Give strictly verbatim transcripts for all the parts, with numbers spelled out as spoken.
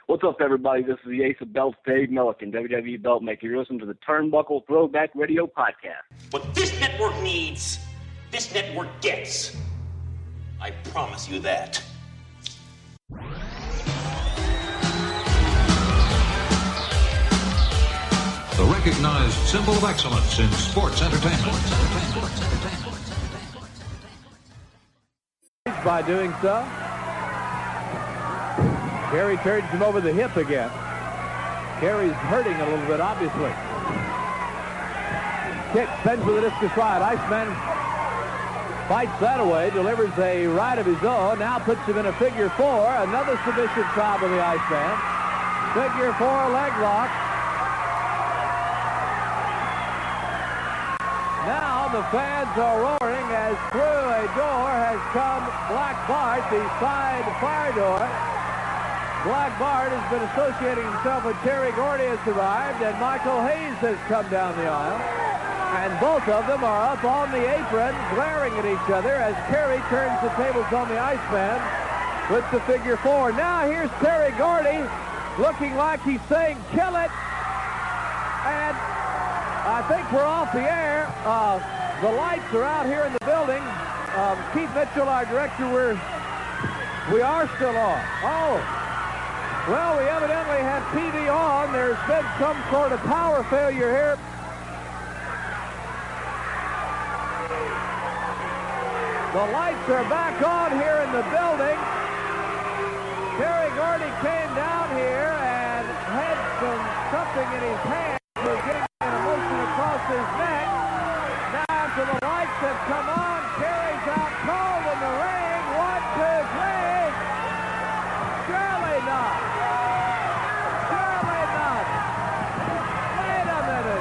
What's up, everybody? This is the Ace of Belts, Dave Milliken, W W E Belt Maker. You're listening to the Turnbuckle Throwback Radio Podcast. What this network needs, this network gets. I promise you that. The recognized symbol of excellence in sports entertainment. By doing so, Kerry turns him over the hip again. Kerry's hurting a little bit, obviously. Kick, spins with a discus ride. Iceman fights that away, delivers a right of his own, now puts him in a figure four. Another submission job of the Iceman. Figure four leg lock. Now the fans are roaring as through a door has come Black Bart, the side fire door. Black Bart has been associating himself with Terry Gordy has arrived, and Michael Hayes has come down the aisle. And both of them are up on the apron, glaring at each other as Terry turns the tables on the Iceman with the figure four. Now here's Terry Gordy looking like he's saying, kill it. And I think we're off the air. Uh, the lights are out here in the building. Um, Keith Mitchell, our director, we're, we are still on. Oh, well, we evidently have T V on. There's been some sort of power failure here. The lights are back on here in the building. Terry Gordy came down here and had some something in his hand. Was getting an emotion across his neck. Now after the lights have come on, Terry's out cold in the ring. One, two, three. Surely not. Surely not. Wait a minute.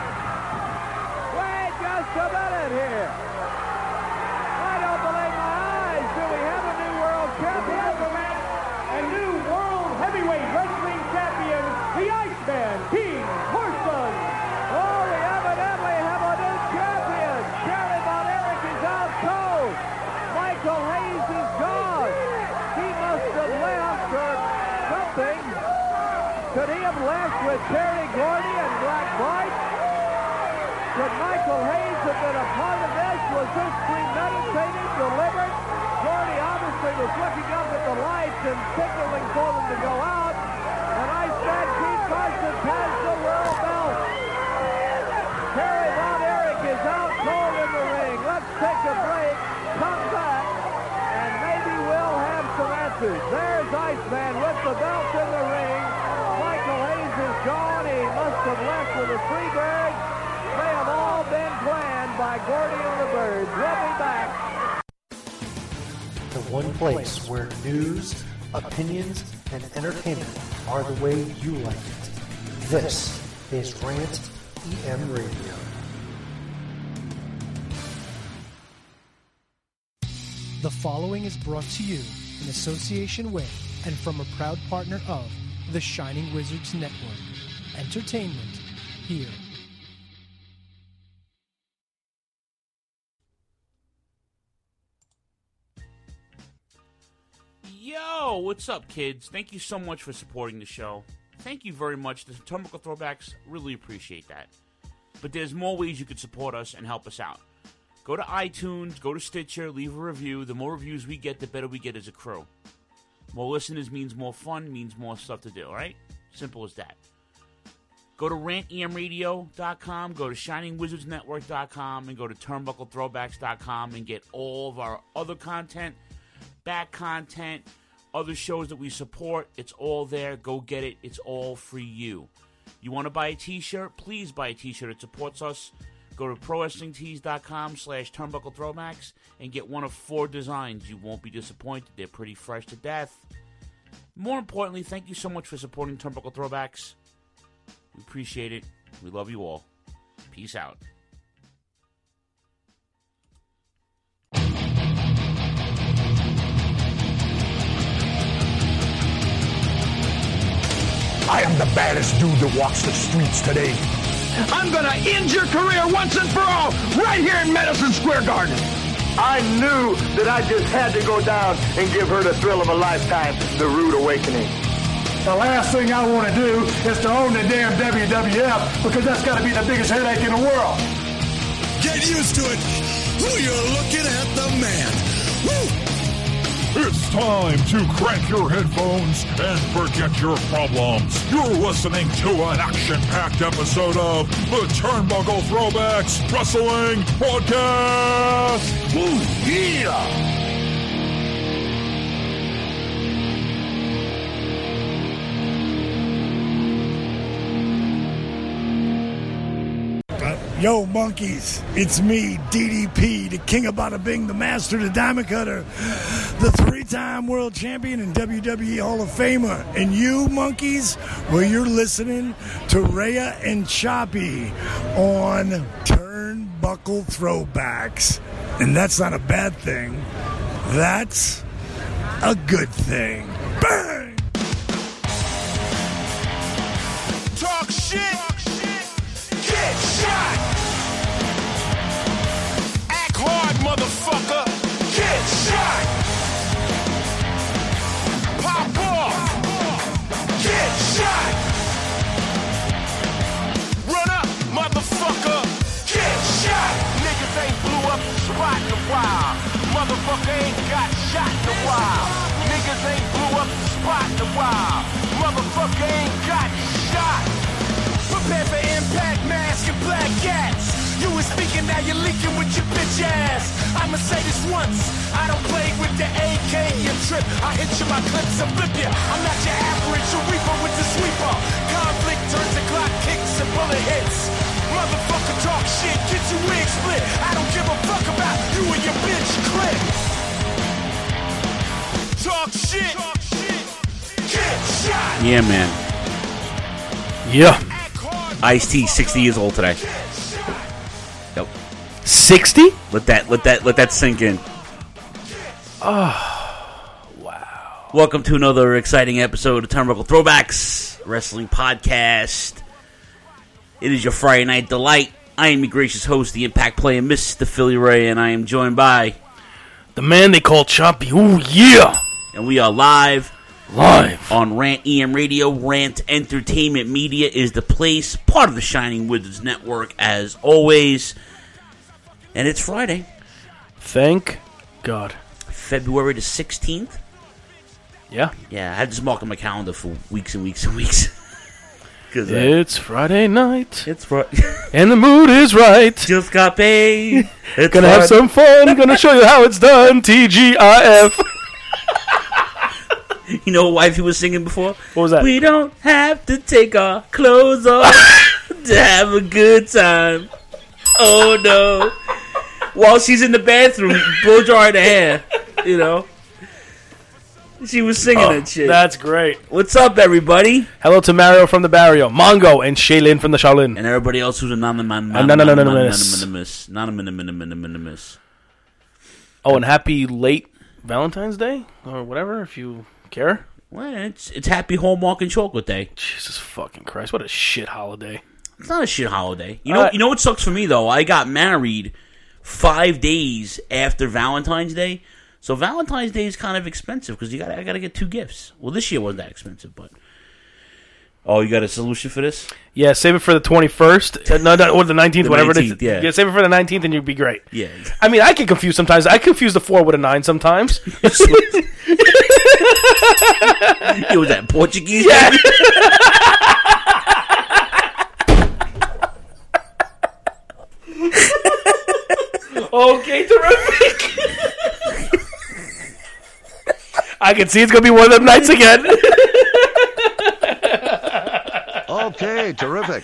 Wait just a minute here. I don't believe my eyes. Do we have a new world champion? A new world heavyweight wrestling champion, the Iceman, King Horson. Oh, we evidently have a new champion. Jerry Von Erich is out cold. Michael Hayes is gone. He must have left or something. Could he have left with Terry Gordy and Black Bart? Could Michael Hayes have been a part of this? Was this premeditated, deliberate? Gordy obviously was looking up at the lights and signaling for them to go out. And Iceman Keith Carson has the world belt. Terry Von Erich is out cold in the ring. Let's take a break, come back, and maybe we'll have some answers. There's Iceman with the belt in the ring. Michael Hayes is gone. He must have left with the Freebirds. They have all been planned by Gordy and the Birds. We'll be back. The one place where news, opinions, and entertainment are the way you like it. This is Rant E M Radio. The following is brought to you in association with and from a proud partner of the Shining Wizards Network. Entertainment here. Yo, what's up, kids? Thank you so much for supporting the show. Thank you very much. The Turnbuckle Throwbacks, really appreciate that. But there's more ways you could support us and help us out. Go to iTunes, go to Stitcher, leave a review. The more reviews we get, the better we get as a crew. More listeners means more fun, means more stuff to do, all right? Simple as that. Go to rant e m radio dot com, go to shining wizards network dot com, and go to turnbuckle throwbacks dot com and get all of our other content, back content, other shows that we support. It's all there. Go get it. It's all for you. You want to buy a t-shirt? Please buy a t-shirt. It supports us. Go to pro wrestling tees dot com slash turnbuckle throwbacks and get one of four designs. You won't be disappointed. They're pretty fresh to death. More importantly, thank you so much for supporting Turnbuckle Throwbacks. We appreciate it. We love you all. Peace out. I am the baddest dude that walks the streets today. I'm gonna end your career once and for all, right here in Madison Square Garden. I knew that I just had to go down and give her the thrill of a lifetime, the rude awakening. The last thing I want to do is to own the damn W W F because that's got to be the biggest headache in the world. Get used to it. Who you're looking at, the man. Woo! It's time to crank your headphones and forget your problems. You're listening to an action-packed episode of the Turnbuckle Throwbacks Wrestling Podcast. Ooh, yeah! Yo, monkeys, it's me, D D P, the king of Bada Bing, the master, the diamond cutter, the three-time world champion and W W E Hall of Famer. And you, monkeys, well, you're listening to Rhea and Choppy on Turnbuckle Throwbacks. And that's not a bad thing. That's a good thing. Bang! Talk shit! Get shot! Act hard, motherfucker! Get shot! Pop off! Get shot! Run up, motherfucker! Get shot! Niggas ain't blew up the spot in a while. Motherfucker ain't got shot in a while. Niggas ain't blew up the spot in a while. Motherfucker ain't got shot. Prepare for impact, mask, and black cats. You was speaking, now you're leaking with your bitch ass. I'ma say this once, I don't play with the A K, you trip. I hit you, my clips, and flip you. I'm not your average, your reaper with the sweeper. Conflict turns to clock kicks and bullet hits. Motherfucker talk shit, get your wig split. I don't give a fuck about you and your bitch clip. Talk shit, talk shit. Get shot. Yeah, man. Yeah. Ice-T, sixty years old today. Yep. sixty? Let that let that let that sink in. Oh, wow. Welcome to another exciting episode of Turnbuckle Throwbacks Wrestling Podcast. It is your Friday night delight. I am your gracious host, the Impact Player, Mister Philly Ray, and I am joined by the man they call Choppy. Ooh, yeah. And we are live. Live on Rant E M Radio. Rant Entertainment Media is the place, part of the Shining Wizards Network, as always. And it's Friday. Thank God. February the sixteenth. Yeah. Yeah, I had this marked on my calendar for weeks and weeks and weeks. Cause, uh, it's Friday night. It's Friday. And the mood is right. Just got paid. It's Gonna Friday. Have some fun. Gonna show you how it's done. T G I F. You know what wife he was singing before? What was that? We don't have to take our clothes off to have a good time. Oh, no. While she's in the bathroom, blow drying her hair, you know. She was singing oh, that shit. That's great. What's up, everybody? Hello to Mario from the barrio, Mongo, and Shaylin from the Shaolin. And everybody else who's anonymous. Anonymous. Anonymous. Oh, and happy late Valentine's Day? Or whatever, if you... care? Well, it's it's Happy Hallmark and Chocolate Day. Jesus fucking Christ! What a shit holiday. It's not a shit holiday. You know. Uh, you know what sucks for me though? I got married five days after Valentine's Day, so Valentine's Day is kind of expensive because you got I got to get two gifts. Well, this year wasn't that expensive, but oh, you got a solution for this? Yeah, save it for the twenty-first. No, no, or the nineteenth, the whatever nineteenth, it is. Yeah. yeah, save it for the nineteenth, and you'd be great. Yeah. I mean, I get confused sometimes. I confuse the four with a nine sometimes. It was that Portuguese. Yeah. Okay, terrific. I can see it's gonna be one of them nights again. Okay, terrific.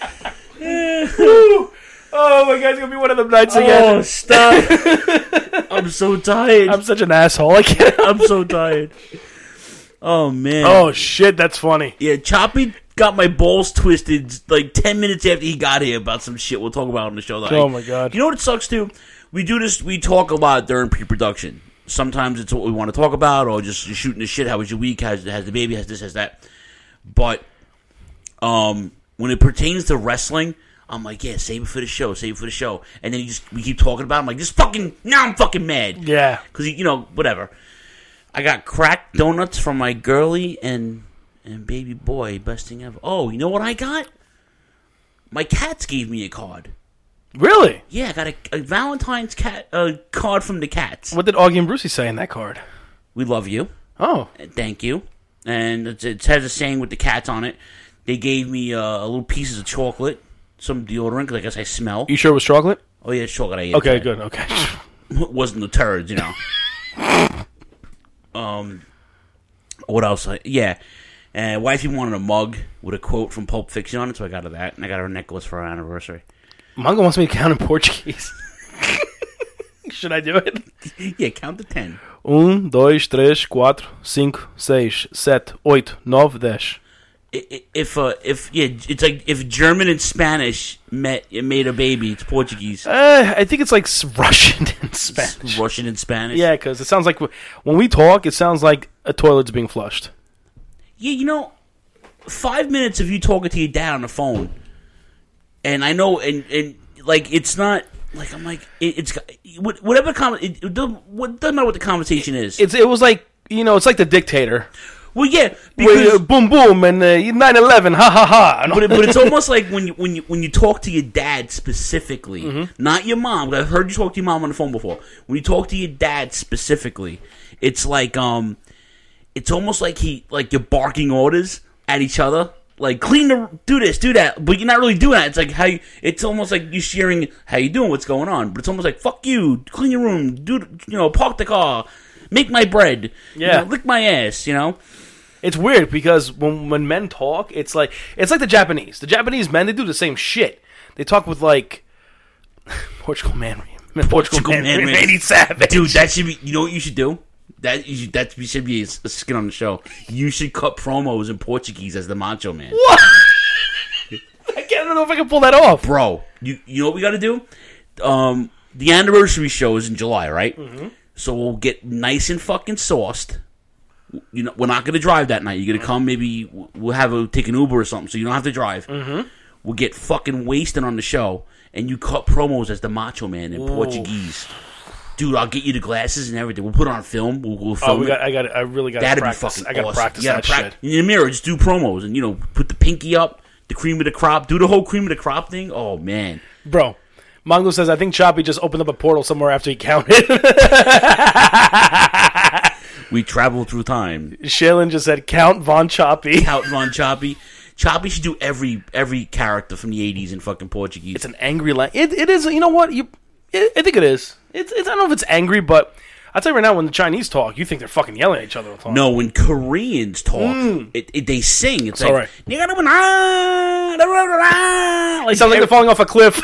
Oh my God, it's gonna be one of them nights again. Oh, stop! I'm so tired. I'm such an asshole. I can't. I'm so tired. Oh man. Oh shit, that's funny. Yeah, Choppy got my balls twisted like ten minutes after he got here about some shit we'll talk about on the show. Like, oh my God. You know what it sucks too? We do this. We talk a lot during pre-production. Sometimes it's what we want to talk about, or just shooting the shit. How was your week? Has has the baby? Has this? Has that? But um, when it pertains to wrestling, I'm like, yeah, save it for the show, save it for the show. And then you just we keep talking about it. I'm like, this fucking now I'm fucking mad. Yeah, because you know whatever. I got cracked donuts from my girly and and baby boy, best thing ever. Oh, you know what I got? My cats gave me a card. Really? Yeah, I got a, a Valentine's cat uh, card from the cats. What did Augie and Brucey say in that card? We love you. Oh. Thank you. And it, it has a saying with the cats on it. They gave me uh, a little pieces of chocolate, some deodorant, because I guess I smell. You sure it was chocolate? Oh, yeah, it's chocolate. I ate Okay, it. good, okay. It wasn't the turds, you know. um, What else? Yeah. And wifey wanted a mug with a quote from Pulp Fiction on it, so I got her that. And I got her a necklace for our anniversary. Mongo wants me to count in Portuguese. Should I do it? Yeah, count to ten. Um, dois, três, quatro, cinco, seis, sete, oito, nove, dez. If uh, if yeah, it's like if German and Spanish met and made a baby, it's Portuguese. Uh, I think it's like Russian and Spanish. It's Russian and Spanish. Yeah, because it sounds like when we talk, it sounds like a toilet's being flushed. Yeah, you know, five minutes of you talking to your dad on the phone, and I know, and and like it's not. Like I'm like it, it's whatever com- it, it doesn't, what, doesn't matter what the conversation is. It's it was like you know it's like the Dictator. Well, yeah, because because, uh, boom boom and uh, nine eleven ha ha ha. But it, but it's almost like when you when you when you talk to your dad specifically, mm-hmm. not your mom. I've heard you talk to your mom on the phone before. When you talk to your dad specifically, it's like um, it's almost like he like you're barking orders at each other. Like, clean the, do this, do that, but you're not really doing that. It's like how you, it's almost like you sharing how you doing, what's going on. But it's almost like, fuck you, clean your room, do, you know, park the car, make my bread, yeah, you know, lick my ass, you know. It's weird because when when men talk, it's like it's like the Japanese. The Japanese men, they do the same shit. They talk with like Portugal man, Portugal, Portugal man, man Randy Savage. Dude, that should be. You know what you should do? That you should, that should be a, a skin on the show. You should cut promos in Portuguese as the Macho Man. What? I can't I don't know if I can pull that off, bro. You you know what we got to do? Um, the anniversary show is in July, right? Mm-hmm. So we'll get nice and fucking sauced. You know, we're not gonna drive that night. You're gonna come. Maybe we'll have a take an Uber or something, so you don't have to drive. Mm-hmm. We'll get fucking wasted on the show, and you cut promos as the Macho Man in Ooh. Portuguese. Dude, I'll get you the glasses and everything. We'll put it on film. We'll, we'll film oh, we got, it. I got. I really got. That'd practice. be fucking I got to awesome. practice You gotta that pra- shit. in the mirror. Just do promos and you know put the pinky up, the cream of the crop. Do the whole cream of the crop thing. Oh man, bro. Mongo says I think Choppy just opened up a portal somewhere after he counted. We travel through time. Shaylin just said Count Von Choppy. Count Von Choppy. Choppy should do every every character from the eighties in fucking Portuguese. It's an angry line. It it is. You know what? You. It, I think it is. It's, it's. I don't know if it's angry, but I'll tell you right now. When the Chinese talk, you think they're fucking yelling at each other all the time. No, when Koreans talk, Mm. it, it, they sing. It's It's like, all right. Like, sounds like they're falling off a cliff.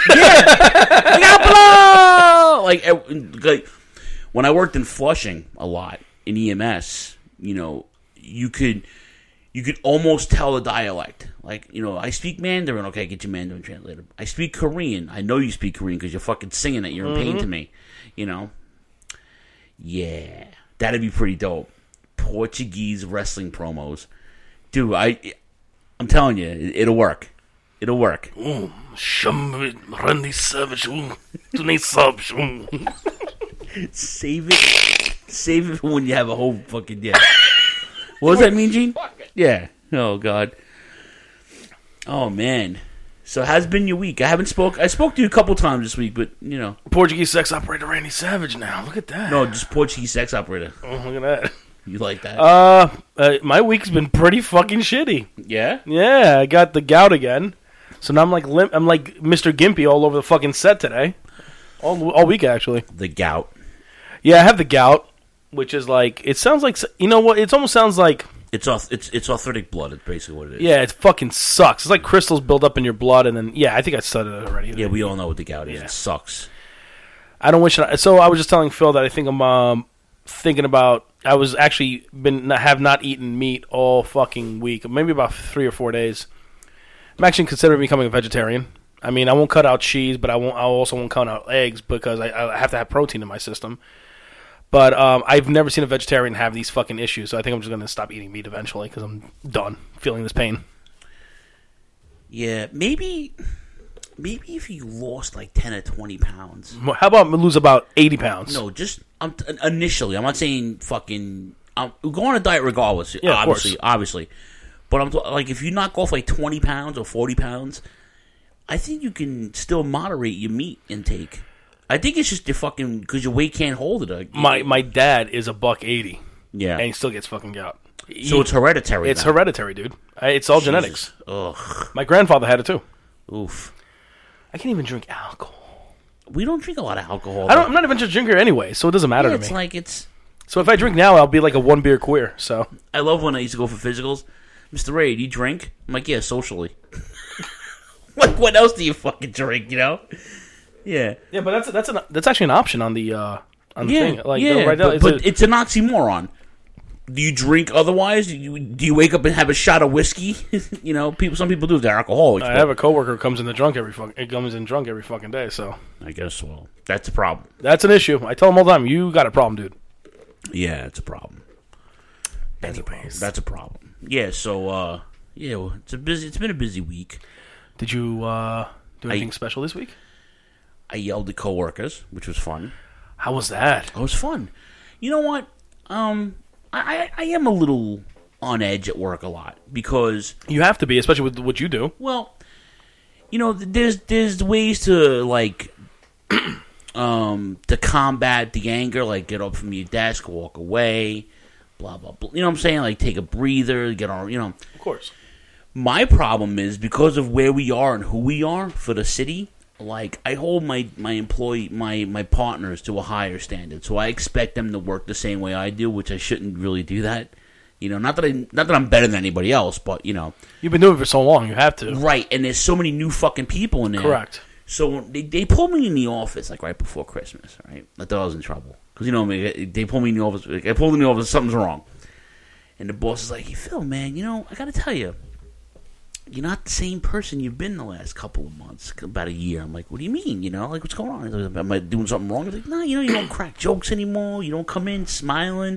Yeah. like, like when I worked in Flushing a lot in E M S, you know, you could you could almost tell the dialect. Like, you know, I speak Mandarin. Okay, get your Mandarin translator. I speak Korean. I know you speak Korean because you're fucking singing it. You're in pain Mhm. to me. You know? Yeah. That'd be pretty dope. Portuguese wrestling promos. Dude, I, I'm telling you, it, it'll work. It'll work. Ooh, Randy Savage. Ooh, Ooh. Save it. Save it for when you have a whole fucking, yeah. What does that mean, Gene? Yeah. Oh, God. Oh, man. So how's been your week? I haven't spoke. I spoke to you a couple times this week, but, you know. Portuguese sex operator Randy Savage now. Look at that. No, just Portuguese sex operator. Oh, look at that. You like that? Uh, uh, my week's been pretty fucking shitty. Yeah? Yeah, I got the gout again. So now I'm like limp, I'm like Mister Gimpy all over the fucking set today. All all week, actually. The gout. Yeah, I have the gout, which is like, it sounds like, you know what, it almost sounds like... It's it's it's arthritic blood. It's basically what it is. Yeah, it fucking sucks. It's like crystals build up in your blood, and then yeah, I think I said it already. Yeah, we all know what the gout is. Yeah. It sucks. I don't wish. I, so I was just telling Phil that I think I'm um, thinking about. I was actually been have not eaten meat all fucking week, maybe about three or four days. I'm actually considering becoming a vegetarian. I mean, I won't cut out cheese, but I won't. I also won't cut out eggs because I, I have to have protein in my system. But um, I've never seen a vegetarian have these fucking issues, so I think I'm just going to stop eating meat eventually because I'm done feeling this pain. Yeah, maybe, maybe if you lost like ten or twenty pounds. How about lose about eighty pounds? No, just um, initially. I'm not saying fucking. Um, go on a diet regardless. Yeah, of obviously, course. obviously. But I'm like, if you knock off like twenty pounds or forty pounds, I think you can still moderate your meat intake. I think it's just your fucking because your weight can't hold it. Like, my my dad is a buck eighty. Yeah, and he still gets fucking gout. He, so it's hereditary. It's now. hereditary, dude. It's all Jesus. genetics. Ugh. My grandfather had it too. Oof. I can't even drink alcohol. We don't drink a lot of alcohol. I don't. I'm not even a drinker anyway, so it doesn't matter yeah, to me. It's like it's. So if I drink now, I'll be like a one beer queer. So I love when I used to go for physicals. Mister Ray, do you drink? I'm like, yeah, socially. Like, what else do you fucking drink? You know? Yeah. Yeah, but that's that's an, that's actually an option on the uh, on the yeah, thing. Like yeah, right now, but, it's, but a, it's an oxymoron. Do you drink otherwise? Do you, do you wake up and have a shot of whiskey? You know, people. Some people do. They're alcoholics. I have a coworker who comes in the drunk every fucking. It comes in drunk every fucking day. So I guess well, that's a problem. That's an issue. I tell him all the time. You got a problem, dude. Yeah, it's a problem. That's Anyways. a problem. That's a problem. Yeah. So uh, yeah, well, it's a busy. It's been a busy week. Did you uh, do anything I, special this week? I yelled at coworkers, which was fun. How was that? It was fun. You know what? Um. I, I am a little on edge at work a lot because you have to be, especially with what you do. Well, you know, there's there's ways to like um to combat the anger, like get up from your desk, walk away, blah blah blah. You know what I'm saying? Like take a breather, get on. You know, of course. My problem is because of where we are and who we are for the city. Like I hold my, my employee my, my partners to a higher standard, so I expect them to work the same way I do, which I shouldn't really do that. You know, not that I not that I'm better than anybody else, but you know, you've been doing it for so long, you have to. Right, and there's so many new fucking people in there. Correct. So they they pulled me in the office like right before Christmas. Right, I thought I was in trouble because you know me. They pulled me in the office. I pulled in the office. Something's wrong, and the boss is like, "Hey Phil, man, you know I got to tell you." You're not the same person you've been the last couple of months, about a year. I'm like, what do you mean? You know, like, what's going on? Like, am I doing something wrong? He's like, no, you know, you don't crack jokes anymore. You don't come in smiling.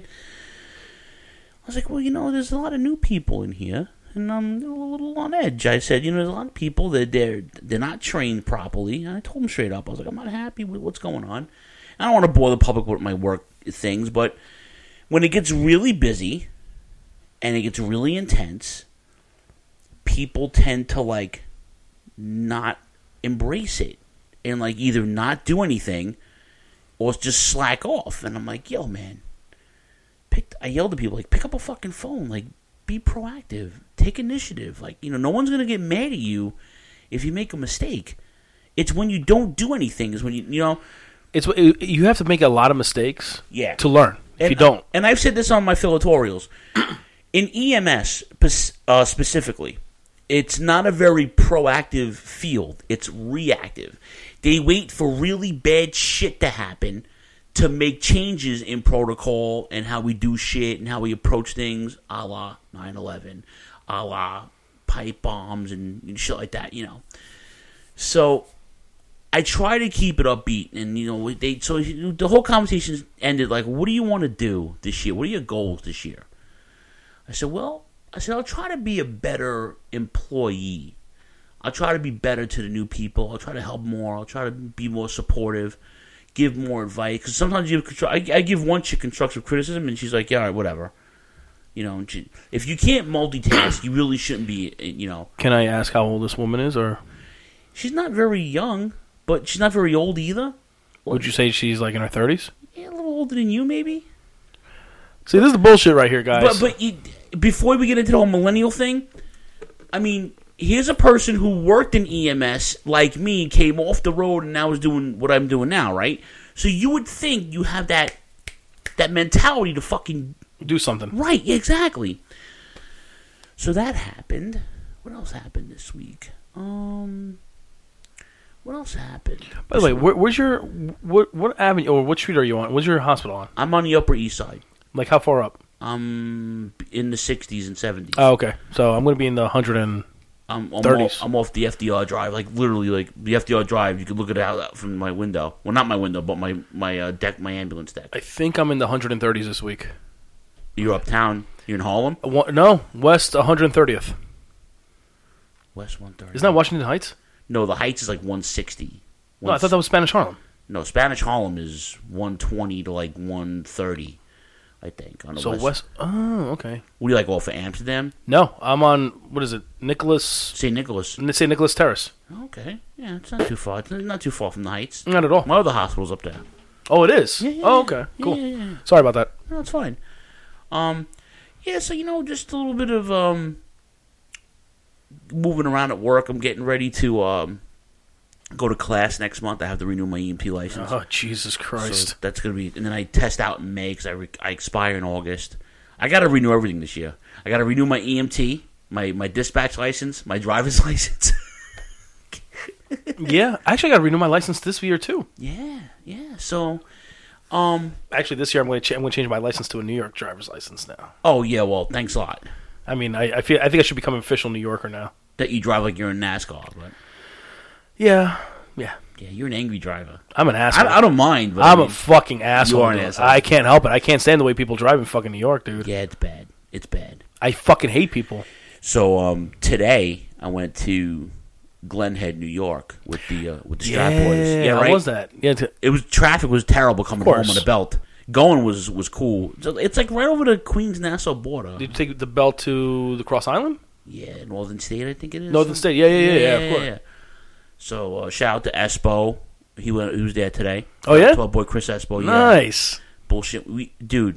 I was like, well, you know, there's a lot of new people in here, and I'm a little on edge. I said, you know, there's a lot of people that they're they're not trained properly. And I told them straight up. I was like, I'm not happy with what's going on. I don't want to bore the public with my work things, but when it gets really busy and it gets really intense, people tend to, like, not embrace it and, like, either not do anything or just slack off. And I'm like, yo, man, pick. I yelled at people, like, pick up a fucking phone. Like, be proactive. Take initiative. Like, you know, no one's going to get mad at you if you make a mistake. It's when you don't do anything is when you, you know. It's you have to make a lot of mistakes yeah. to learn. If and, you don't. And I've said this on my filatorials. In E M S uh, specifically, it's not a very proactive field. It's reactive. They wait for really bad shit to happen to make changes in protocol and how we do shit and how we approach things, a la nine eleven, a la pipe bombs and, and shit like that, you know. So I try to keep it upbeat, and you know, they so the whole conversation ended like, "What do you want to do this year? What are your goals this year?" I said, "Well." I said, I'll try to be a better employee. I'll try to be better to the new people. I'll try to help more. I'll try to be more supportive, give more advice. Because sometimes you have, I, I give one chick constructive criticism, and she's like, yeah, all right, whatever. You know, she, if you can't multitask, you really shouldn't be, you know. Can I ask how old this woman is? Or she's not very young, but she's not very old either. Would you say she's like in her thirties? Yeah, a little older than you, maybe. See, this is the bullshit right here, guys. But, but you, before we get into the whole millennial thing, I mean, here's a person who worked in E M S like me, came off the road, and now is doing what I'm doing now, right? So you would think you have that that mentality to fucking do something, right? Exactly. So that happened. What else happened this week? Um, what else happened? By the way, where, where's your what what avenue or what street are you on? What's your hospital on? I'm on the Upper East Side. Like how far up? I'm in the sixties and seventies. Oh, okay. So I'm going to be in the hundred and I'm, I'm thirties. Off, I'm off the F D R drive, like literally, like the F D R drive. You can look at it out from my window. Well, not my window, but my my uh, deck, my ambulance deck. I think I'm in the hundred and thirties this week. You're uptown. You're in Harlem. Uh, no, West one hundred and thirtieth. West one thirty. Isn't that Washington Heights? No, the Heights is like one sixty. No, I thought that was Spanish Harlem. No, Spanish Harlem is one twenty to like one thirty. I think. On the So west. West. Oh, okay. What do you like, off of Amsterdam? No, I'm on, what is it? Nicholas. Saint Nicholas. Saint Nicholas Terrace. Okay. Yeah, it's not too far. It's not too far from the Heights. Not at all. My other hospital's up there. Oh, it is? Yeah, yeah, oh, yeah. okay. Yeah, Cool. yeah, yeah. Sorry about that. No, it's fine. Um, yeah, so, you know, just a little bit of um, moving around at work. I'm getting ready to um, go to class next month. I have to renew my E M T license. Oh, Jesus Christ. So that's going to be... And then I test out in May because I, re- I expire in August. I got to renew everything this year. I got to renew my E M T, my, my dispatch license, my driver's license. Yeah, I actually got to renew my license this year, too. Yeah, yeah. So... Um, Actually, this year I'm going to ch- I'm going to change my license to a New York driver's license now. Oh yeah, well, thanks a lot. I mean, I, I feel I think I should become an official New Yorker now. That you drive like you're in NASCAR, but yeah, yeah, yeah, you're an angry driver. I'm an asshole. I, I don't mind. But I'm I mean, a fucking asshole. You are an dude. asshole. I can't help it. I can't stand the way people drive in fucking New York, dude. Yeah, it's bad. It's bad. I fucking hate people. So um, today I went to Glen Head, New York, with the uh, with the Strap Yeah, Boys. Yeah, right. How was that? Yeah, t- it was traffic was terrible coming Of home course. on the belt. Going was was cool. So it's like right over the Queens Nassau border. Did you take the belt to the Cross Island? Yeah, Northern State, I think it is. Northern State, yeah, yeah, yeah, yeah, of course. So uh, shout out to Espo. He went. He was there today. Oh yeah, to our boy Chris Espo. Yeah. Nice. Bullshit, we dude.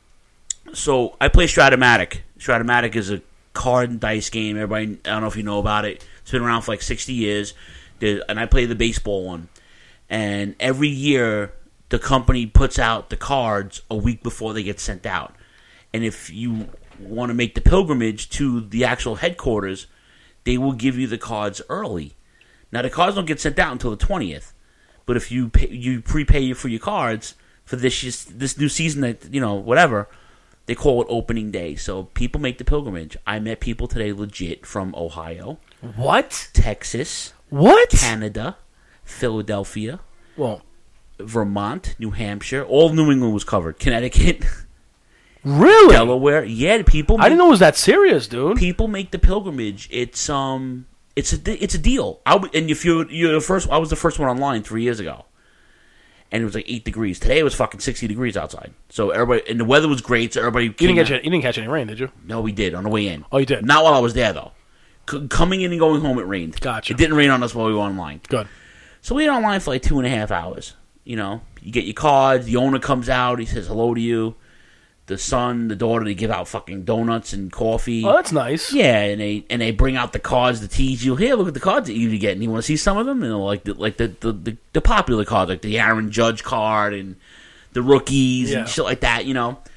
So I play Stratomatic. Stratomatic is a card and dice game. Everybody, I don't know if you know about it. It's been around for like sixty years. There, and I play the baseball one. And every year, the company puts out the cards a week before they get sent out. And if you want to make the pilgrimage to the actual headquarters, they will give you the cards early. Now, the cards don't get sent out until the twentieth. But if you pay, you prepay for your cards for this this new season, that you know, whatever, they call it opening day. So people make the pilgrimage. I met people today legit from Ohio. What? Texas. What? Canada. Philadelphia. Well, Vermont, New Hampshire, all New England was covered. Connecticut, really, Delaware. Yeah, people. Make, I didn't know it was that serious, dude. People make the pilgrimage. It's um, it's a it's a deal. I w- and if you you're the first, I was the first one online three years ago, and it was like eight degrees. Today it was fucking sixty degrees outside. So everybody and the weather was great. So everybody. You didn't get you, you didn't catch any rain, did you? No, we did on the way in. Oh, you did. Not while I was there though. C- coming in and going home, it rained. Gotcha. It didn't rain on us while we were online. Good. So we were online for like two and a half hours. You know, you get your cards. The owner comes out. He says hello to you. The son, the daughter, they give out fucking donuts and coffee. Oh, that's nice. Yeah, and they and they bring out the cards to tease you. Here, look at the cards that you get. And you want to see some of them? And like the like the, the, the, the popular cards, like the Aaron Judge card and the rookies Yeah. and shit like that. You know.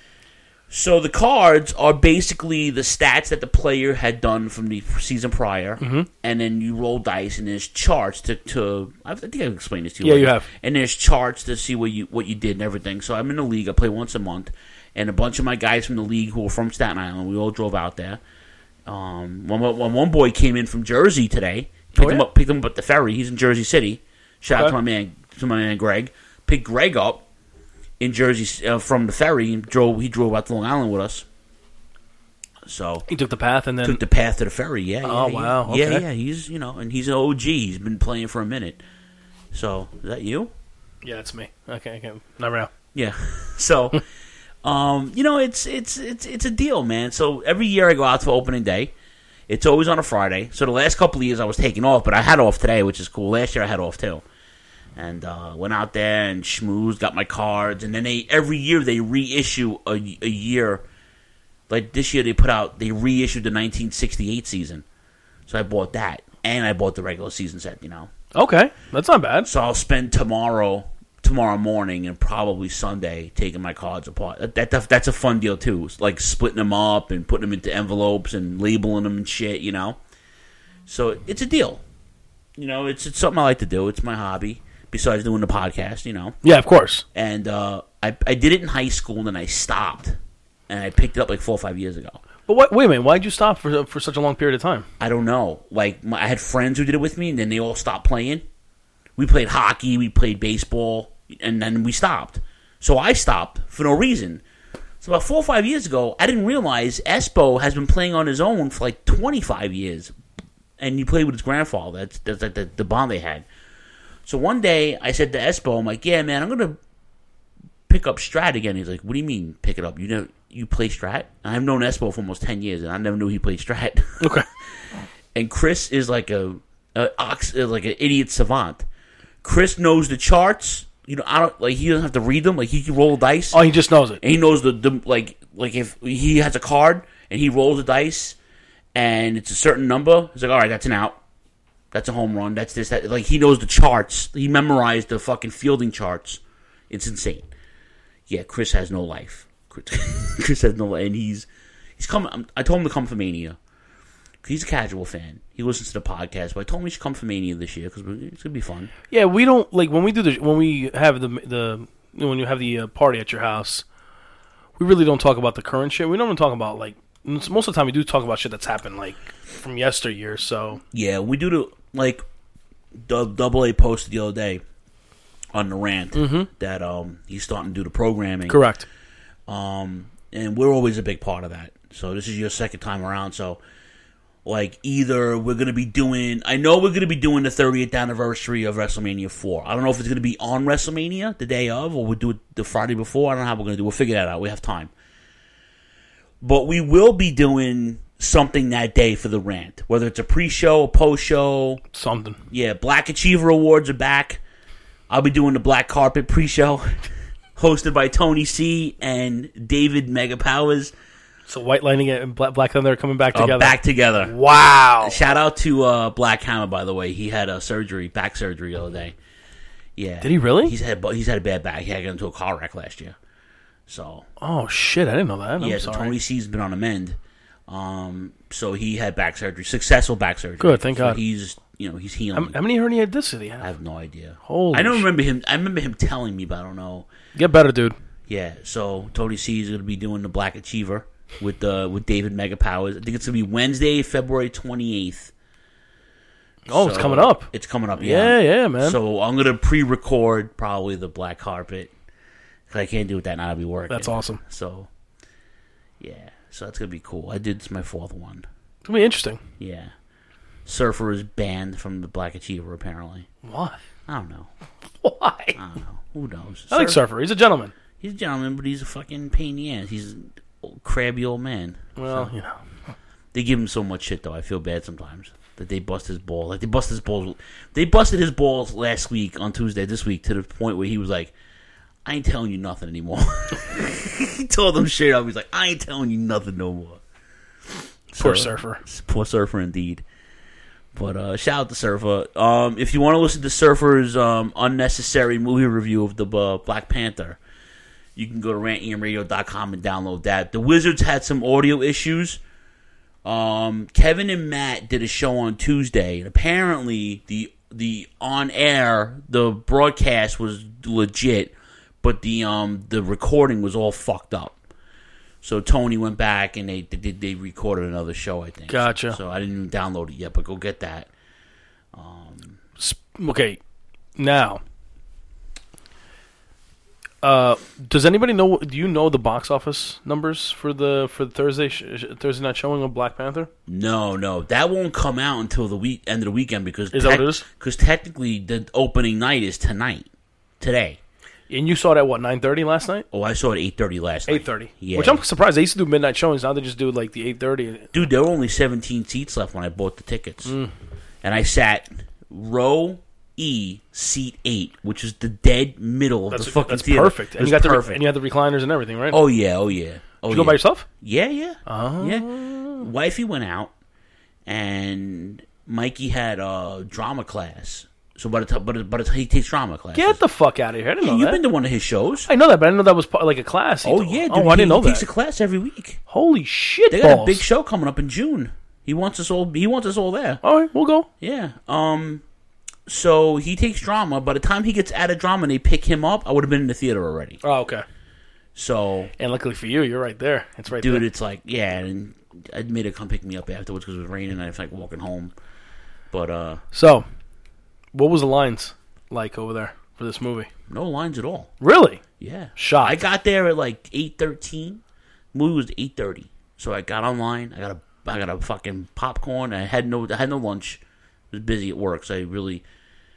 So the cards are basically the stats that the player had done from the season prior, mm-hmm. and then you roll dice, and there's charts to. to I think I've explained this to you. Yeah, already. you have. And there's charts to see what you what you did and everything. So I'm in the league. I play once a month, and a bunch of my guys from the league who are from Staten Island, we all drove out there. Um, one, one, one boy came in from Jersey today. Picked Oh, him yeah? up. Picked him up at the ferry. He's in Jersey City. Shout out Okay. to my man, to my man Greg. Picked Greg up in Jersey uh, from the ferry and drove. He drove out to Long Island with us. So he took the path and then took the path to the ferry. Yeah. Oh, yeah, wow, Yeah, okay. yeah. He's you know, and he's an O G. He's been playing for a minute. So is that you? Yeah, it's me. Okay, okay. Never know. Yeah. So, um, you know, it's it's it's it's a deal, man. So every year I go out for opening day. It's always on a Friday. So the last couple of years I was taking off, but I had off today, which is cool. Last year I had off too. And uh, went out there and schmoozed, got my cards, and then they every year they reissue a, a year. Like this year they put out they reissued the nineteen sixty-eight season, so I bought that and I bought the regular season set. You know, Okay, that's not bad. so I'll spend tomorrow tomorrow morning and probably Sunday taking my cards apart. That, that that's a fun deal too. It's like splitting them up and putting them into envelopes and labeling them and shit. You know, so it's a deal. You know, it's it's something I like to do. It's my hobby. Besides doing the podcast, you know. Yeah, of course. And uh, I I did it in high school, and then I stopped, and I picked it up like four or five years ago. But what, wait a minute, why'd you stop for for such a long period of time? I don't know. Like my, I had friends who did it with me, and then they all stopped playing. We played hockey, we played baseball, and then we stopped. So I stopped for no reason. So about four or five years ago, I didn't realize Espo has been playing on his own for like twenty-five years, and he played with his grandfather. That's that's like the, the bond they had. So one day I said to Espo, I'm like, yeah, man, I'm going to pick up Strat again. He's like, what do you mean pick it up? You know, you play Strat? And I've known Espo for almost ten years, and I never knew he played Strat. Okay. And Chris is like a, a ox, like an idiot savant. Chris knows the charts. You know, I don't like. He doesn't have to read them. Like he can roll dice. Oh, he just knows it. And he knows the, the like like if he has a card and he rolls the dice, and it's a certain number. He's like, all right, that's an out. That's a home run. That's this. That. Like he knows the charts. He memorized the fucking fielding charts. It's insane. Yeah, Chris has no life. Chris has no life, and he's he's coming. I told him to come for Mania. He's a casual fan. He listens to the podcast, but I told him he should come for Mania this year because it's gonna be fun. Yeah, we don't like when we do the when we have the the you know, when you have the uh, party at your house. We really don't talk about the current shit. We don't even talk about like most of the time we do talk about shit that's happened like from yesteryear. So yeah, we do the like the Double A posted the other day on the rant mm-hmm. that um he's starting to do the programming. Correct. Um, and we're always a big part of that. So this is your second time around. So. Like, either we're going to be doing... I know we're going to be doing the thirtieth anniversary of WrestleMania four. I don't know if it's going to be on WrestleMania, the day of, or we'll do it the Friday before. I don't know how we're going to do it. We'll figure that out. We have time. But we will be doing something that day for the rant. Whether it's a pre-show, a post-show. Something. Yeah, Black Achiever Awards are back. I'll be doing the Black Carpet pre-show. Hosted by Tony C. and David Mega Powers. So White Lightning and Black Thunder are coming back together. Uh, back together. Wow. Shout out to uh, Black Hammer, by the way. He had a surgery, back surgery the other day. Yeah. Did he really? He's had he's had a bad back. He had to get into a car wreck last year. So. Oh shit! I didn't know that. I'm yeah. So sorry. Tony C's been on a mend. Um. So he had back surgery, successful back surgery. Good, thank so God. He's you know he's healing. How, how many herniated discs did he have? I have no idea. Holy. I don't shit. remember him. I remember him telling me, but I don't know. Get better, dude. Yeah. So Tony C is going to be doing the Black Achiever. With uh, with David Mega Powers. I think it's going to be Wednesday, February twenty-eighth. Oh, so it's coming up. It's coming up, yeah. Yeah, yeah, man. So I'm going to pre-record probably the Black Carpet. Because I can't do it that night. I'll be working. That's awesome. So, yeah. So that's going to be cool. I did my fourth one. It's going to be interesting. Yeah. Surfer is banned from the Black Achiever, apparently. Why? I don't know. Why? I don't know. Who knows? I like Surfer. He's a gentleman. He's a gentleman, but he's a fucking pain in the ass. He's... crabby old man. Well, so, you know, they give him so much shit though. I feel bad sometimes that they bust his balls. Like they busted his balls. They busted his balls last week on Tuesday. This week to the point where he was like, "I ain't telling you nothing anymore." He told them straight up. He's like, "I ain't telling you nothing no more." Poor so, Surfer. Poor Surfer indeed. But uh, shout out to Surfer. Um, if you want to listen to Surfer's um, unnecessary movie review of the uh, Black Panther. You can go to rant e m radio dot com and download that. The Wizards had some audio issues. Um, Kevin and Matt did a show on Tuesday, and apparently the the on air the broadcast was legit, but the um the recording was all fucked up. So Tony went back and they they, they recorded another show. I think. Gotcha. So, so I didn't even download it yet, but go get that. Um, okay, now. Uh, does anybody know? Do you know the box office numbers for the for the Thursday sh- Thursday night showing of Black Panther? No, no, that won't come out until the week end of the weekend because is te- that what it is? Because technically the opening night is tonight, today. And you saw it at what nine thirty last night? Oh, I saw it eight thirty last night. Eight thirty. Yeah. Which I'm surprised they used to do midnight showings. Now they just do like the eight thirty. Dude, there were only seventeen seats left when I bought the tickets, mm. and I sat row E, seat eight, which is the dead middle of that's, the fucking that's theater. Perfect. And you got perfect. the and you had the recliners and everything, right? Oh yeah, oh yeah. Oh, Did you yeah. go by yourself? Yeah, yeah, oh. yeah. Wifey went out, and Mikey had a drama class. So by the time, by the, by the time he takes drama class, get the fuck out of here! I didn't yeah, know you've that. been to one of his shows. I know that, but I didn't know that was part, like a class. Oh yeah, dude, oh I didn't he, know he that. takes a class every week. Holy shit! They balls. got a big show coming up in June. He wants us all. He wants us all there. All right, we'll go. Yeah. Um. So he takes drama. By the time he gets out of drama and they pick him up, I would have been in the theater already. Oh, okay. So and luckily for you, you're right there. It's right dude, there. Dude, it's like yeah, and I made her come pick me up afterwards because it was raining and I was like walking home. But uh. So, what was the lines like over there for this movie? No lines at all. Really? Yeah. Shocked. I got there at like eight thirteen. Movie was eight thirty. So I got online. I got a I got a fucking popcorn. I had no I had no lunch. I was busy at work, so I really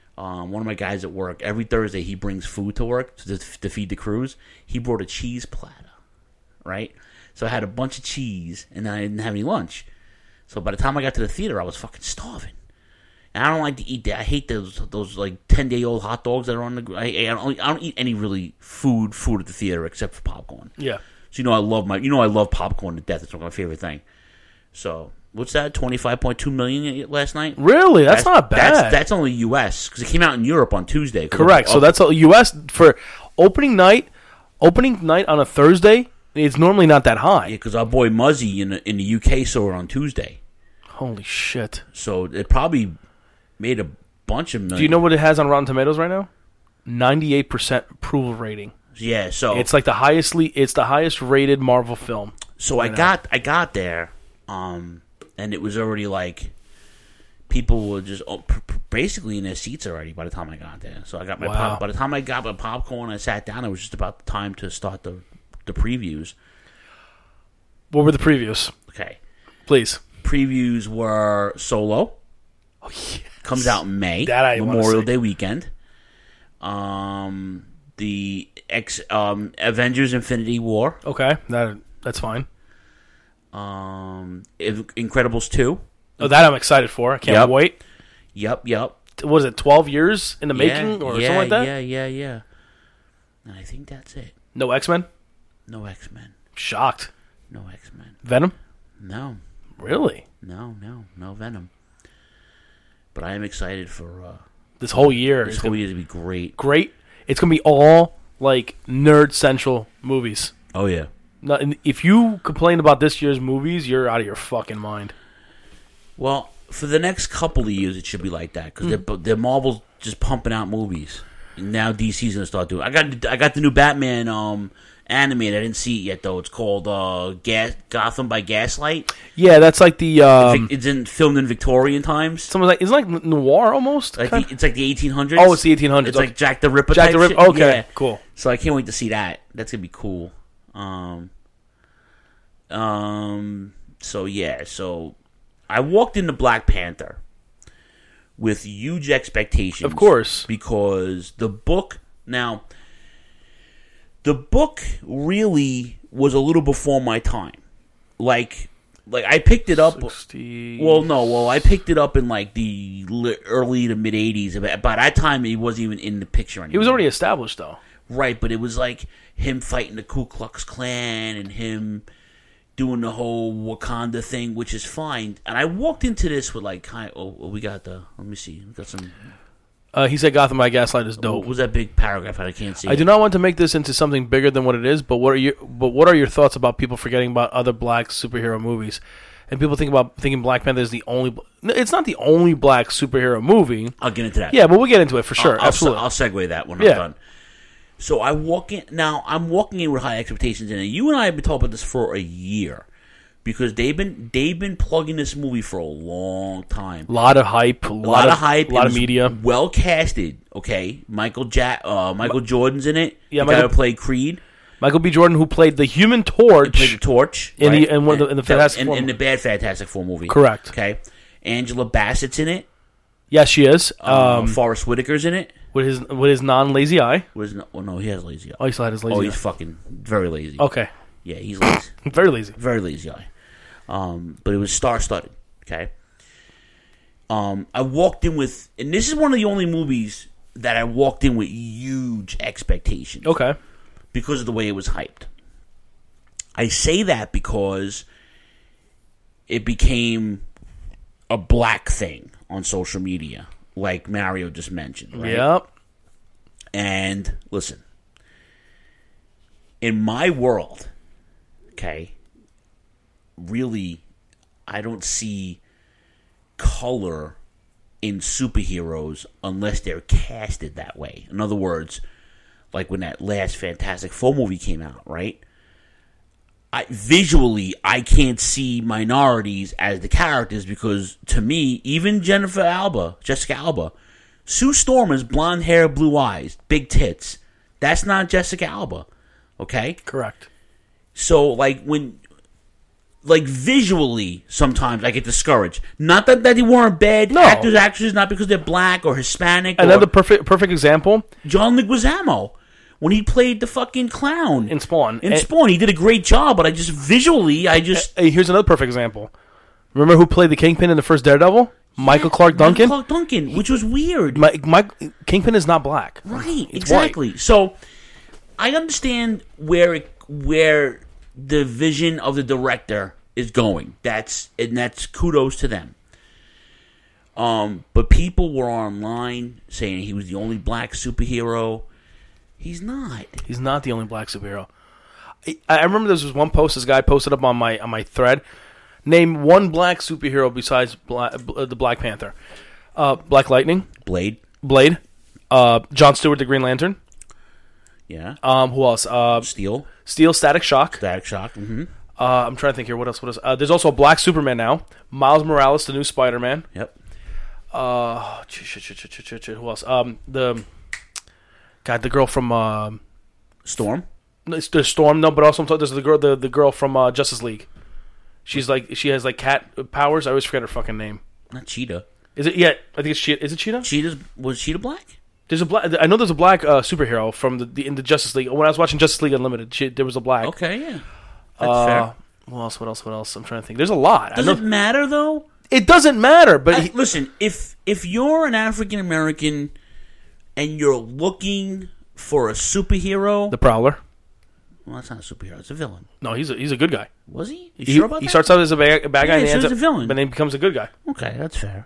Um, one of my guys at work, every Thursday he brings food to work to, to feed the crews. He brought a cheese platter, right? So I had a bunch of cheese, and then I didn't have any lunch. So by the time I got to the theater, I was fucking starving. And I don't like to eat that. I hate those those like ten day old hot dogs that are on the. I, I don't I don't eat any really food food at the theater except for popcorn. Yeah. So you know I love my you know I love popcorn to death. It's my favorite thing. So what's that? Twenty five point two million last night. Really? That's, that's not bad. That's, that's only U S because it came out in Europe on Tuesday. Correct. So that's a U S for opening night. Opening night on a Thursday. It's normally not that high. Yeah, because our boy Muzzy in the, in the U K saw it on Tuesday. Holy shit! So it probably made a bunch of million. Do you know what it has on Rotten Tomatoes right now? ninety-eight percent approval rating. Yeah, so it's like the highest. It's the highest rated Marvel film. So right I got now. I got there, um, and it was already like people were just oh, p- p- basically in their seats already by the time I got there. So I got my wow. pop, by the time I got my popcorn, I sat down. It was just about the time to start the the previews. What were the previews? Okay, please. Previews were Solo. Oh yeah. Comes out in May, that I Memorial Day weekend. Um, the X, um, Avengers: Infinity War. Okay, that that's fine. Um, Incredibles two. Oh, that I'm excited for. I can't yep. wait. Yep, yep. Was it twelve years in the yeah, making or yeah, something like that? Yeah, yeah, yeah. And I think that's it. No X-Men? No X-Men. Shocked. No X-Men. Venom? No. Really? No, no, no Venom. But I am excited for uh, this whole year. This whole year to be great. Great. It's gonna be all like nerd central movies. Oh yeah. No, and if you complain about this year's movies, you're out of your fucking mind. Well, for the next couple of years, it should be like that because mm. they're, they're Marvel's just pumping out movies. And now D C's gonna start doing. I got I got the new Batman um animated. I didn't see it yet though. It's called uh, Gas- Gotham by Gaslight. Yeah, that's like the. Um, it's in, filmed in Victorian times. Someone's like it's like noir almost. Like the, it's like the eighteen hundreds. Oh, it's the eighteen hundreds. It's okay. like Jack the Ripper. Jack type the Ripper. Shit. Okay, yeah. cool. So I can't wait to see that. That's gonna be cool. Um. Um. So yeah. So I walked into Black Panther with huge expectations. Of course, because the book now. The book really was a little before my time. Like, like I picked it up. sixty Well, no, well I picked it up in like the early to mid eighties. By that time, he wasn't even in the picture anymore. He was already established, though. Right, but it was like him fighting the Ku Klux Klan and him doing the whole Wakanda thing, which is fine. And I walked into this with like, kind of, oh, we got the. Let me see, we got some. Uh, he said Gotham by Gaslight is dope. What was that big paragraph? I can't see. I it. do not want to make this into something bigger than what it is, but what are your but what are your thoughts about people forgetting about other black superhero movies? And people think about thinking Black Panther is the only. It's not the only black superhero movie. I'll get into that. Yeah, but we'll get into it for sure. I'll, Absolutely, I'll, I'll segue that when yeah. I'm done. So I walk in now. I'm walking in with high expectations, and you and I have been talking about this for a year. Because they've been they've been plugging this movie for a long time. A lot of hype, a lot, lot of, of hype, a lot of media. Well casted. Okay, Michael ja- uh, Michael Ma- Jordan's in it. Yeah, the Michael, guy who played Creed. Michael B. Jordan, who played the Human Torch, he played the Torch in right? the in, one of the, in the Fantastic in, Four in the bad Fantastic Four movie. Correct. Okay, Angela Bassett's in it. Yes, she is. Um, um, Forrest Whitaker's in it with his with his non lazy eye. With his, oh no, he has lazy eye. Oh, he still had his lazy. Oh, eye. he's fucking very lazy. Okay. Yeah, he's lazy. Very lazy. Very lazy eye. Um, but it was star-studded, okay? Um, I walked in with... And this is one of the only movies that I walked in with huge expectations. Okay. Because of the way it was hyped. I say that because it became a black thing on social media, like Mario just mentioned, right? Yep. And, listen. In my world, okay... really, I don't see color in superheroes unless they're casted that way. In other words, like when that last Fantastic Four movie came out, right? I, visually, I can't see minorities as the characters because, to me, even Jennifer Alba, Jessica Alba, Sue Storm is blonde hair, blue eyes, big tits. That's not Jessica Alba, okay? Correct. So, like, when... like visually, sometimes I get discouraged. Not that, that they weren't bad No. actors, actresses, not because they're black or Hispanic. Another or perfect perfect example. John Leguizamo, when he played the fucking clown in Spawn. In And- Spawn, he did a great job, but I just visually, I just Hey, here's another perfect example. Remember who played the Kingpin in the first Daredevil? Michael Clark Duncan. Michael Clark Duncan, which was weird. My, my Kingpin is not black. Right, It's exactly. So I understand where it, where the vision of the director is going. That's and that's kudos to them. Um, but people were online saying he was the only black superhero. He's not. He's not the only black superhero. I, I remember there was one post this guy posted up on my on my thread. Name one black superhero besides Bla- uh, the Black Panther. Uh, Black Lightning. Blade. Blade. Uh, John Stewart, the Green Lantern. Yeah. Um, who else? Uh, Steel. Steel, Static Shock. Static Shock. Mm-hmm. Uh, I'm trying to think here. What else? What else? Uh, there's also a Black Superman now. Miles Morales, the new Spider-Man. Yep. Uh, ch- ch- ch- ch- ch- ch- who else? Um, the God, the girl from uh, Storm. No, it's the Storm. No, but also I'm talking- there's the girl, the, the girl from uh, Justice League. She's like she has like cat powers. I always forget her fucking name. Not Cheetah. Is it? Yeah, I think it's Cheetah. Is it Cheetah? Cheetah's was Cheetah black? There's a black. I know there's a black uh, superhero from the, the in the Justice League. When I was watching Justice League Unlimited, she, there was a black. Okay, yeah. That's Uh, fair. What else? What else? What else? I'm trying to think. There's a lot. Does I it know, matter though? it doesn't matter. But I- he, listen, if if you're an African American and you're looking for a superhero, the Prowler. well, that's not a superhero; it's a villain. No, he's a he's a good guy. Was he? You He, sure about he that? starts out as a bad, a bad guy Yeah, and he he ends starts up as a villain. but then he becomes a good guy. Okay, that's fair.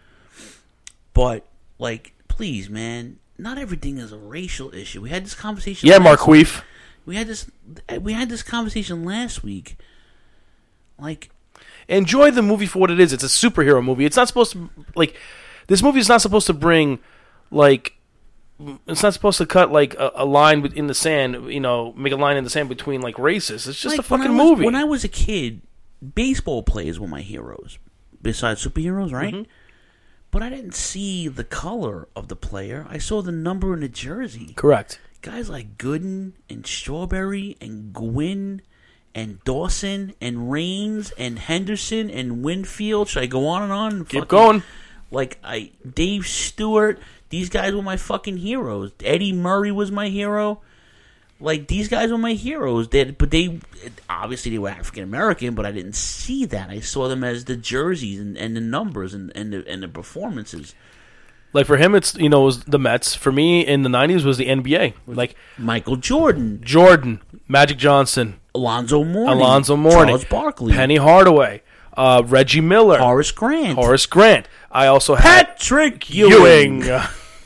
But like, please, man, not everything is a racial issue. We had this conversation. Yeah, last Mark week. Weef. We had this. We had this conversation last week. Like, Enjoy the movie for what it is. It's a superhero movie. It's not supposed to like this movie is not supposed to bring like it's not supposed to cut like a, a line in the sand. You know, make a line in the sand between like races. It's just like, a fucking when I was, movie. When I was a kid, baseball players were my heroes, besides superheroes, right? Mm-hmm. But I didn't see the color of the player. I saw the number in the jersey. Correct. Guys like Gooden and Strawberry and Gwynn and Dawson and Raines and Henderson and Winfield. Should I go on and on? Keep Fucking- going. Like I, Dave Stewart. These guys were my fucking heroes. Eddie Murray was my hero. Like these guys were my heroes. They, but they obviously they were African American, but I didn't see that. I saw them as the jerseys and, and the numbers and and the, and the performances. Like for him, it's you know it was the Mets. For me, in the nineties, was the N B A. Like Michael Jordan, Jordan, Magic Johnson, Alonzo Mourning, Alonzo Mourning, Charles Barkley, Penny Hardaway, uh, Reggie Miller, Horace Grant, Horace Grant. I also had Patrick Ewing, Ewing.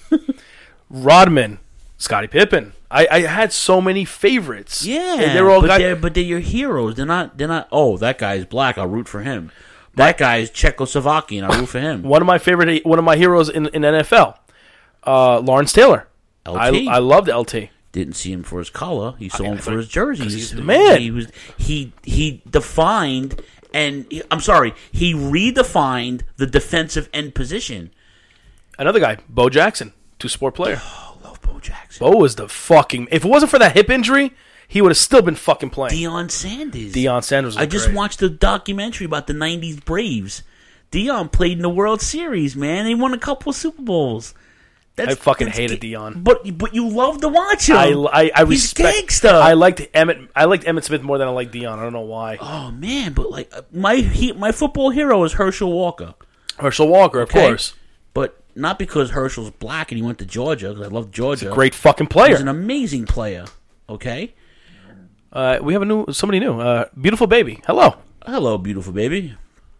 Rodman, Scottie Pippen. I, I had so many favorites. Yeah, And they were all but guys. they're but they're your heroes. They're not. They're not. Oh, that guy's black. I'll root for him. That guy's Czechoslovakian. I'll root for him. One of my favorite, one of my heroes in in N F L, uh, Lawrence Taylor. L I, T. I loved L T. Didn't see him for his color. He saw I- him I for thought- his jersey. 'cause he's the man. He was he he defined and he- I'm sorry. He redefined the defensive end position. Another guy, Bo Jackson, two sport player. Oh, love Bo Jackson. Bo was the fucking. If it wasn't for that hip injury, he would have still been fucking playing. Deion Sanders. Deion Sanders. Was I just great. watched a documentary about the nineties Braves. Deion played in the World Series, man. They won a couple of Super Bowls. That's, I fucking that's hated ga- Deion. But but you love to watch him. I, I, I He's respect. gangsta. I liked Emmett. I liked Emmett Smith more than I liked Deion. I don't know why. Oh man, but like uh, my he, my football hero is Herschel Walker. Herschel Walker, of Okay? course. But not because Herschel's black and he went to Georgia, because I love Georgia. He's a great fucking player. He's an amazing player. Okay? Uh, we have a new somebody new. Uh, beautiful baby. Hello. Hello, beautiful baby.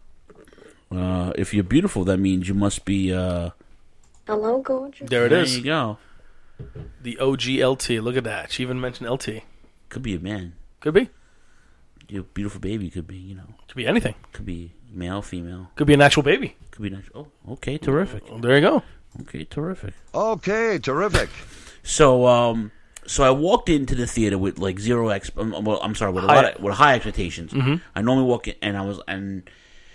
Uh, if you're beautiful, that means you must be. Uh, Hello, gorgeous. There it there is. you go. The O G L T. Look at that. She even mentioned L T. Could be a man. Could be. Your beautiful baby could be, you know. Could be anything. Could be male, female. Could be an actual baby. Could be natural. Oh, okay, terrific. Well, there you go. Okay, terrific. Okay, terrific. So, um, so I walked into the theater with like zero ex. Um, well, I'm sorry, with a High- lot of, with high expectations. Mhm. I normally walk in, and I was, and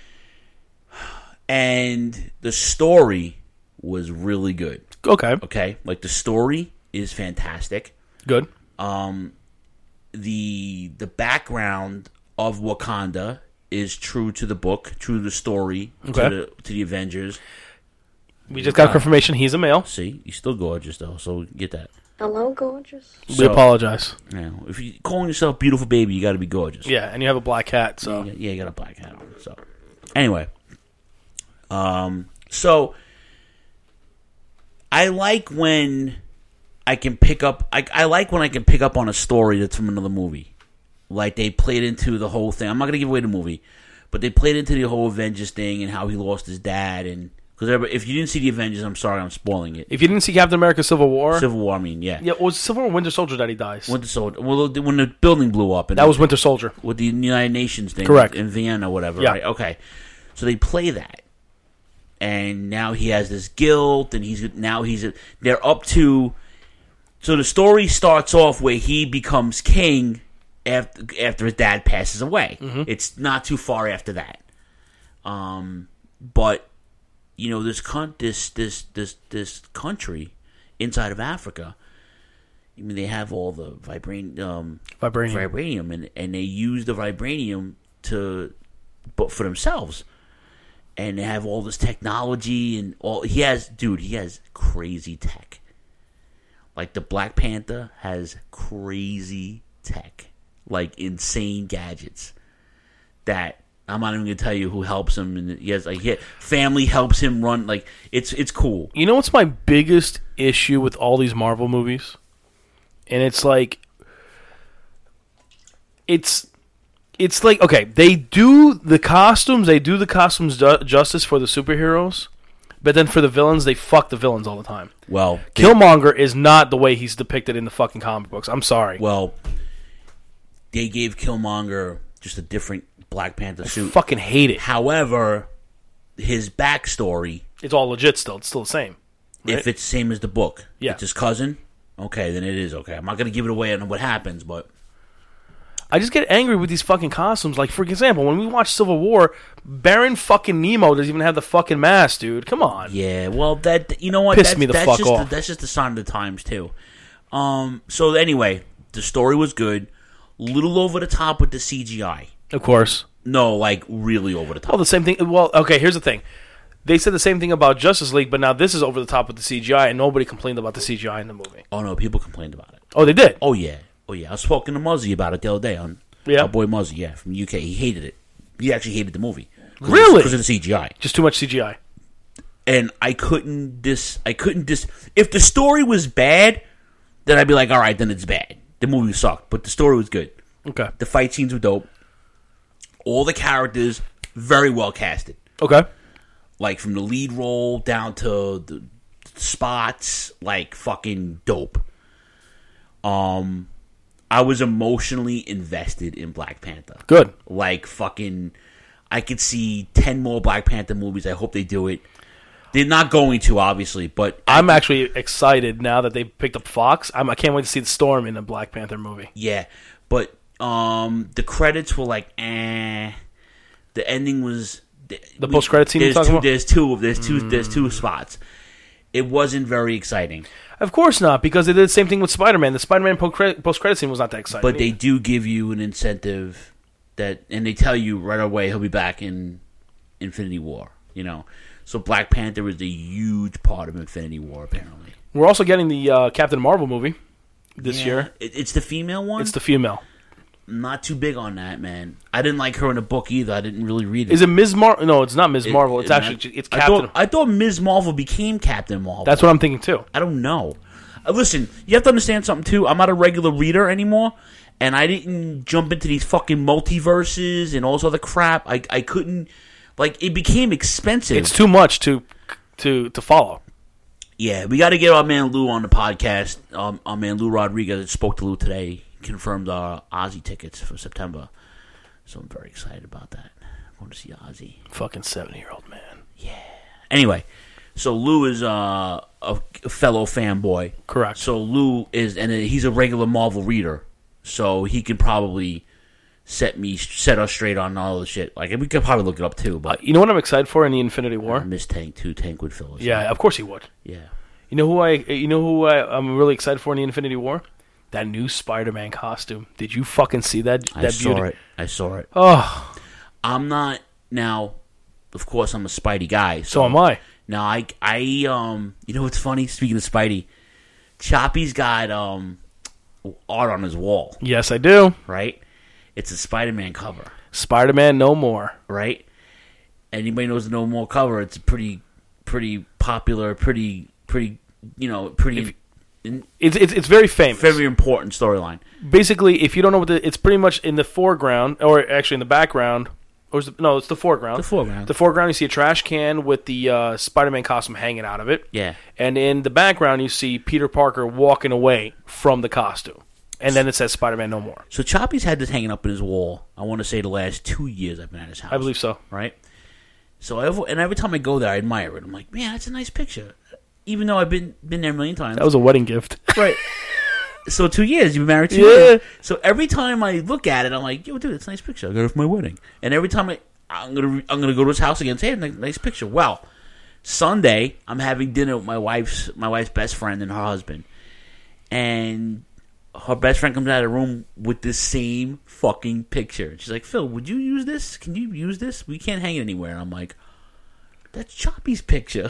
and the story was really good. Okay. Okay, like the story is fantastic. Good. Um, the the background of Wakanda is true to the book, true to the story, Okay. to the to the Avengers. We just got confirmation he's a male. See, he's still gorgeous though, so get that. Hello, gorgeous. We So, apologize. You know, if you calling yourself beautiful baby, you got to be gorgeous. Yeah, and you have a black hat, so yeah, yeah, you got a black hat. So anyway, um, so I like when I can pick up. I, I like when I can pick up on a story that's from another movie. Like they played into the whole thing. I'm not gonna give away the movie, but they played into the whole Avengers thing and how he lost his dad. And because if you didn't see the Avengers, I'm sorry, I'm spoiling it. if you didn't see Captain America: Civil War, Civil War, I mean, yeah, yeah, it was Civil War or Winter Soldier that he dies. Winter Soldier. Well, the- when the building blew up, and That was Winter Soldier with the United Nations thing, Correct. in Vienna, or whatever. Yeah. Right? Okay, so they play that, and now he has this guilt, and he's now he's they're up to. So the story starts off where he becomes king after after his dad passes away. Mhm. It's not too far after that, um, but you know this con- this this this this country inside of Africa. I mean, they have all the vibran- um, Vibranium. vibranium, and and they use the vibranium to, but for themselves, and they have all this technology and all. He has, dude, he has crazy tech. Like the Black Panther has crazy tech, like insane gadgets that I'm not even gonna tell you who helps him. And he has like he, family helps him run. Like it's it's cool. You know what's my biggest issue with all these Marvel movies? And it's like it's it's like okay, they do the costumes, they do the costumes ju- justice for the superheroes, but then for the villains, they fuck the villains all the time. Well, Killmonger is not the way he's depicted in the fucking comic books. I'm sorry. Well, they gave Killmonger just a different Black Panther suit. Fucking hate it. However, his backstory, It's all legit still. It's still the same. if right? it's the same as the book, Yeah. it's his cousin. Okay, then it is okay. I'm not gonna give it away on what happens, but I just get angry with these fucking costumes. Like, for example, when we watch Civil War, Baron fucking Nemo doesn't even have the fucking mask, dude. Come on. yeah, well, that you know what? Pissed that's, me the that's fuck just off. The, that's just the sign of the times too. Um. So anyway, the story was good. Little over the top with the C G I. Of course. No, like really over the top. Well, the same thing. Well, okay, here's the thing. They said the same thing about Justice League, but now this is over the top with the C G I, and nobody complained about the C G I in the movie. Oh no, people complained about it. Oh, they did? Oh yeah, oh yeah. I was talking to Muzzy about it the other day on Yeah. our boy Muzzy, yeah, from the U K. He hated it. He actually hated the movie. Really? Because of the C G I. Just too much C G I. And I couldn't dis. I couldn't dis. If the story was bad, then I'd be like, all right, then it's bad. The movie sucked, but the story was good. Okay. The fight scenes were dope. All the characters very well casted. Okay. Like from the lead role down to the spots, like fucking dope. Um, I was emotionally invested in Black Panther. Good. Like fucking, I could see ten more Black Panther movies. I hope they do it. They're not going to, obviously, but I'm actually excited now that they picked up Fox. I'm, I can't wait to see the Storm in a Black Panther movie. yeah. But um, the credits were like, eh. The ending was The post-credit scene you're There's talking two, about? there's two. There's two. There's two spots. It wasn't very exciting. Of course not, because they did the same thing with Spider-Man. The Spider-Man post-credit scene was not that exciting. But they do give you an incentive that, and they tell you right away he'll be back in Infinity War. You know, so Black Panther is a huge part of Infinity War. Apparently, We're also getting the uh, Captain Marvel movie this Yeah. year. It, it's the female one. It's the female. I'm not too big on that, man. I didn't like her in the book either. I didn't really read it. Is it Miz Marvel? No, it's not Miz It- Marvel. It's it- actually it's I Captain. thought, I thought Miz Marvel became Captain Marvel. That's what I'm thinking too. I don't know. Uh, listen, you have to understand something too. I'm not a regular reader anymore, and I didn't jump into these fucking multiverses and all this other crap. I I couldn't. Like, it became expensive. It's too much to to to follow. Yeah, we got to get our man Lou on the podcast. Um, our man Lou Rodriguez spoke to Lou today. Confirmed our Ozzy tickets for September. So I'm very excited about that. I'm going to see Ozzy. Fucking seventy-year-old man. Anyway, so Lou is uh, a fellow fanboy. Correct. So Lou is, and he's a regular Marvel reader. So he can probably set me, set us straight on all the shit. Like, we could probably look it up too. But You know what I'm excited for in the Infinity War? I miss Tank too. Tank would fill us. Yeah, up. of course he would. Yeah. You know who I? You know who I, I'm really excited for in the Infinity War? That new Spider-Man costume. Did you fucking see that? I that saw beauty? it. I saw it. Oh, I'm not now. Of course, I'm a Spidey guy. So, So am I. Now, I, I, um, you know what's funny? Speaking of Spidey, Choppy's got um art on his wall. Yes, I do. Right? It's a Spider-Man cover. Spider-Man No More. Right? Anybody knows the No More cover? It's a pretty, pretty popular, pretty, pretty, you know, pretty. If, in, it's it's it's very famous. Very important storyline. Basically, if you don't know what the, it's pretty much in the foreground, or actually in the background. Or is it, no, it's the foreground. The foreground. The foreground, you see a trash can with the uh, Spider-Man costume hanging out of it. Yeah. And in the background, you see Peter Parker walking away from the costume. And then it says Spider-Man No More. So Choppy's had this hanging up in his wall, I want to say the last two years I've been at his house. I believe so. Right? So every, and every time I go there, I admire it. I'm like, man, that's a nice picture. Even though I've been been there a million times. That was a wedding gift. Right. So two years, you've been married two yeah. years. So every time I look at it, I'm like, yo, dude, it's a nice picture. I got it for my wedding. And every time I, I'm gonna I'm gonna go to his house again and say, hey, nice, nice picture. Well, Sunday, I'm having dinner with my wife's my wife's best friend and her husband. And her best friend comes out of the room with this same fucking picture. She's like, Phil, would you use this? Can you use this? We can't hang it anywhere. And I'm like, that's Choppy's picture.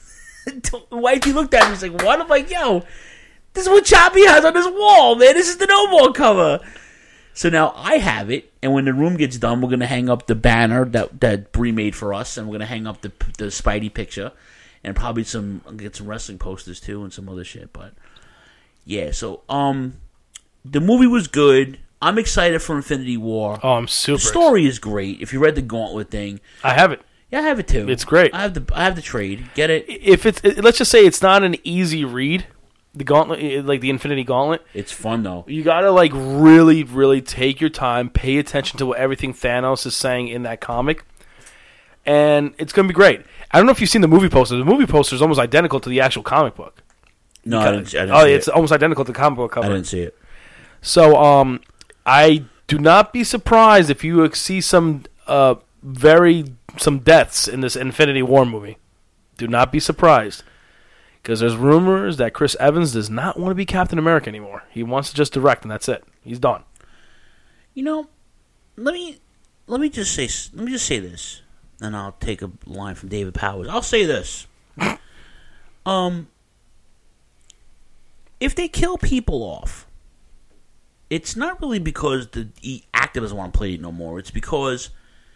Wifey looked at me. She's like, what? I'm like, yo, this is what Choppy has on his wall, man. This is the No More cover. So now I have it, and when the room gets done, we're going to hang up the banner that that Bree made for us, and we're going to hang up the the Spidey picture, and probably some I'll get some wrestling posters too, and some other shit. But yeah, so um, the movie was good. I'm excited for Infinity War. Oh, I'm super. The story is great. If you read the Gauntlet thing, I have it. Yeah, I have it too. It's great. I have the I have the trade. Get it? If it's it, let's just say it's not an easy read. The Gauntlet, like the Infinity Gauntlet, it's fun though. You gotta like really, really take your time, pay attention to what everything Thanos is saying in that comic, and it's gonna be great. I don't know if you've seen the movie poster. The movie poster is almost identical to the actual comic book. No, I didn't, I didn't oh, see it's it. almost identical to the comic book cover. I didn't see it. So, um, I do not be surprised if you see some uh very some deaths in this Infinity War movie. Do not be surprised. Because there's rumors that Chris Evans does not want to be Captain America anymore. He wants to just direct, and that's it. He's done. You know, let me let me just say let me just say this, and I'll take a line from David Powers. I'll say this: um, if they kill people off, it's not really because the actor doesn't want to play it no more. It's because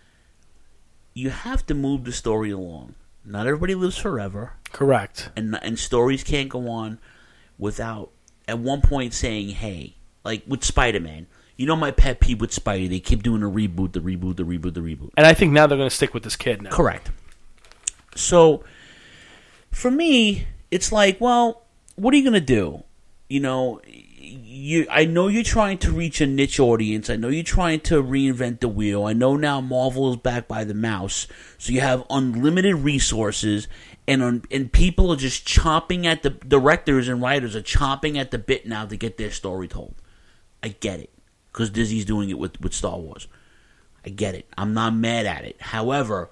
you have to move the story along. Not everybody lives forever. Correct. And and stories can't go on without, at one point, saying, hey, like with Spider-Man. You know my pet peeve with Spidey? They keep doing a reboot, the reboot, the reboot, the reboot. And I think now they're going to stick with this kid now. Correct. So, for me, it's like, well, what are you going to do? You know, you. I know you're trying to reach a niche audience. I know you're trying to reinvent the wheel. I know now Marvel is backed by the mouse, so you have unlimited resources, and un, and people are just chomping at the directors and writers are chomping at the bit now to get their story told. I get it, because Disney's doing it with, with Star Wars. I get it. I'm not mad at it. However,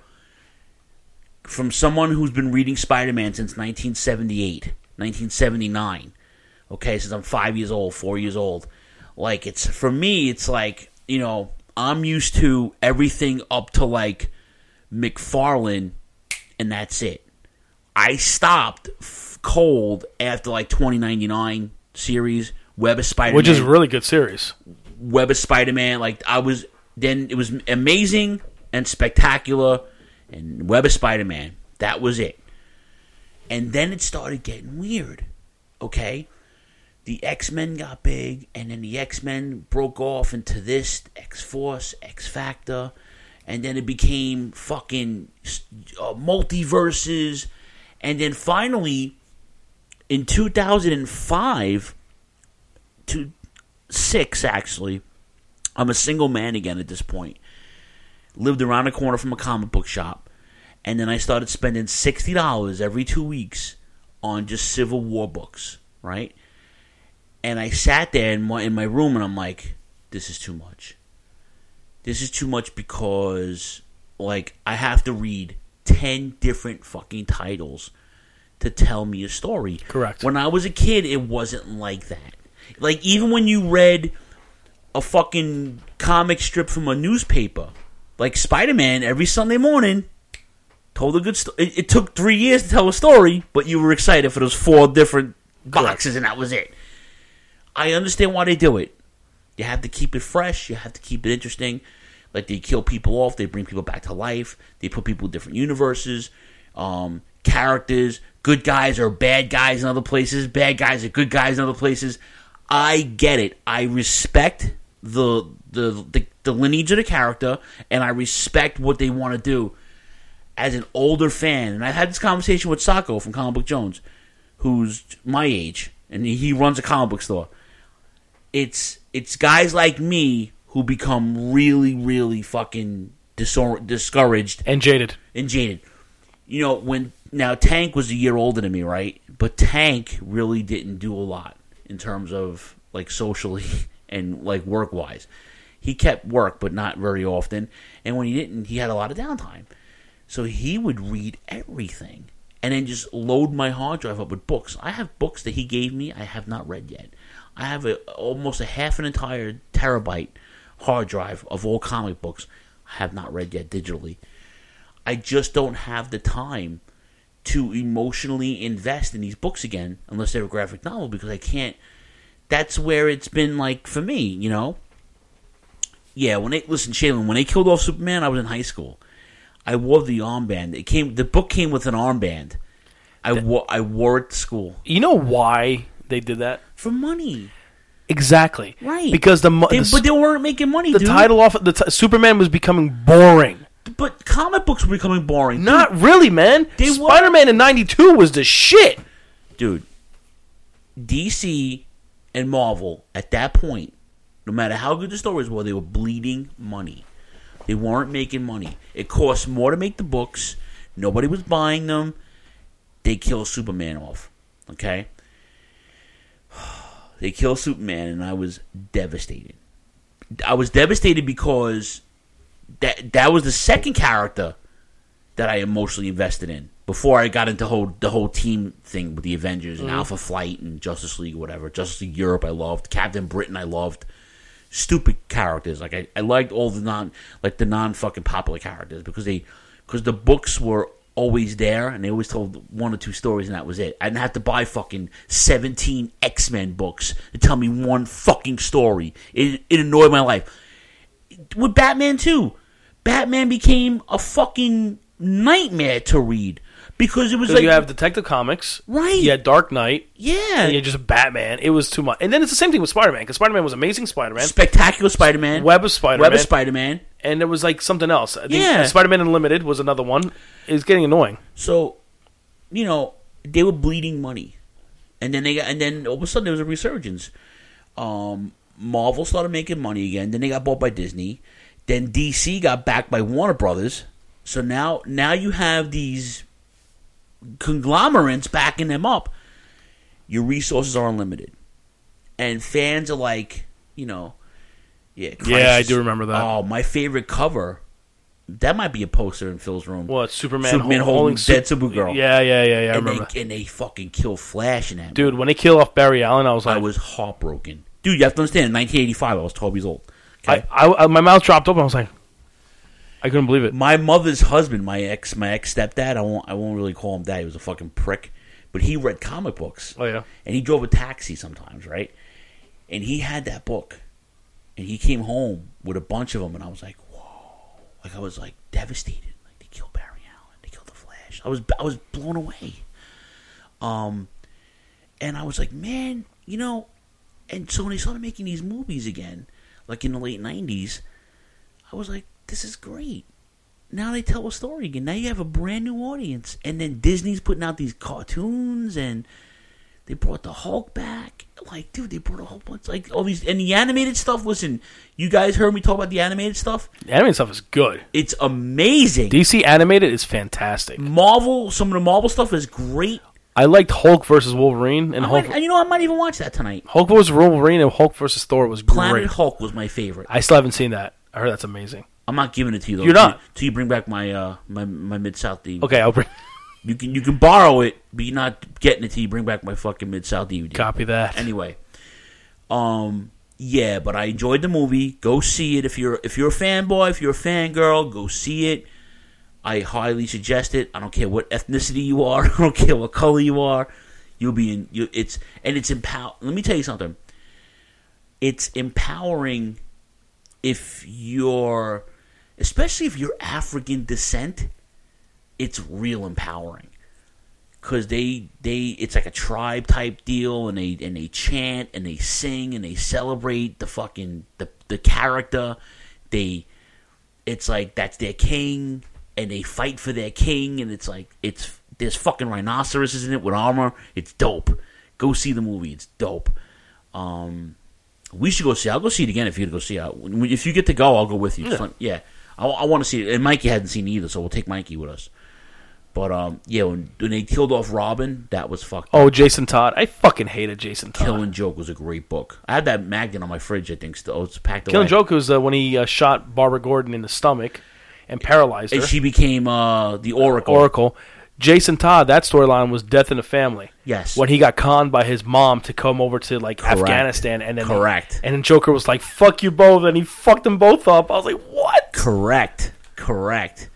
from someone who's been reading Spider-Man since nineteen seventy-eight, nineteen seventy-nine, okay, since I'm five years old, four years old, like, it's, for me, it's like, you know, I'm used to everything up to, like, McFarlane, and that's it. I stopped f- cold after, like, twenty ninety-nine series, Web of Spider-Man. Which is a really good series. Web of Spider-Man, like, I was, then it was amazing and spectacular, and Web of Spider-Man, that was it. And then it started getting weird, okay? The X-Men got big, and then the X-Men broke off into this, X-Force, X-Factor, and then it became fucking uh, multiverses, and then finally, in two thousand five, to six actually, I'm a single man again at this point, lived around the corner from a comic book shop, and then I started spending sixty dollars every two weeks on just Civil War books, right? And I sat there in my, in my room, and I'm like, this is too much. This is too much because, like, I have to read ten different fucking titles to tell me a story. Correct. When I was a kid, it wasn't like that. Like, even when you read a fucking comic strip from a newspaper, Like Spider-Man, every Sunday morning, told a good story. It, it took three years to tell a story, but you were excited for those four different boxes, and that was it. I understand why they do it. You have to keep it fresh. You have to keep it interesting. Like, they kill people off. They bring people back to life. They put people in different universes. Um, characters. Good guys are bad guys in other places. Bad guys are good guys in other places. I get it. I respect the the the, the lineage of the character, and I respect what they want to do. As an older fan, and I had this conversation with Sacco from Comic Book Jones, who's my age, and he runs a comic book store. It's it's guys like me who become really, really fucking disor- discouraged and jaded. And jaded. You know, when now Tank was a year older than me, right? But Tank really didn't do a lot in terms of like socially and like work wise. He kept work, but not very often. And when he didn't, he had a lot of downtime. So he would read everything and then just load my hard drive up with books. I have books that he gave me I have not read yet. I have a, almost a half an entire terabyte hard drive of all comic books I have not read yet digitally. I just don't have the time to emotionally invest in these books again unless they're a graphic novel, because I can't. That's where it's been like for me, you know? Yeah, when they, listen, Shaylin, when they killed off Superman, I was in high school. I wore the armband. It came. The book came with an armband. I wore. I wore it to school. You know why they did that? For money. Exactly. Right. Because the, they, the but they weren't making money. The dude. title off the t- Superman was becoming boring. But comic books were becoming boring. Not dude. really, man. They Spider-Man in ninety-two was the shit, dude. D C and Marvel at that point, no matter how good the stories were, they were bleeding money. They weren't making money. It cost more to make the books. Nobody was buying them. They kill Superman off. Okay? They kill Superman, and I was devastated. I was devastated because that that was the second character that I emotionally invested in before I got into whole, the whole team thing with the Avengers and Mm-hmm. Alpha Flight and Justice League or whatever. Justice League Europe I loved. Captain Britain I loved. Stupid characters. Like I, I liked all the non like the non fucking popular characters because they because the books were always there and they always told one or two stories and that was it. I didn't have to buy fucking seventeen X-Men books to tell me one fucking story. It it annoyed my life. With Batman too. Batman became a fucking nightmare to read. Because it was like you have Detective Comics, right? You had Dark Knight, yeah. And you had just Batman. It was too much, and then it's the same thing with Spider-Man because Spider-Man was Amazing Spider-Man, Spectacular Spider-Man, Web of Spider-Man, Web of Spider-Man, and there was like something else. I think yeah, Spider-Man Unlimited was another one. It's getting annoying. So, you know, they were bleeding money, and then they got, and then all of a sudden there was a resurgence. Um, Marvel started making money again. Then they got bought by Disney. Then D C got backed by Warner Brothers. So now, now you have these conglomerates backing them up. Your resources are unlimited, and fans are like, you know, yeah, Crisis. Yeah, I do remember that. Oh, my favorite cover. That might be a poster in Phil's room. What, Superman, Superman holding, holding Su- dead Supergirl? Yeah, yeah, yeah, yeah. I and remember. They, and they fucking kill Flash in that. Dude, when they kill off Barry Allen, I was like, I was heartbroken. Dude, you have to understand. In nineteen eighty-five, I was twelve years old. Okay? I, I, I, my mouth dropped open. I was like, I couldn't believe it. My mother's husband, my ex, my ex stepdad. I won't, I won't really call him dad. He was a fucking prick. But he read comic books. Oh yeah. And he drove a taxi sometimes, right? And he had that book, and he came home with a bunch of them, and I was like, whoa! Like I was like devastated. Like they killed Barry Allen, they killed the Flash. I was, I was blown away. Um, and I was like, man, you know. And so when they started making these movies again, like in the late nineties, I was like, this is great. Now they tell a story again. Now you have a brand new audience. And then Disney's putting out these cartoons, and they brought the Hulk back. Like, dude, they brought a whole bunch, like, all these, and the animated stuff, listen, you guys heard me talk about the animated stuff? The animated stuff is good. It's amazing. D C animated is fantastic. Marvel, some of the Marvel stuff is great. I liked Hulk versus Wolverine, and I Hulk. might, and you know, I might even watch that tonight. Hulk versus Wolverine and Hulk versus Thor was Planet great. Hulk was my favorite. I still haven't seen that. I heard that's amazing. I'm not giving it to you though. You're not. Till you bring back my uh my my Mid South D V D. Okay, I'll bring. You can you can borrow it, but you're not getting it till you bring back my fucking Mid South D V D. Copy that. Anyway, um, Yeah, but I enjoyed the movie. Go see it if you're if you're a fanboy, if you're a fangirl, go see it. I highly suggest it. I don't care what ethnicity you are. I don't care what color you are. You'll be in. You, it's and it's empower. Let me tell you something. It's empowering if you're, especially if you're African descent. It's real empowering. Because they, they, it's like a tribe type deal, and they and they chant and they sing and they celebrate the fucking the the character. They, it's like that's their king, and they fight for their king, and it's like it's there's fucking rhinoceroses in it with armor. It's dope. Go see the movie. It's dope. Um, we should go see. I'll go see it again if you go see it. If you get to go, I'll go with you. Yeah, yeah. I, I want to see it. And Mikey hadn't seen it either, so we'll take Mikey with us. But, um, yeah, when, when they killed off Robin, that was fucked Oh, up. Jason Todd. I fucking hated Jason Todd. Killing Joke was a great book. I had that magnet on my fridge, I think, still. It's packed Killing away. Joke was uh, when he uh, shot Barbara Gordon in the stomach and paralyzed her. And she became uh, the Oracle. Oracle. Jason Todd, that storyline was Death in the Family. Yes. When he got conned by his mom to come over to, like, Correct. Afghanistan. And then Correct. And then Joker was like, fuck you both, and he fucked them both up. I was like, what? Correct. Correct.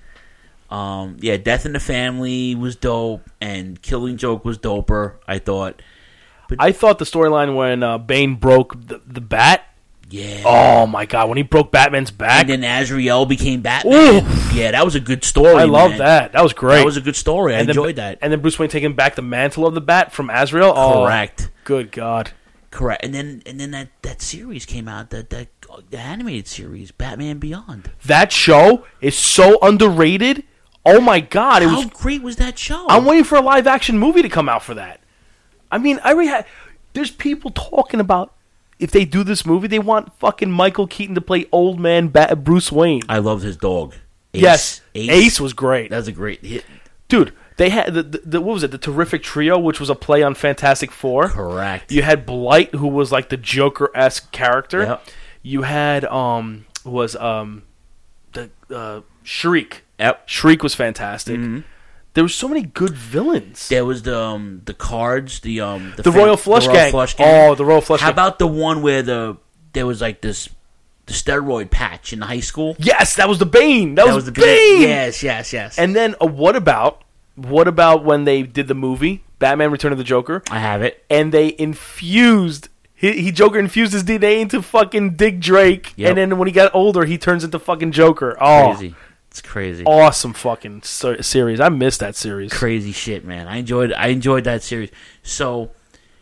Um, yeah, Death in the Family was dope, and Killing Joke was doper, I thought. But I thought the storyline when uh, Bane broke the, the bat. Yeah. Oh, my God. When he broke Batman's back. And then Azrael became Batman. Ooh. Yeah, that was a good story, I love man. that. That was great. That was a good story. I and enjoyed then, that. And then Bruce Wayne taking back the mantle of the bat from Azrael. Oh, Correct. Good God. Correct. And then and then that, that series came out, that, that the animated series, Batman Beyond. That show is so underrated. Oh, my God. It How was, great was that show? I'm waiting for a live-action movie to come out for that. I mean, I already had, there's people talking about if they do this movie, they want fucking Michael Keaton to play old man Bat- Bruce Wayne. I loved his dog. Ace. Yes. Ace. Ace was great. That was a great hit. Dude, they had, the, the, the what was it, the Terrific Trio, which was a play on Fantastic Four. Correct. You had Blight, who was like the Joker-esque character. Yep. You had, um, was, um, the, uh, Shriek. Yep. Shriek was fantastic. Mm-hmm. There were so many good villains. There was the um, the cards, the um, The Royal Flush the Royal Gang. Flush Gang. Oh, the Royal Flush How Gang. about the one where the there was like this the steroid patch in high school? Yes, that was the Bane. That, That was, was the Bane. Bane. Yes, yes, yes. And then uh, what about what about when they did the movie Batman: Return of the Joker? I have it. And they infused he, he Joker infused his D N A into fucking Dick Drake, Yep. and then when he got older, he turns into fucking Joker. Oh, Crazy. It's crazy. Awesome fucking ser- series. I missed that series. Crazy shit, man. I enjoyed I enjoyed that series. So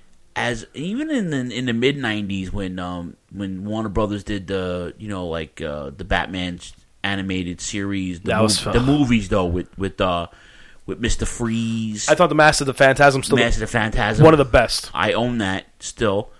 as even in the in the mid nineties when um when Warner Brothers did the you know like uh, the Batman animated series, the, That was mov- fun. the movies though with with uh with Mister Freeze. I thought the Master of the Phantasm still Master of the Phantasm, one of the best. I own that still.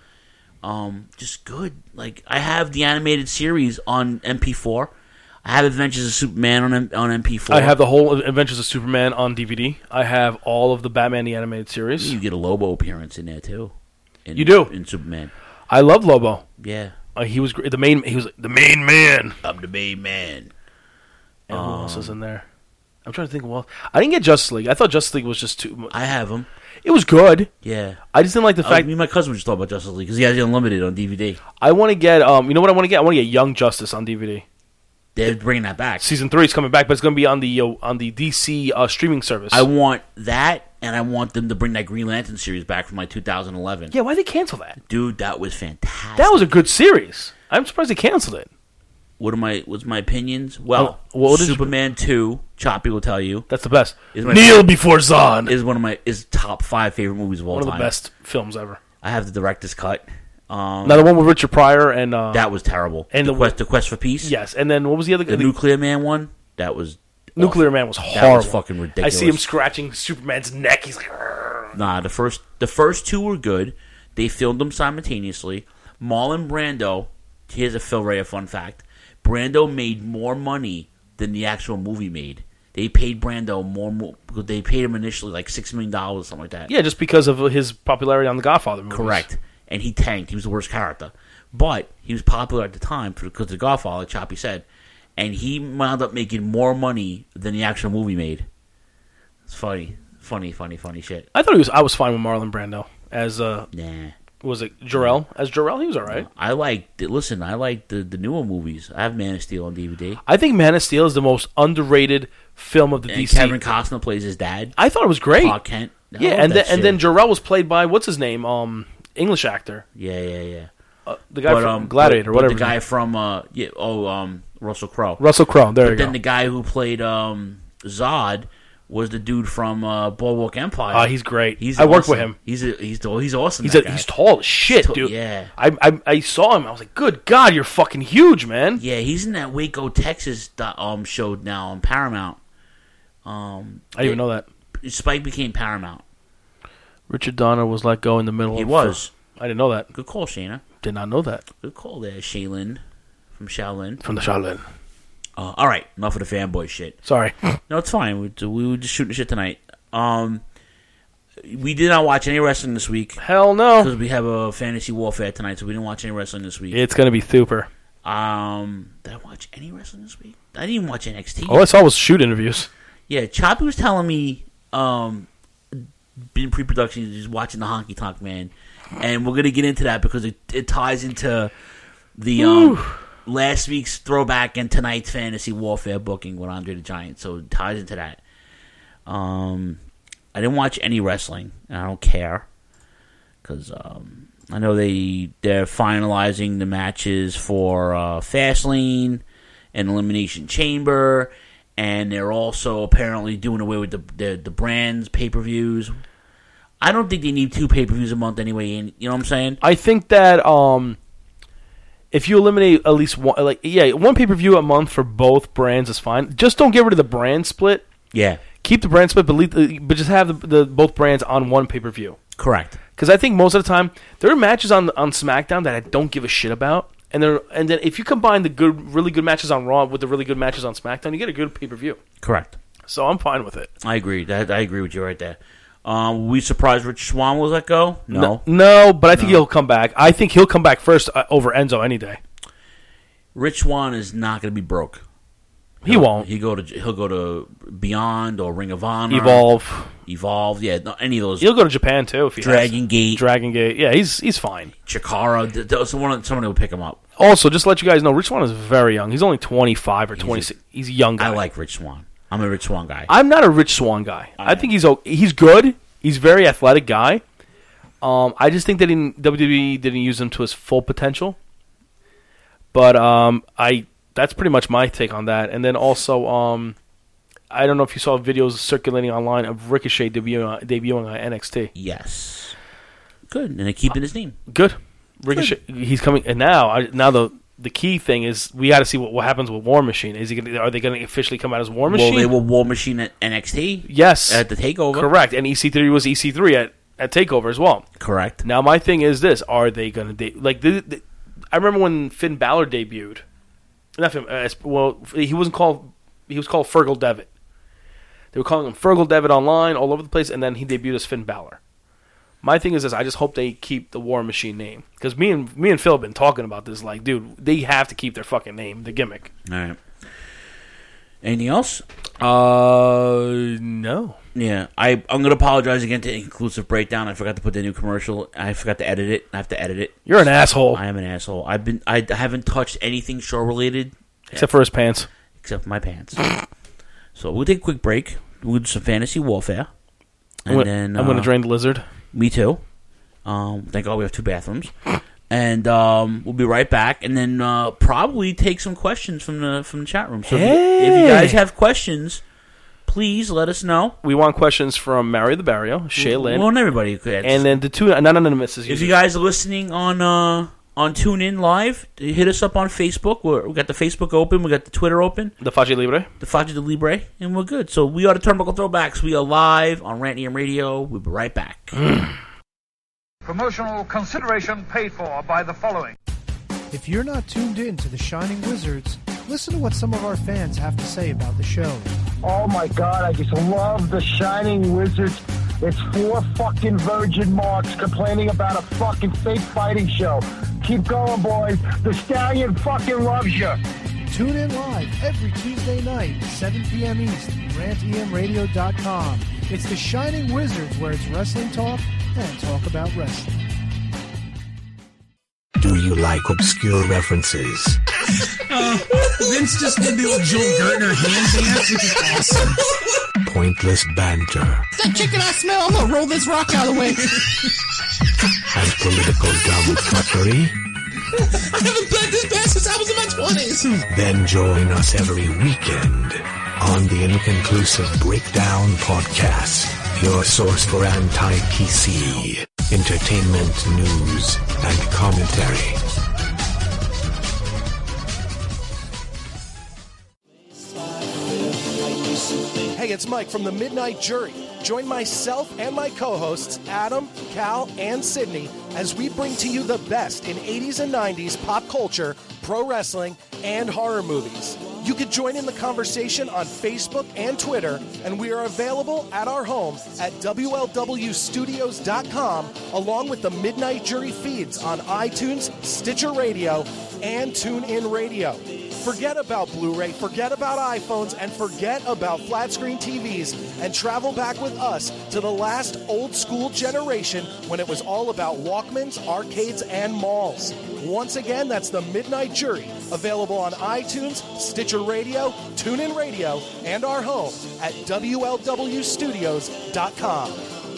Um, just good. Like I have the animated series on M P four. I have Adventures of Superman on M- on M P four. I have the whole Adventures of Superman on D V D. I have all of the Batman the Animated Series. You get a Lobo appearance in there too. In, You do. in Superman. I love Lobo. Yeah, uh, he was great. The main. He was the main man. I'm the main man. And who Um, else is in there? I'm trying to think. Well, I didn't get Justice League. I thought Justice League was just too. much. I have him. It was good. Yeah, I just didn't like the Uh, fact. me and my cousin were just talking about Justice League because he has the Unlimited on D V D. I want to get. Um, you know what I want to get? I want to get Young Justice on D V D. They're bringing that back. Season three is coming back, but it's going to be on the uh, on the D C uh, streaming service. I want that, and I want them to bring that Green Lantern series back from like two thousand eleven. yeah, why did they cancel that? Dude, that was fantastic. That was a good series. I'm surprised they canceled it. What are my what's my opinions? Well, Oh, what is- Superman two, Choppy will tell you. That's the best. Is my Kneel before Zod is one of my is top five favorite movies of all One of time. the best films ever. I have the director's cut. Um, Now the one with Richard Pryor and uh, that was terrible. and the, the- quest, the quest for peace. yes, and then what was the other? The, Nuclear Man one. That was Nuclear awful. Man was That horrible. was fucking ridiculous. I see him scratching Superman's neck. He's like, "Argh." Nah, the first the first two were good. They filmed them simultaneously. Marlon Brando. Here's a Phil Ray fun fact. Brando made more money than the actual movie made. They paid Brando more. more they paid him initially like six million dollars, something like that. yeah, just because of his popularity on the Godfather movies. Correct. And he tanked. He was the worst character. But he was popular at the time because of The Godfather, like Choppy said. And he wound up making more money than the actual movie made. It's funny. Funny, funny, funny shit. I thought he was. I was fine with Marlon Brando as uh, Nah. Was it Jarrell? As Jarrell, he was all right. I like. Listen, I like the, the newer movies. I have Man of Steel on D V D. I think Man of Steel is the most underrated film of the and D C. Kevin Costner plays his dad. I thought it was great. Clark Kent. I Yeah, love and that then, and shit. then Jarrell was played by what's his name? Um, English actor. Yeah, yeah, yeah. Uh, the guy but, from um, Gladiator, but, whatever. But the guy from uh, yeah, oh, um, Russell Crowe. Russell Crowe. There but you then go. the guy who played um, Zod was the dude from uh, Boardwalk Empire. Oh, he's great. He's I worked awesome. with him. He's a, he's he's awesome. He's that a, guy. he's tall as shit, He's dude. Yeah. I, I I saw him. I was like, good God, you're fucking huge, man. Yeah, he's in that Waco, Texas do- um show now on Paramount. Um, I didn't even know that. Spike became Paramount. Richard Donner was let go in the middle. He of was. I didn't know that. Good call, Shayna. Did not know that. Good call there, Shaylin from Shaolin. From the Shaolin. Uh, all right, enough of the fanboy shit. Sorry. No, it's fine. We, we were just shooting shit tonight. Um, we did not watch any wrestling this week. Hell no. Because we have a fantasy warfare tonight, so we didn't watch any wrestling this week. It's gonna be super. Um, did I watch any wrestling this week? I didn't even watch N X T. All I saw was shoot interviews. Yeah, Choppy was telling me, um, in pre-production, he's watching the Honky Tonk Man, and we're gonna get into that because it, it ties into the um, last week's throwback and tonight's fantasy warfare booking with Andre the Giant. So it ties into that. Um, I didn't watch any wrestling, and I don't care because um, I know they they're finalizing the matches for uh, Fastlane and Elimination Chamber. And they're also apparently doing away with the the, the brands pay-per-views. I don't think they need two pay-per-views a month anyway. And you know what I'm saying? I think that um, if you eliminate at least one, like yeah, one pay-per-view a month for both brands is fine. Just don't get rid of the brand split. Yeah, keep the brand split, but leave the, but just have the, the both brands on one pay-per-view. Correct. Because I think most of the time there are matches on on SmackDown that I don't give a shit about. And then, and then, if you combine the good, really good matches on Raw with the really good matches on SmackDown, you get a good pay per view. Correct. So I'm fine with it. I agree. That I agree with you right there. Um, were we surprised Rich Swann was let go? No, no, no but I think No. he'll come back. I think he'll come back first uh, over Enzo any day. Rich Swann is not going to be broke. He He'll- won't. He go to he'll go to Beyond or Ring of Honor, Evolve. Evolve. Yeah, no, any of those. He'll go to Japan too if he Dragon has. Gate, Dragon Gate. Yeah, he's he's fine. Chikara. th- th- Someone someone will pick him up. Also, just to let you guys know, Rich Swann is very young. He's only twenty-five or twenty-six. He's a young guy. I like Rich Swann. I'm a Rich Swann guy. I'm not a Rich Swann guy. I, think he's o- he's good. He's a very athletic guy. Um, I just think that in W W E didn't use him to his full potential. But um, I that's pretty much my take on that. And then also, um, I don't know if you saw videos circulating online of Ricochet debuting, debuting on N X T. Yes. Good, and they're keeping his name. Good. Ricochet, he's coming, and now, I, now the the key thing is we got to see what, what happens with War Machine. Is he gonna, are they going to officially come out as War Machine? Well, they were War Machine at N X T. Yes, at the Takeover. Correct, and E C three was E C three at, at Takeover as well. Correct. Now my thing is this: are they going to de- like? The, the, I remember when Finn Balor debuted. Not Finn, uh, well, he wasn't called. He was called Fergal Devitt. They were calling him Fergal Devitt online, all over the place, and then he debuted as Finn Balor. My thing is this: I just hope they keep the War Machine name because me and me and Phil have been talking about this. Like, dude, they have to keep their fucking name, the gimmick. All right. Anything else? Uh, no. Yeah, I I'm gonna apologize again to Inconclusive Breakdown. I forgot to put the new commercial. I forgot to edit it. I have to edit it. You're an asshole. I am an asshole. I've been I haven't touched anything show related Except for his pants. Except for my pants. So we'll take a quick break. We'll do some fantasy warfare, and I'm gonna, then I'm gonna uh, drain the lizard. Me too. Um, thank God we have two bathrooms. And um, we'll be right back, and then uh, probably take some questions from the from the chat room. So if, you, if you guys have questions, please let us know. We want questions from Mario the Barrio, Shaylin. Well, not everybody could. And then the two non-anonymous. If you guys are listening on uh, on TuneIn Live, hit us up on Facebook. We're, we got the Facebook open. We got the Twitter open. The Faci Libre. The Faci de Libre. And we're good. So we are the Turnbuckle Throwbacks. We are live on Rant E M Radio. We'll be right back. Promotional consideration paid for by the following. If you're not tuned in to the Shining Wizards, listen to what some of our fans have to say about the show. Oh my God, I just love the Shining Wizards. It's four fucking virgin marks complaining about a fucking fake fighting show. Keep going, boys. The Stallion fucking loves you. Tune in live every Tuesday night, seven p.m. East, rant e m radio dot com. It's the Shining Wizards, where it's wrestling talk and talk about wrestling. you like obscure references, Uh, Vince just did the old Joel Gertner hand dance, which is awesome. pointless banter, That chicken I smell, I'm gonna roll this rock out of the way. and political dumb fuckery? I haven't played this band since I was in my twenties. Then join us every weekend on the Inconclusive Breakdown Podcast, your source for anti-P C entertainment, news, and commentary. Hey, it's Mike from the Midnight Jury. Join myself and my co-hosts, Adam, Cal, and Sydney, as we bring to you the best in eighties and nineties pop culture, pro wrestling, and horror movies. You can join in the conversation on Facebook and Twitter, and we are available at our home at W L W studios dot com, along with the Midnight Jury feeds on iTunes, Stitcher Radio, and TuneIn Radio. Forget about Blu-ray, forget about iPhones, and forget about flat-screen T Vs, and travel back with us to the last old-school generation when it was all about Walkmans, arcades, and malls. Once again, that's the Midnight Jury, available on iTunes, Stitcher Radio, TuneIn Radio, and our home at W L W studios dot com.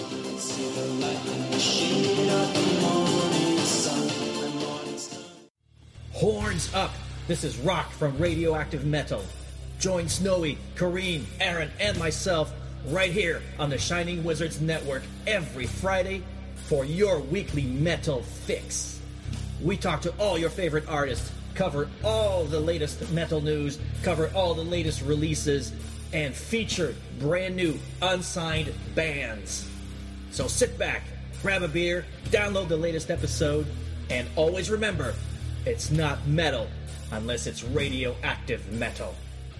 Horns up! This is Rock from Radioactive Metal. Join Snowy, Kareem, Aaron, and myself right here on the Shining Wizards Network every Friday for your weekly metal fix. We talk to all your favorite artists, cover all the latest metal news, cover all the latest releases, and feature brand new unsigned bands. So sit back, grab a beer, download the latest episode, and always remember, it's not metal unless it's radioactive metal.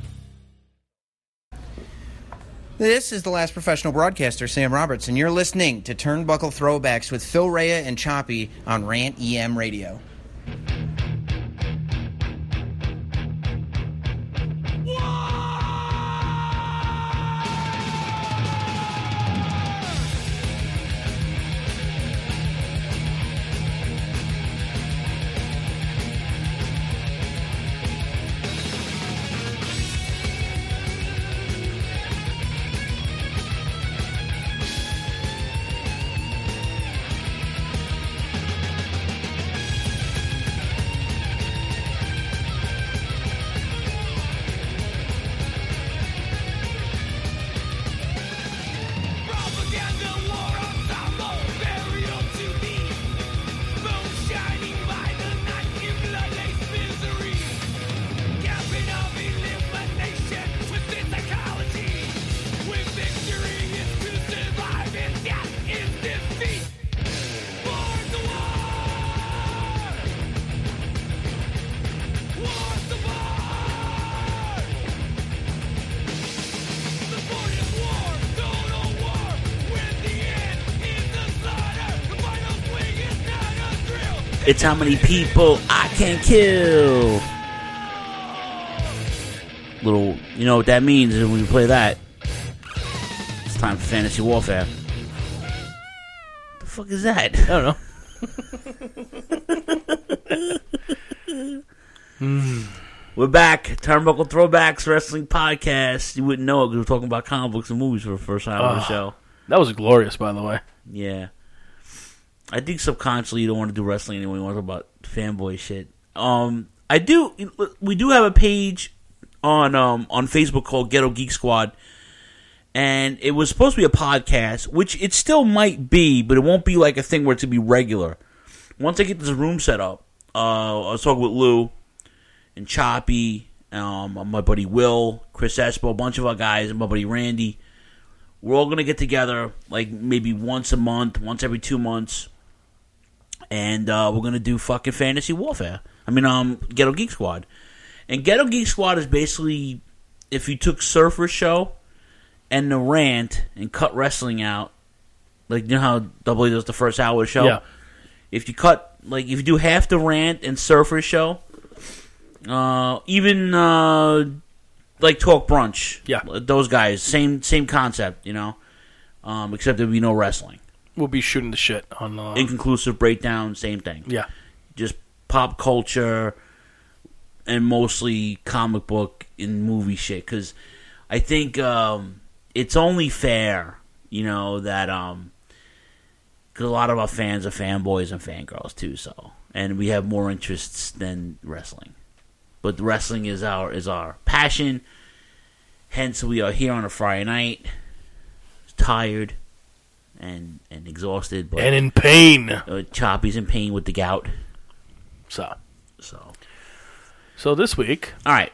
This is the last professional broadcaster, Sam Roberts, and you're listening to Turnbuckle Throwbacks with Phil Rea and Choppy on Rant E M Radio. It's how many people I can kill. Little, you know what that means when we play that. It's time for Fantasy Warfare. What the fuck is that? I don't know. We're back. Turnbuckle Throwbacks Wrestling Podcast. You wouldn't know it because we're talking about comic books and movies for the first time on the Oh, show. That was glorious, by the way. Yeah. I think subconsciously you don't want to do wrestling anymore. You want to talk about fanboy shit. Um, I do. We do have a page on um on Facebook called Ghetto Geek Squad, and it was supposed to be a podcast, which it still might be, but it won't be like a thing where it's to be regular. Once I get this room set up, uh, I was talking with Lou and Choppy, um, my buddy Will, Chris Espo, a bunch of our guys, and my buddy Randy. We're all gonna get together like maybe once a month, once every two months. And uh, we're going to do fucking Fantasy Warfare. I mean, um, Ghetto Geek Squad. And Ghetto Geek Squad is basically if you took Surfer's show and the rant and cut wrestling out. Like, you know how W does the first hour of the show? Yeah. If you cut, like, if you do half the rant and Surfer's show, uh, even, uh, like, Talk Brunch. Yeah. Those guys, same same concept, you know? Um, except there would be no wrestling. We'll be shooting the shit on... Uh... Inconclusive breakdown, same thing. Yeah. Just pop culture and mostly comic book and movie shit. Because I think um, it's only fair, you know, that um, because a lot of our fans are fanboys and fangirls too. So, and we have more interests than wrestling. But the wrestling is our is our passion. Hence, we are here on a Friday night, tired and and exhausted, but and in pain. Uh, Choppy's in pain with the gout. So, so, so this week, all right.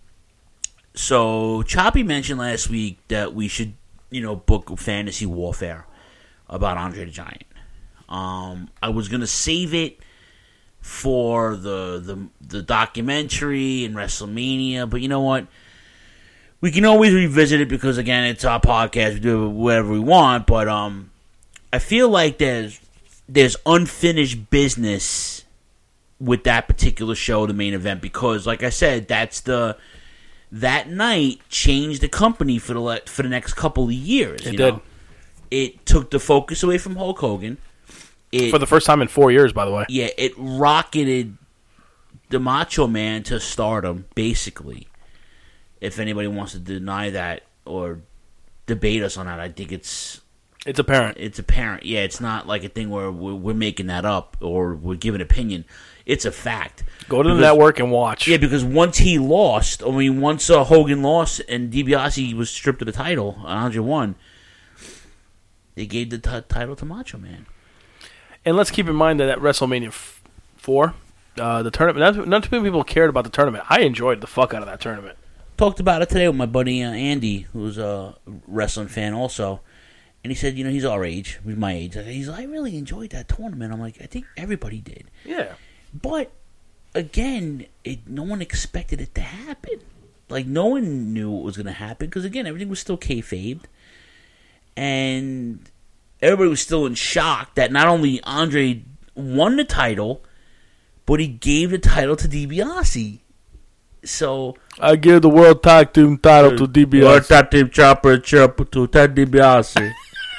So Choppy mentioned last week that we should, you know, book Fantasy Warfare about Andre the Giant. Um, I was gonna save it for the the the documentary and WrestleMania, but you know what? We can always revisit it because again, it's our podcast. We do whatever we want, but um, I feel like there's there's unfinished business with that particular show, the main event, because like I said, that's the that night changed the company for the for the next couple of years. It you did. know? It took the focus away from Hulk Hogan. It, for the first time in four years, by the way. Yeah, it rocketed the Macho Man to stardom, basically. If anybody wants to deny that or debate us on that, I think it's... It's apparent. It's apparent. Yeah, it's not like a thing where we're, we're making that up or we're giving opinion. It's a fact. Go to because, the network and watch. Yeah, because once he lost, I mean, once uh, Hogan lost and DiBiase was stripped of the title, and Andre won, they gave the t- title to Macho Man. And let's keep in mind that at WrestleMania f- four, uh, the tournament, not, not too many people cared about the tournament. I enjoyed the fuck out of that tournament. Talked about it today with my buddy uh, Andy, who's a wrestling fan also. And he said, you know, he's our age, he's my age. He's like, I really enjoyed that tournament. I'm like, I think everybody did. Yeah. But, again, it, no one expected it to happen. Like, no one knew it was going to happen because, again, everything was still kayfabed. And everybody was still in shock that not only Andre won the title, but he gave the title to DiBiase. So I give the World Tag Team title to DiBiase. World Tag Team Championship to Ted DiBiase.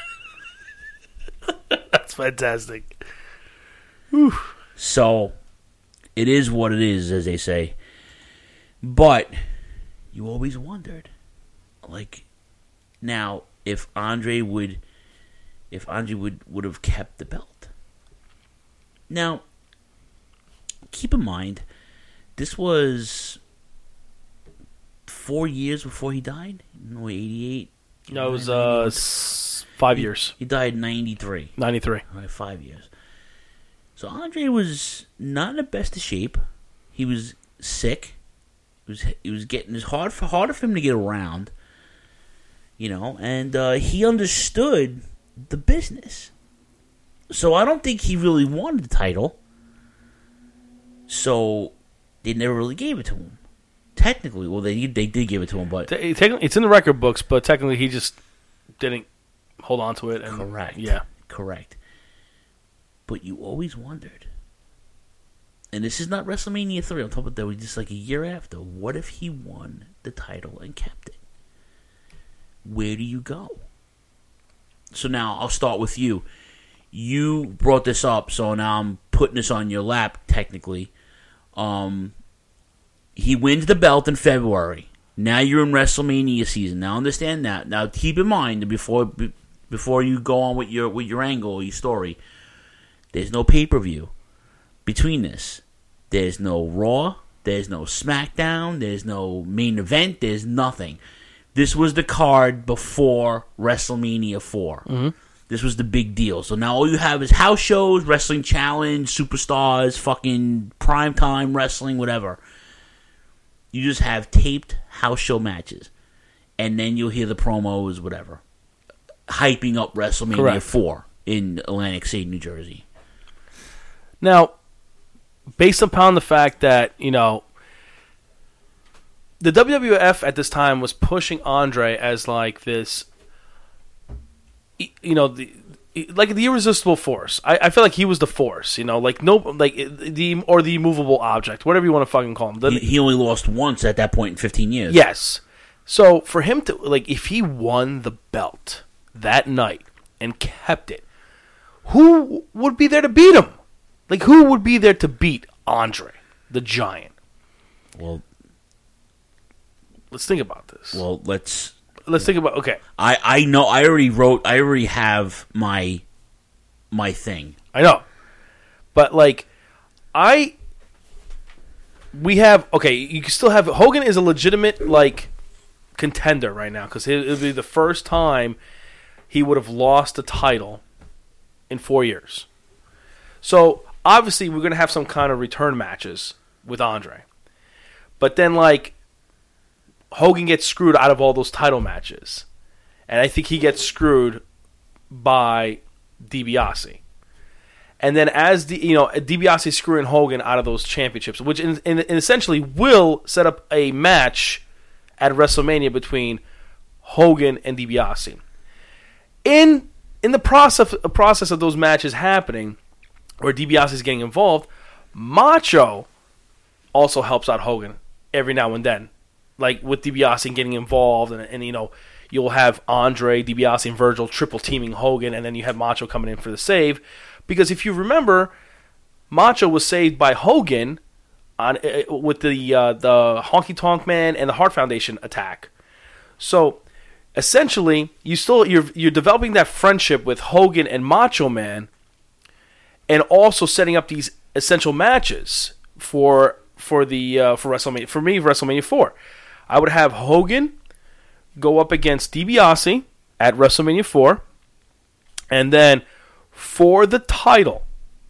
That's fantastic. Whew. So it is what it is, as they say. But you always wondered, like, now if Andre would. If Andre would, would have kept the belt. Now, keep in mind, this was four years before he died. No, eighty-eight. No, it was uh, s- five he, years. He died in ninety-three. ninety-three. All right, five years. So Andre was not in the best of shape. He was sick. It was he was getting it's hard for harder for him to get around. You know, and uh, he understood the business. So I don't think he really wanted the title. So they never really gave it to him. Technically, well, they they did give it to him, but it's in the record books. But technically, he just didn't hold on to it. And, correct. Yeah, correct. But you always wondered, and this is not WrestleMania three. I'm talking about that was just like a year after. What if he won the title and kept it? Where do you go? So now I'll start with you. You brought this up, so now I'm putting this on your lap, technically. Um, he wins the belt in February. Now you're in WrestleMania season. Now understand that. Now keep in mind, before before you go on with your with your angle, your story, there's no pay-per-view between this. There's no Raw. There's no SmackDown. There's no main event. There's nothing. This was the card before WrestleMania four. Mm-hmm. This was the big deal. So now all you have is house shows, Wrestling Challenge, Superstars, fucking primetime wrestling, whatever. You just have taped house show matches. And then you'll hear the promos, whatever. Hyping up WrestleMania Correct. four in Atlantic City, New Jersey. Now, based upon the fact that, you know, the W W F at this time was pushing Andre as like this, you know, the like the irresistible force. I, I feel like he was the force, you know, like no, like the or the immovable object, whatever you want to fucking call him. The, he, he only lost once at that point in fifteen years. Yes. So for him to like, if he won the belt that night and kept it, who would be there to beat him? Like, who would be there to beat Andre, the Giant. Well, let's think about this. Well, let's let's think about. Okay, I, I know. I already wrote. I already have my my thing. I know, but like, I we have okay. You can still have Hogan is a legitimate like contender right now because it would be the first time he would have lost a title in four years. So obviously we're gonna have some kind of return matches with Andre, but then like Hogan gets screwed out of all those title matches, and I think he gets screwed by DiBiase. And then as the you know DiBiase screwing Hogan out of those championships, which in, in, in essentially will set up a match at WrestleMania between Hogan and DiBiase. In in the process process of those matches happening, where DiBiase is getting involved, Macho also helps out Hogan every now and then, like with DiBiase getting involved, and, and you know you'll have Andre, DiBiase, and Virgil triple teaming Hogan, and then you have Macho coming in for the save. Because if you remember, Macho was saved by Hogan on uh, with the uh, the Honky Tonk Man and the Hart Foundation attack. So essentially, you still you're you're developing that friendship with Hogan and Macho Man, and also setting up these essential matches for for the uh, for WrestleMania. For me, WrestleMania four, I would have Hogan go up against DiBiase at WrestleMania four, and then for the title,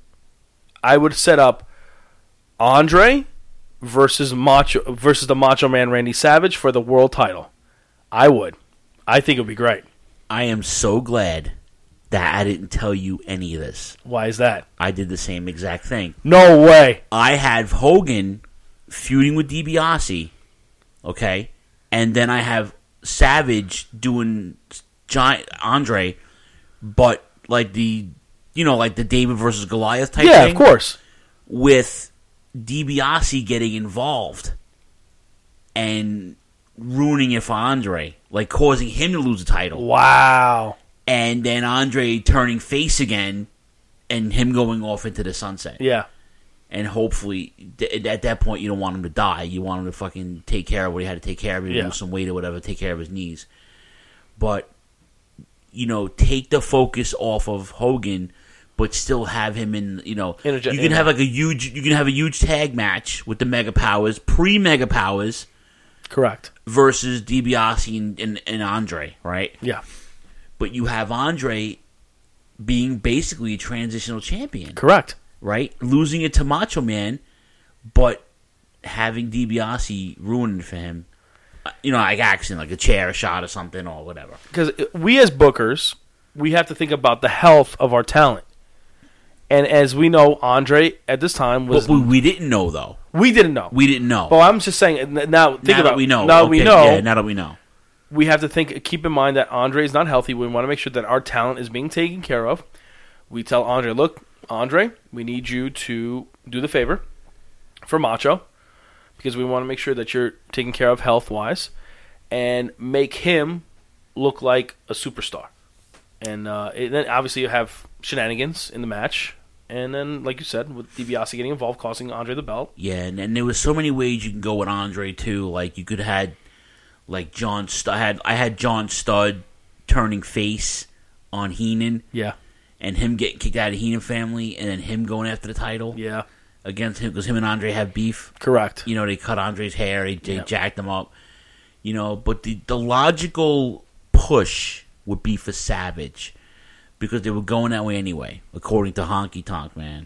I would set up Andre versus Macho versus the Macho Man Randy Savage for the world title. I would. I think it would be great. I am so glad that I didn't tell you any of this. Why is that? I did the same exact thing. No way. I had Hogan feuding with DiBiase, okay, and then I have Savage doing Giant Andre, but like the, you know, like the David versus Goliath type yeah, thing. Yeah, of course. With DiBiase getting involved and ruining it for Andre, like causing him to lose the title. Wow. And then Andre turning face again and him going off into the sunset. Yeah. And hopefully, th- at that point, you don't want him to die. You want him to fucking take care of what he had to take care of, maybe yeah. lose some weight or whatever, take care of his knees. But, you know, take the focus off of Hogan, but still have him in, you know, Interge- you can have like a huge, you can have a huge tag match with the Mega Powers, pre-Mega Powers. Correct. Versus DiBiase and, and, and Andre, right? Yeah. But you have Andre being basically a transitional champion. Correct. Right? Losing it to Macho Man, but having DiBiase ruin it for him. You know, like accident, like a chair, a shot or something or whatever. Because we as bookers, we have to think about the health of our talent. And as we know, Andre at this time was... But we didn't know, though. We didn't know. We didn't know. But I'm just saying, now think now about that we know. Now that okay. we know. Yeah, now that we know. We have to think, keep in mind that Andre is not healthy. We want to make sure that our talent is being taken care of. We tell Andre, look, Andre, we need you to do the favor for Macho, because we want to make sure that you're taken care of health-wise, and make him look like a superstar. And, uh, and then obviously you have shenanigans in the match, and then, like you said, with DiBiase getting involved, costing Andre the belt. Yeah, and, and there was so many ways you can go with Andre too. Like you could have had, like John. St- I had I had John Studd turning face on Heenan. Yeah. And him getting kicked out of the Heenan family, and then him going after the title. Yeah. Against him, because him and Andre have beef. Correct. You know, they cut Andre's hair, they, they yep. jacked him up. You know, but the, the logical push would be for Savage, because they were going that way anyway, according to Honky Tonk Man.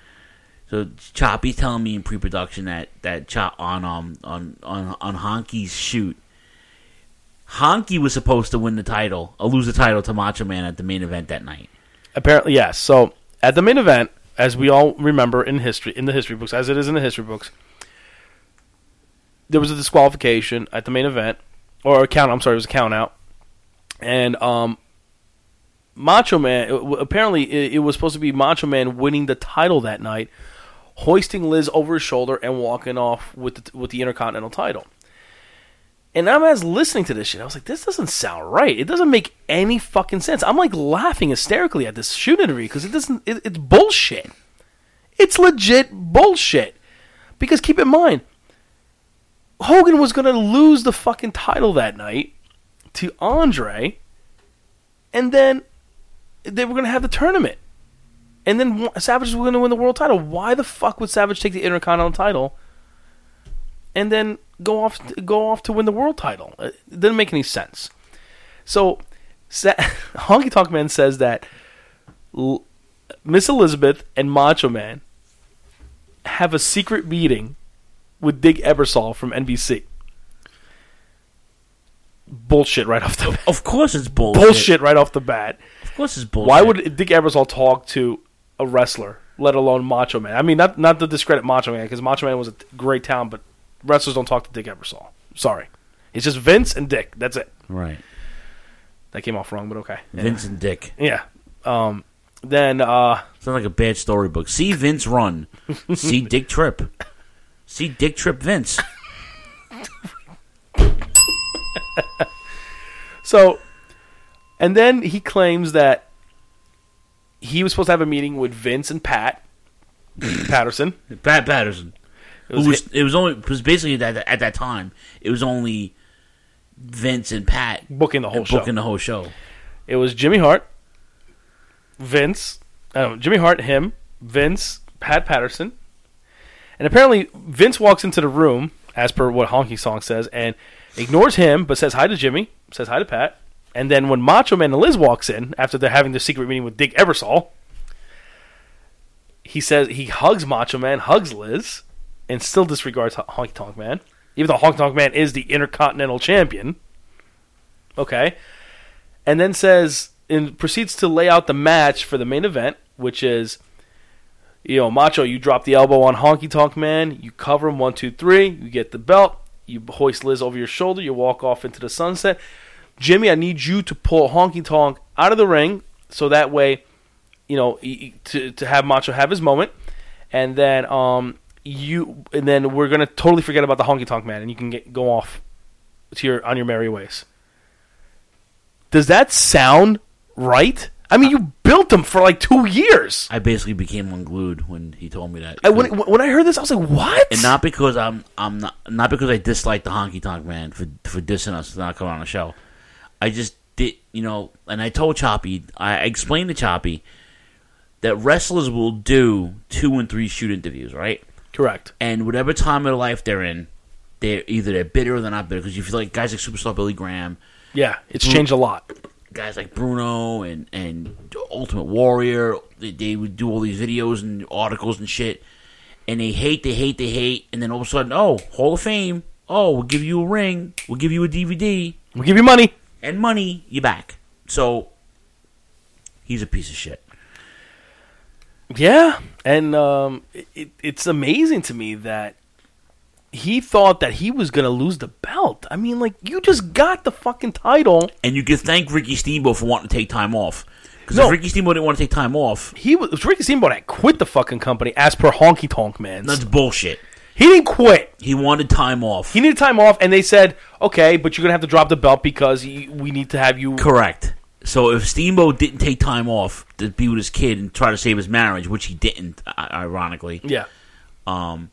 So Choppy's telling me in pre-production that that Chop on um on on on Honky's shoot, Honky was supposed to win the title, or lose the title to Macho Man at the main event that night. Apparently, yes. So at the main event, as we all remember in history, in the history books, as it is in the history books, there was a disqualification at the main event, or a count. I'm sorry, it was a count out, and um, Macho Man. It, apparently, it, it was supposed to be Macho Man winning the title that night, hoisting Liz over his shoulder and walking off with the, with the Intercontinental title. And I'm as listening to this shit, I was like, this doesn't sound right. It doesn't make any fucking sense. I'm like laughing hysterically at this shoot interview because it doesn't. It, it's bullshit. It's legit bullshit. Because keep in mind, Hogan was going to lose the fucking title that night to Andre, and then they were going to have the tournament. And then Savage was going to win the world title. Why the fuck would Savage take the Intercontinental title and then go off go off to win the world title? It didn't make any sense. So, Sa- Honky Tonk Man says that L- Miss Elizabeth and Macho Man have a secret meeting with Dick Ebersol from N B C. Bullshit right off the bat. Of course it's bullshit. Bullshit right off the bat. Of course it's bullshit. Why would Dick Ebersol talk to a wrestler, let alone Macho Man? I mean, not not to discredit Macho Man, because Macho Man was a great talent, but wrestlers don't talk to Dick Ebersol. Sorry. It's just Vince and Dick. That's it. Right. That came off wrong, but okay. Vince yeah. and Dick. Yeah. Um, then... Uh, Sounds like a bad storybook. See Vince run. See Dick trip. See Dick trip Vince. So, and then he claims that he was supposed to have a meeting with Vince and Pat Patterson. Pat Patterson. It was, Who was, hit, it was only because basically that at that time it was only Vince and Pat booking the whole show. Booking the whole show. It was Jimmy Hart, Vince, uh, Jimmy Hart, him, Vince, Pat Patterson, and apparently Vince walks into the room as per what Honky Song says and ignores him but says hi to Jimmy, says hi to Pat, and then when Macho Man and Liz walks in after they're having their secret meeting with Dick Ebersol, he says he hugs Macho Man, hugs Liz, and still disregards Honky Tonk Man, even though Honky Tonk Man is the Intercontinental Champion. Okay. And then says, and proceeds to lay out the match for the main event, which is, you know, Macho, you drop the elbow on Honky Tonk Man, you cover him, one, two, three, you get the belt, you hoist Liz over your shoulder, you walk off into the sunset. Jimmy, I need you to pull Honky Tonk out of the ring, so that way, you know, to to have Macho have his moment, and then um you and then we're gonna totally forget about the Honky Tonk Man, and you can get go off to your on your merry ways. Does that sound right? I mean, you built him for like two years. I basically became unglued when he told me that. I, when, when I heard this, I was like, "What?" And not because I'm, I'm not, not because I dislike the Honky Tonk Man for for dissing us, not coming on the show. I just did, you know. And I told Choppy, I explained to Choppy that wrestlers will do two and three shoot interviews, right? Correct. And whatever time of their life they're in, they're either they're bitter or they're not bitter. Because you feel like guys like Superstar Billy Graham. Yeah, it's changed a lot. Guys like Bruno and, and Ultimate Warrior, they, they would do all these videos and articles and shit, and they hate, they hate, they hate, and then all of a sudden, oh, Hall of Fame, oh, we'll give you a ring, we'll give you a D V D. We'll give you money. And money, you're back. So, he's a piece of shit. Yeah, and um, it, it's amazing to me that he thought that he was going to lose the belt. I mean, like, you just got the fucking title. And you can thank Ricky Steamboat for wanting to take time off. Because no, if Ricky Steamboat didn't want to take time off... He was Ricky Steamboat had quit the fucking company as per Honky Tonk Man. That's bullshit. He didn't quit. He wanted time off. He needed time off, and they said, okay, but you're going to have to drop the belt because he, we need to have you... Correct. So if Steamboat didn't take time off to be with his kid and try to save his marriage, which he didn't, ironically... Yeah. Um...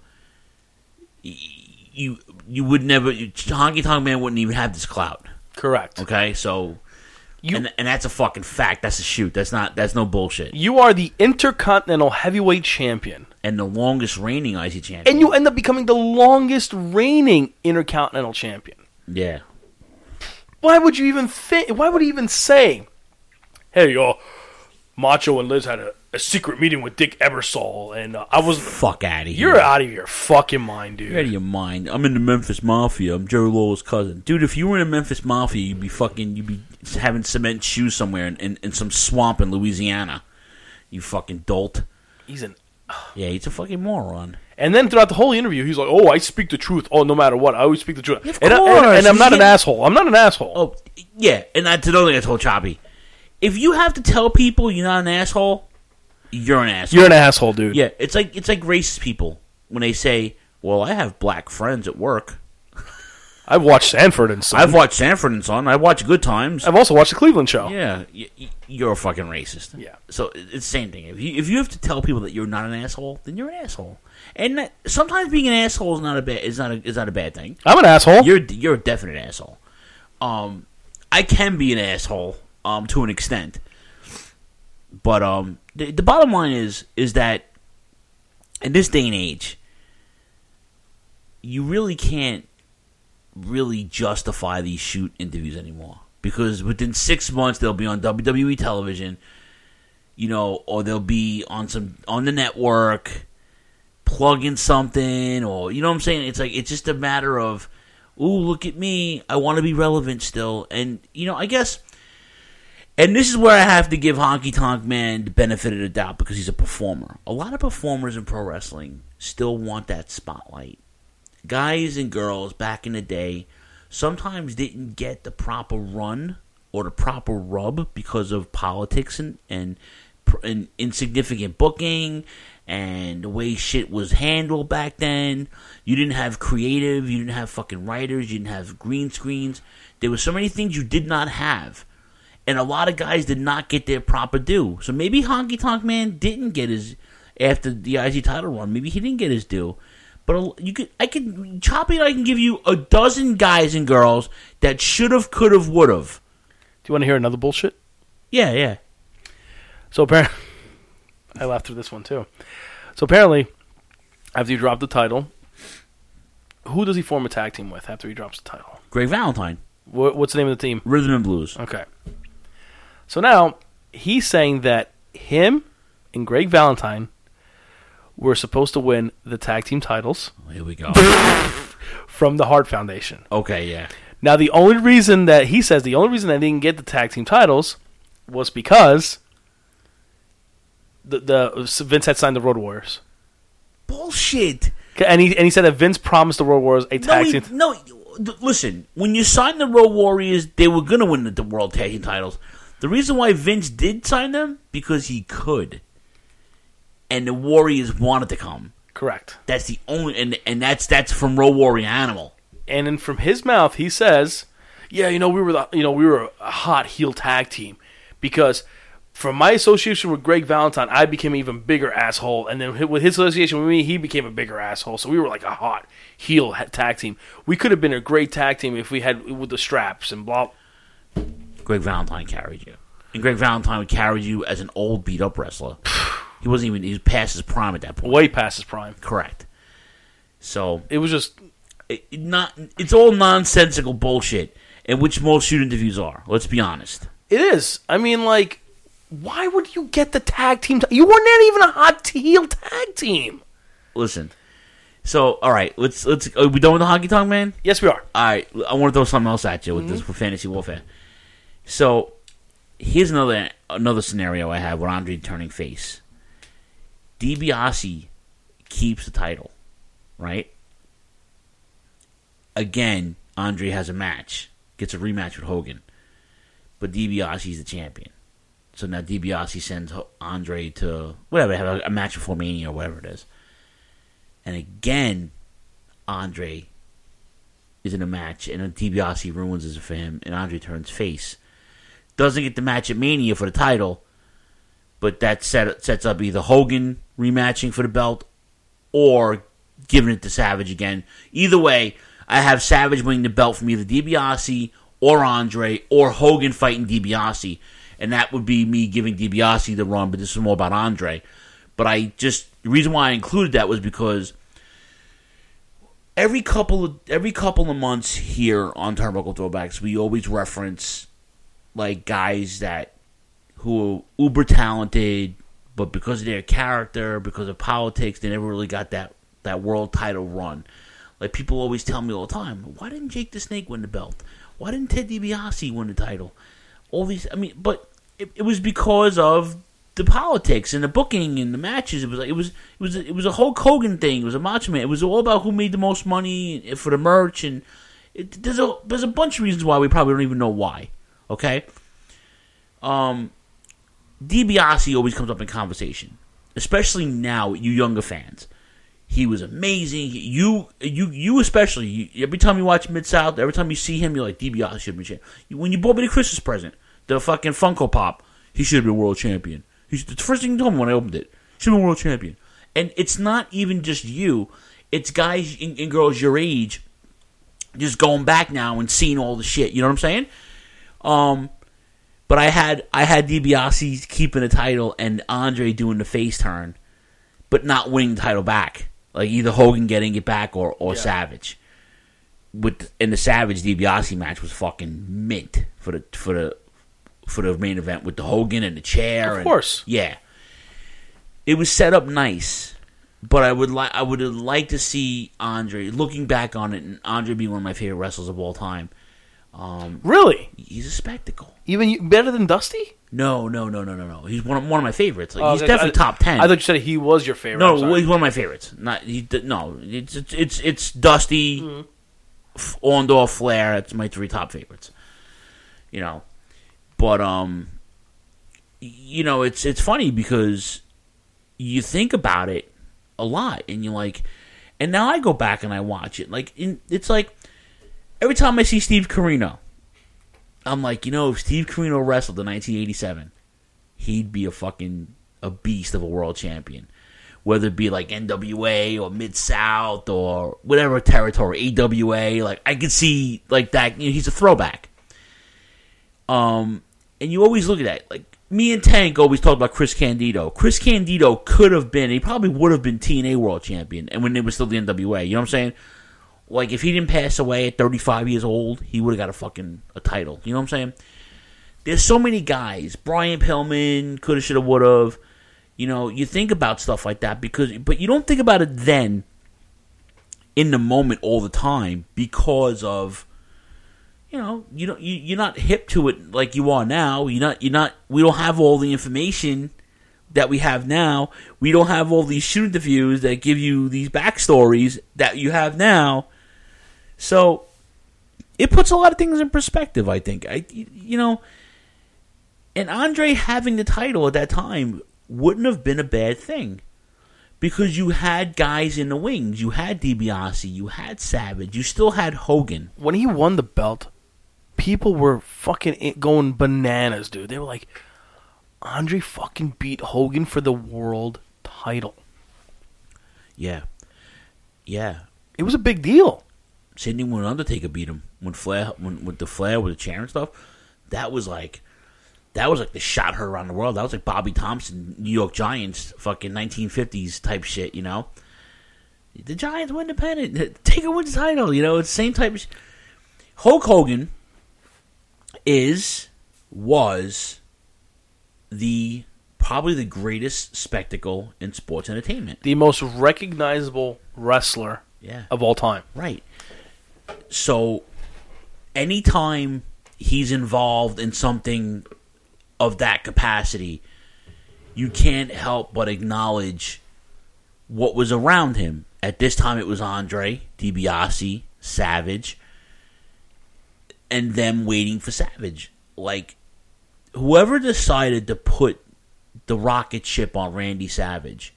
You you would never Honky Tonk Man wouldn't even have this clout. Correct. Okay, so you and, and that's a fucking fact. That's a shoot. That's not. That's no bullshit. You are the Intercontinental Heavyweight Champion and the longest reigning I C champion, and you end up becoming the longest reigning Intercontinental Champion. Yeah. Why would you even think? Why would he even say, "Hey, y'all, Macho and Liz had a, a secret meeting with Dick Ebersol, and uh, I was fuck out of here. You're out of your fucking mind, dude. You're out of your mind. I'm in the Memphis Mafia. I'm Jerry Lawler's cousin, dude. If you were in the Memphis Mafia, you'd be fucking, you'd be having cement shoes somewhere in, in, in some swamp in Louisiana. You fucking dolt. He's an yeah, he's a fucking moron. And then throughout the whole interview, he's like, "Oh, I speak the truth. Oh, no matter what, I always speak the truth." Of and, course. I, and, and I'm not yeah. an asshole. I'm not an asshole. Oh, yeah, and that's another thing I told Choppy. If you have to tell people you're not an asshole, you're an asshole. You're an asshole, dude. Yeah, it's like it's like racist people when they say, "Well, I have black friends at work." I've watched Sanford and Son. I've watched Sanford and Son. I watch Good Times. I've also watched the Cleveland Show. Yeah, y- y- you're a fucking racist. Yeah. So it's the same thing. If you if you have to tell people that you're not an asshole, then you're an asshole. And that, sometimes being an asshole is not a bad is not a, is not a bad thing. I'm an asshole. You're you're a definite asshole. Um, I can be an asshole um to an extent, but um the, the bottom line is is that in this day and age, you really can't really justify these shoot interviews anymore, because within six months they'll be on W W E television, you know, or they'll be on some on the network, plugging something, or you know what I'm saying. It's like it's just a matter of, ooh, look at me, I want to be relevant still, and you know, I guess. And this is where I have to give Honky Tonk Man the benefit of the doubt, because he's a performer. A lot of performers in pro wrestling still want that spotlight. Guys and girls back in the day sometimes didn't get the proper run or the proper rub because of politics and, and, and insignificant booking and the way shit was handled back then. You didn't have creative, you didn't have fucking writers, you didn't have green screens. There were so many things you did not have. And a lot of guys did not get their proper due. So maybe Honky Tonk Man didn't get his, after the I C title run, maybe he didn't get his due. But you could, I could, Choppy and I can give you a dozen guys and girls that should have, could have, would have. Do you want to hear another bullshit? Yeah, yeah. So apparently, I laughed through this one too. So apparently, after you drop the title, who does he form a tag team with after he drops the title? Greg Valentine. What, what's the name of the team? Rhythm and Blues. Okay. So now he's saying that him and Greg Valentine were supposed to win the tag team titles. Here we go. From the Hart Foundation. Okay, yeah. Now, the only reason that he says the only reason they didn't get the tag team titles was because the, the Vince had signed the Road Warriors. Bullshit. And he and he said that Vince promised the Road Warriors a tag no, he, team. No, listen. When you signed the Road Warriors, they were going to win the, the World Tag Team titles. The reason why Vince did sign them, because he could. And the Warriors wanted to come. Correct. That's the only, and and that's that's from Road Warrior Animal. And then from his mouth, he says, "Yeah, you know, we were the, you know we were a hot heel tag team because from my association with Greg Valentine, I became an even bigger asshole, and then with his association with me, he became a bigger asshole. So we were like a hot heel tag team. We could have been a great tag team if we had with the straps and blah." Greg Valentine carried you, and Greg Valentine would carry you as an old beat up wrestler. He wasn't even, he was past his prime at that point. Way past his prime. Correct. So it was just it, not. It's all nonsensical bullshit, and which most shoot interviews are. Let's be honest. It is. I mean, like, why would you get the tag team? T- you weren't even a hot heel tag team. Listen. So, all right, let's let's. Are we done with the Honky Tonk Man? Yes, we are. All right, I want to throw something else at you with mm-hmm. this for Fantasy Warfare. So, here's another another scenario I have with Andre turning face. DiBiase keeps the title, right? Again, Andre has a match, gets a rematch with Hogan, but DiBiase's the champion. So now DiBiase sends Andre to whatever, have a, a match before Mania or whatever it is. And again, Andre is in a match, and DiBiase ruins it for him, and Andre turns face. Doesn't get the match at Mania for the title, but that set, sets up either Hogan rematching for the belt or giving it to Savage again. Either way, I have Savage winning the belt from either DiBiase or Andre or Hogan fighting DiBiase. And that would be me giving DiBiase the run, but this is more about Andre. But I just, the reason why I included that was because every couple of, every couple of months here on Turnbuckle Throwbacks, we always reference like guys that who are uber talented, but because of their character, because of politics, they never really got that, that world title run. Like, people always tell me all the time, why didn't Jake the Snake win the belt? Why didn't Ted DiBiase win the title? All these, I mean, but it, it was because of the politics and the booking and the matches. It was like, it was it was it was a Hulk Hogan thing. It was a Macho Man. It was all about who made the most money for the merch, and it, there's a there's a bunch of reasons why we probably don't even know why. Okay, um. DiBiase always comes up in conversation, especially now, you younger fans. He was amazing. You, you, you especially. You, every time you watch Mid-South, every time you see him, you're like, DiBiase should be champion. When you bought me the Christmas present, the fucking Funko Pop, he should have been world champion. He's the first thing you told me when I opened it. Should have been world champion. And it's not even just you. It's guys and, and girls your age just going back now and seeing all the shit. You know what I'm saying? Um, but I had I had DiBiase keeping the title and Andre doing the face turn, but not winning the title back. Like either Hogan getting it back or, or yeah. Savage. With in the Savage DiBiase match was fucking mint for the for the for the main event with the Hogan and the chair. Of and, course, yeah. It was set up nice, but I would like I would have liked to see Andre looking back on it, and Andre being one of my favorite wrestlers of all time. Um, really, he's a spectacle. Even you, better than Dusty? No, no, no, no, no, no. He's one of, one of my favorites. Like, oh, he's okay. definitely I, top ten. I thought you said he was your favorite. No, well, he's one of my favorites. Not he. No, it's it's it's, it's Dusty, mm-hmm. Orndorff, Flair. That's my three top favorites. You know, but um, you know, it's it's funny because you think about it a lot, and you're like, and now I go back and I watch it. Like, in, it's like every time I see Steve Corino, I'm like, you know, if Steve Corino wrestled in nineteen eighty-seven, he'd be a fucking a beast of a world champion. Whether it be like N W A or Mid-South or whatever territory, A W A, like I could see like that. You know, he's a throwback. Um, and you always look at that. Like me and Tank always talk about Chris Candido. Chris Candido could have been, he probably would have been T N A world champion, and when it was still the N W A. You know what I'm saying? Like, if he didn't pass away at thirty-five years old, he would have got a fucking a title. You know what I'm saying? There's so many guys. Brian Pillman, coulda, shoulda, would have. You know, you think about stuff like that, because, but you don't think about it then, in the moment, all the time, because of, you know, you don't, you, you're not hip to it like you are now. You're not, you're not. We don't have all the information that we have now. We don't have all these shoot interviews that give you these backstories that you have now. So it puts a lot of things in perspective, I think. I, you know, and Andre having the title at that time wouldn't have been a bad thing, because you had guys in the wings. You had DiBiase, you had Savage, you still had Hogan. When he won the belt, people were fucking going bananas, dude. They were like, Andre fucking beat Hogan for the world title. Yeah. Yeah. It was a big deal. Same thing when Undertaker beat him. When Flair, when with the Flair, with the chair and stuff, that was like, that was like the shot heard around the world. That was like Bobby Thompson, New York Giants, fucking nineteen fifties type shit, you know? The Giants were independent. Taker wins the title, you know? It's the same type of shit. Hulk Hogan is, was the, probably the greatest spectacle in sports entertainment. The most recognizable wrestler yeah. of all time. Right. So, anytime he's involved in something of that capacity, you can't help but acknowledge what was around him. At this time, it was Andre, DiBiase, Savage, and them waiting for Savage. Like, whoever decided to put the rocket ship on Randy Savage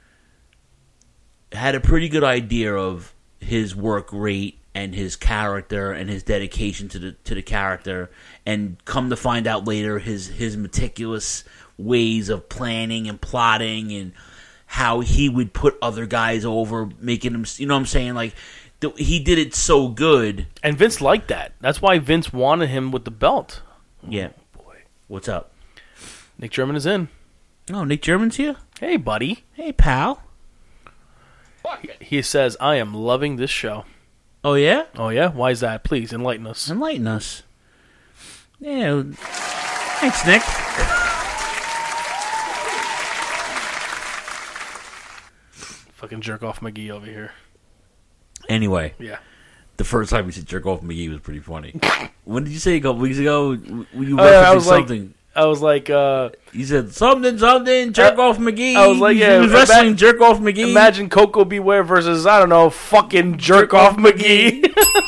had a pretty good idea of his work rate and his character and his dedication to the to the character, and come to find out later his his meticulous ways of planning and plotting and how he would put other guys over, making them, you know what I'm saying? Like, the, he did it so good. And Vince liked that. That's why Vince wanted him with the belt. Yeah. Oh, boy. What's up? Nick German is in. Oh, Nick German's here? Hey, buddy. Hey, pal. He says, I am loving this show. Oh, yeah? Oh, yeah? Why is that? Please, enlighten us. Enlighten us. Yeah. Thanks, Nick. Fucking jerk off McGee over here. Anyway. Yeah. The first time you said jerk off McGee was pretty funny. When did you say a couple weeks ago? You oh, yeah, I was something. Like, I was like, uh... You said something, something, jerk uh, off McGee. I was like, yeah. He was wrestling imagine, jerk off McGee. Imagine Coco Beware versus, I don't know, fucking jerk, jerk off McGee.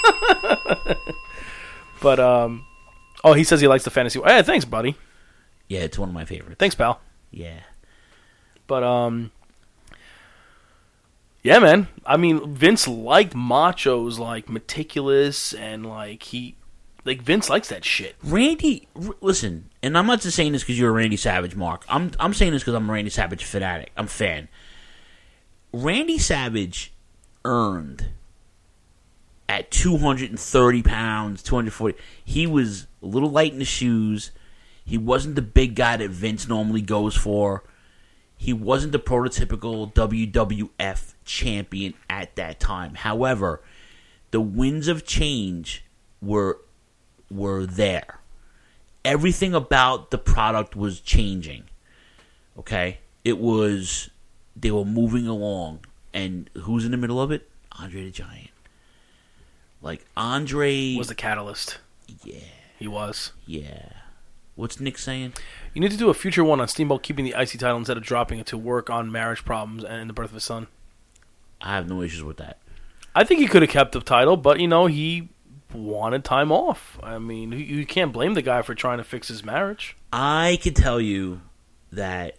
But, um... Oh, he says he likes the fantasy. Hey, thanks, buddy. Yeah, it's one of my favorites. Thanks, pal. Yeah. But, um... Yeah, man. I mean, Vince liked Macho's like meticulous and like he, like Vince likes that shit. Randy, r- listen, and I'm not just saying this because you're a Randy Savage, Mark. I'm I'm saying this because I'm a Randy Savage fanatic. I'm a fan. Randy Savage earned at two hundred thirty pounds, two hundred forty. He was a little light in the shoes. He wasn't the big guy that Vince normally goes for. He wasn't the prototypical W W F champion at that time. However, the winds of change were were there. Everything about the product was changing. Okay? It was, they were moving along. And who's in the middle of it? Andre the Giant. Like, Andre was the catalyst. Yeah. He was. Yeah. What's Nick saying? You need to do a future one on Steamboat keeping the I C title instead of dropping it to work on marriage problems and the birth of his son. I have no issues with that. I think he could have kept the title, but, you know, he wanted time off. I mean, you, you can't blame the guy for trying to fix his marriage. I could tell you that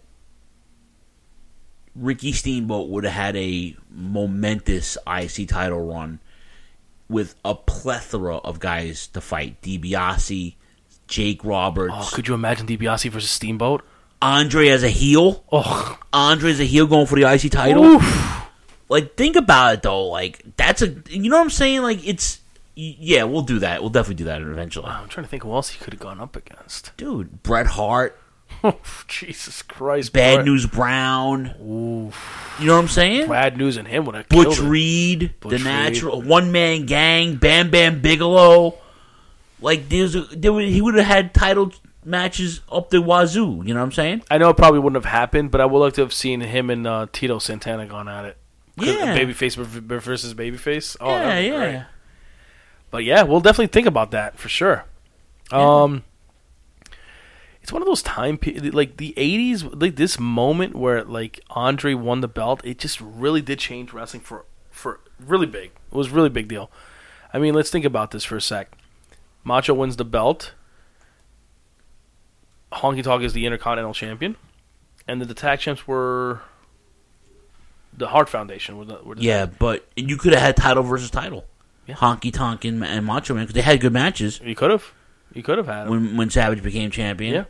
Ricky Steamboat would have had a momentous I C title run with a plethora of guys to fight. DiBiase, Jake Roberts. Oh, could you imagine DiBiase versus Steamboat? Andre as a heel. Oh, Andre as a heel going for the I C title. Oof. Like, think about it though. Like, that's a, you know what I'm saying? Like, it's, yeah, we'll do that. We'll definitely do that eventually. I'm trying to think who else he could have gone up against. Dude, Bret Hart. Jesus Christ. Bad Bret. News Brown. Oof. You know what I'm saying? Bad News and him would have Butch killed Reed, Butch the Reed. natural one man gang, Bam Bam Bigelow. Like, there's a, there would, he would have had title matches up the wazoo. You know what I'm saying? I know it probably wouldn't have happened, but I would like to have seen him and uh, Tito Santana gone at it. Yeah. Babyface versus Babyface. Oh, yeah, that'd be yeah. great. But yeah, we'll definitely think about that for sure. Yeah. Um, it's one of those time pe- like the eighties, like this moment where like Andre won the belt. It just really did change wrestling for for really big. It was a really big deal. I mean, let's think about this for a sec. Macho wins the belt. Honky Tonk is the Intercontinental Champion, and the tag champs were the Hart Foundation. Were the, were the Yeah, but you could have had title versus title. Yeah. Honky Tonk and, and Macho Man, because they had good matches. You could have. You could have had them. When, when Savage became champion. Yeah.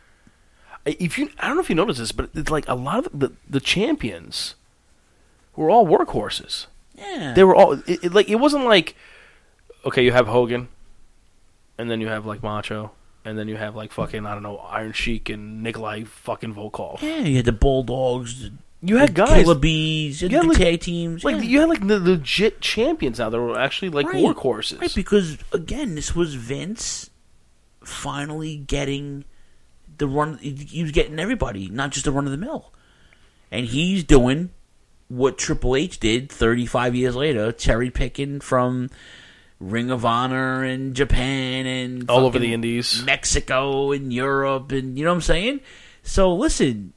If you, I don't know if you noticed this, but it's like a lot of the, the champions were all workhorses. Yeah. They were all it, it, like it wasn't like okay, you have Hogan, and then you have like Macho, and then you have like fucking I don't know Iron Sheik and Nikolai fucking Volkov. Yeah, you had the Bulldogs. You had the guys, Killer Bees, you you had had the like, tag teams. Like yeah. you had like the legit champions now that were actually like Right. workhorses. Right, because again, this was Vince finally getting the run. He was getting everybody, not just the run of the mill, and he's doing what Triple H did thirty-five years later, cherry picking from Ring of Honor and Japan and all over fucking the Indies, Mexico and Europe, and you know what I'm saying. So listen,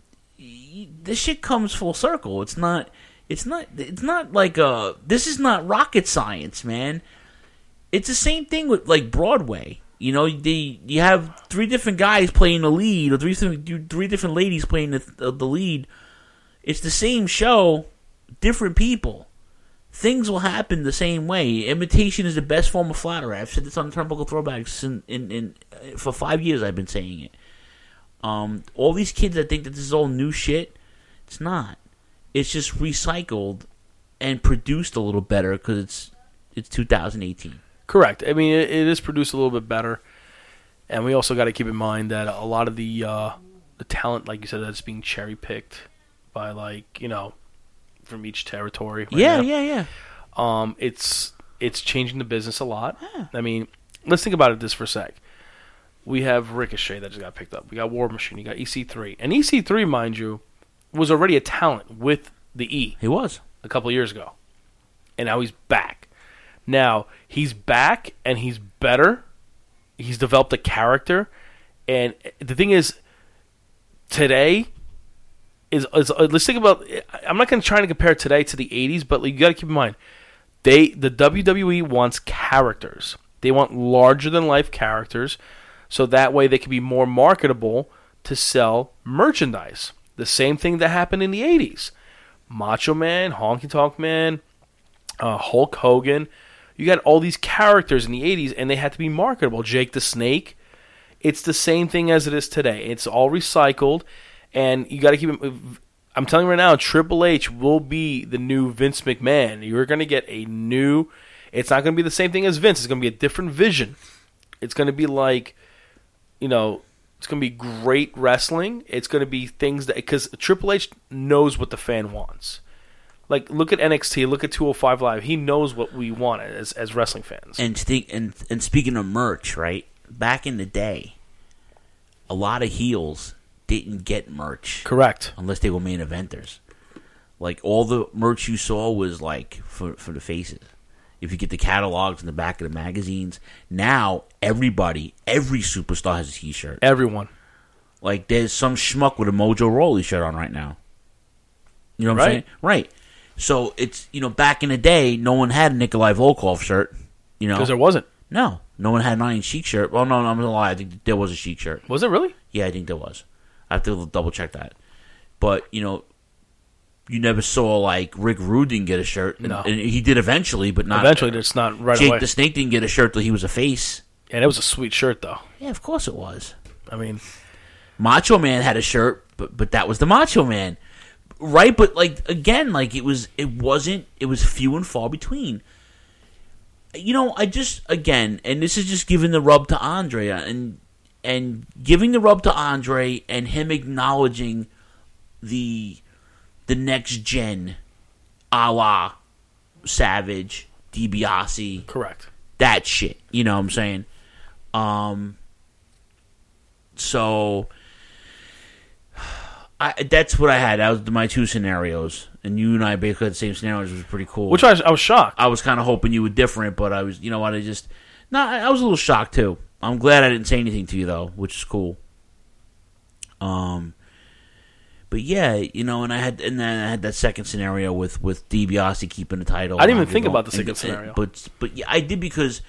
y- this shit comes full circle. It's not. It's not. It's not like a. This is not rocket science, man. It's the same thing with like Broadway. You know, they you have three different guys playing the lead, or three three different ladies playing the the lead. It's the same show, different people. Things will happen the same way. Imitation is the best form of flattery. I've said this on Turnbuckle Throwbacks in, in, in for five years. I've been saying it. Um, all these kids that think that this is all new shit, it's not. It's just recycled and produced a little better because it's it's two thousand eighteen. Correct. I mean, it, it is produced a little bit better, and we also got to keep in mind that a lot of the uh, the talent, like you said, that's being cherry picked by like you know from each territory. Right yeah, now. yeah, yeah. Um, it's it's changing the business a lot. Yeah. I mean, let's think about it this for a sec. We have Ricochet that just got picked up. We got War Machine. You got E C three, and E C three, mind you, was already a talent with the E. He was a couple of years ago, and now he's back. Now, he's back, and he's better. He's developed a character. And the thing is, today, is, is uh, let's think about, I'm not going to try to compare today to the eighties, but you got to keep in mind, they the W W E wants characters. They want larger-than-life characters, so that way they can be more marketable to sell merchandise. The same thing that happened in the eighties. Macho Man, Honky Tonk Man, uh, Hulk Hogan. You got all these characters in the eighties, and they had to be marketable. Jake the Snake. It's the same thing as it is today. It's all recycled, and you got to keep it. I'm telling you right now, Triple H will be the new Vince McMahon. You're going to get a new. It's not going to be the same thing as Vince. It's going to be a different vision. It's going to be like, you know, it's going to be great wrestling. It's going to be things that, because Triple H knows what the fan wants. Like, look at N X T, look at two oh five Live. He knows what we want as as wrestling fans. And th- and and speaking of merch, right? Back in the day, a lot of heels didn't get merch. Correct. Unless they were main eventers. Like, all the merch you saw was, like, for for the faces. If you get the catalogs in the back of the magazines, now everybody, every superstar has a T-shirt. Everyone. Like, there's some schmuck with a Mojo Rawley shirt on right now. You know what Right. I'm saying? Right. So, it's, you know, back in the day, no one had a Nikolai Volkov shirt. You know? Because there wasn't. No. No one had an Iron Sheik shirt. Well, no, no, I'm going to lie. I think there was a Sheik shirt. Was it really? Yeah, I think there was. I have to double check that. But, you know, you never saw, like, Rick Rude didn't get a shirt. And, No. and he did eventually, but not. Eventually, it's not right Jake away. the Snake didn't get a shirt till he was a face. And it was a sweet shirt, though. Yeah, of course it was. I mean, Macho Man had a shirt, but but that was the Macho Man. Right, but, like, again, like, it was, it wasn't, it was few and far between. You know, I just, again, and this is just giving the rub to Andre, and and giving the rub to Andre and him acknowledging the the next gen, a la Savage, DiBiase. Correct. That shit. You know what I'm saying? Um. So, I that's what I had. That was my two scenarios. And you and I basically had the same scenarios, which was pretty cool. Which I was, I was shocked. I was kind of hoping you were different, but I was, you know what, I just... No, I, I was a little shocked, too. I'm glad I didn't say anything to you, though, which is cool. Um, But, yeah, you know, and I had and then I had that second scenario with, with DiBiase keeping the title. I didn't even and think going- about the second and- scenario. and- But, but yeah, I did because,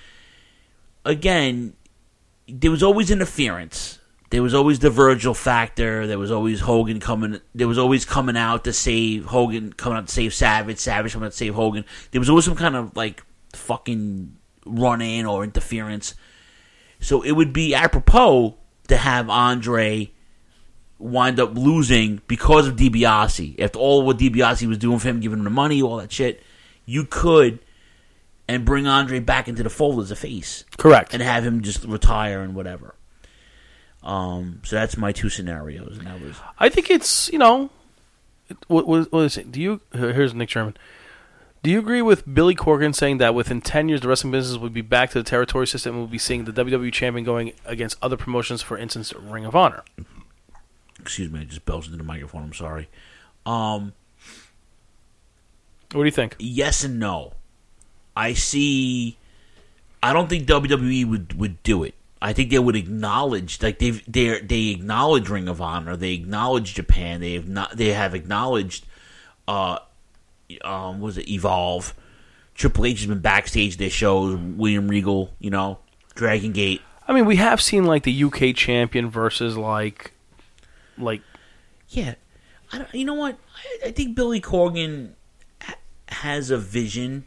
again, there was always interference. There was always the Virgil factor. There was always Hogan coming. There was always coming out to save Hogan, coming out to save Savage. Savage coming out to save Hogan. There was always some kind of like fucking run in or interference. So it would be apropos to have Andre wind up losing because of DiBiase. After all what DiBiase was doing for him, giving him the money, all that shit, you could and bring Andre back into the fold as a face. Correct. And have him just retire and whatever. Um, so that's my two scenarios, and that was. I think it's, you know, it, what, what, what is it? Do you? Here's Nick Sherman. Do you agree with Billy Corgan saying that within ten years the wrestling business would be back to the territory system and we'll be seeing the W W E champion going against other promotions, for instance, Ring of Honor? Excuse me, I just belched into the microphone. I'm sorry. Um, what do you think? Yes and no. I see. I don't think W W E would, would do it. I think they would acknowledge, like they they they acknowledge Ring of Honor, they acknowledge Japan, they have not they have acknowledged, uh, um, was it Evolve? Triple H has been backstage at their shows. William Regal, you know, Dragon Gate. I mean, we have seen like the U K champion versus like, like, yeah. I don't, you know what? I, I think Billy Corgan ha- has a vision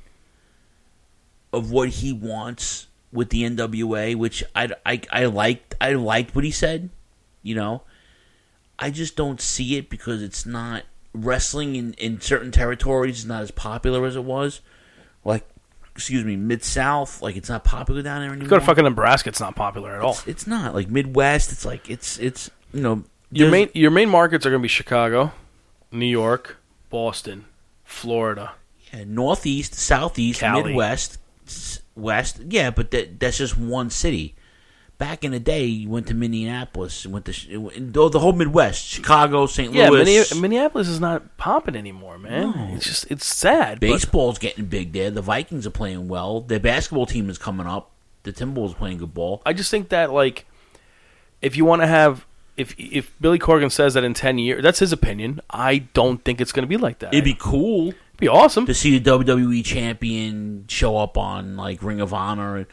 of what he wants with the N W A, which I, I, I liked. I liked what he said. You know, I just don't see it because it's not wrestling in, in certain territories is not as popular as it was. Like, excuse me, Mid South, like it's not popular down there anymore. go to fucking Nebraska, it's not popular at all. It's, it's not like Midwest. It's like it's it's you know Your there's- main your main markets are going to be Chicago, New York, Boston, Florida, yeah, Northeast, Southeast, Cali. Midwest, s- West. Yeah, but that that's just one city. Back in the day, you went to Minneapolis, went to sh- the the whole Midwest, Chicago, Saint Yeah, Louis. Minne- Minneapolis is not popping anymore, man. No. It's just it's sad. but- Baseball's getting big there. The Vikings are playing well. Their basketball team is coming up. The Timberwolves are playing good ball. I just think that like if you want to have if if Billy Corgan says that in ten years, that's his opinion. I don't think it's going to be like that. It'd be cool. It'd be awesome to see the W W E champion show up on like Ring of Honor.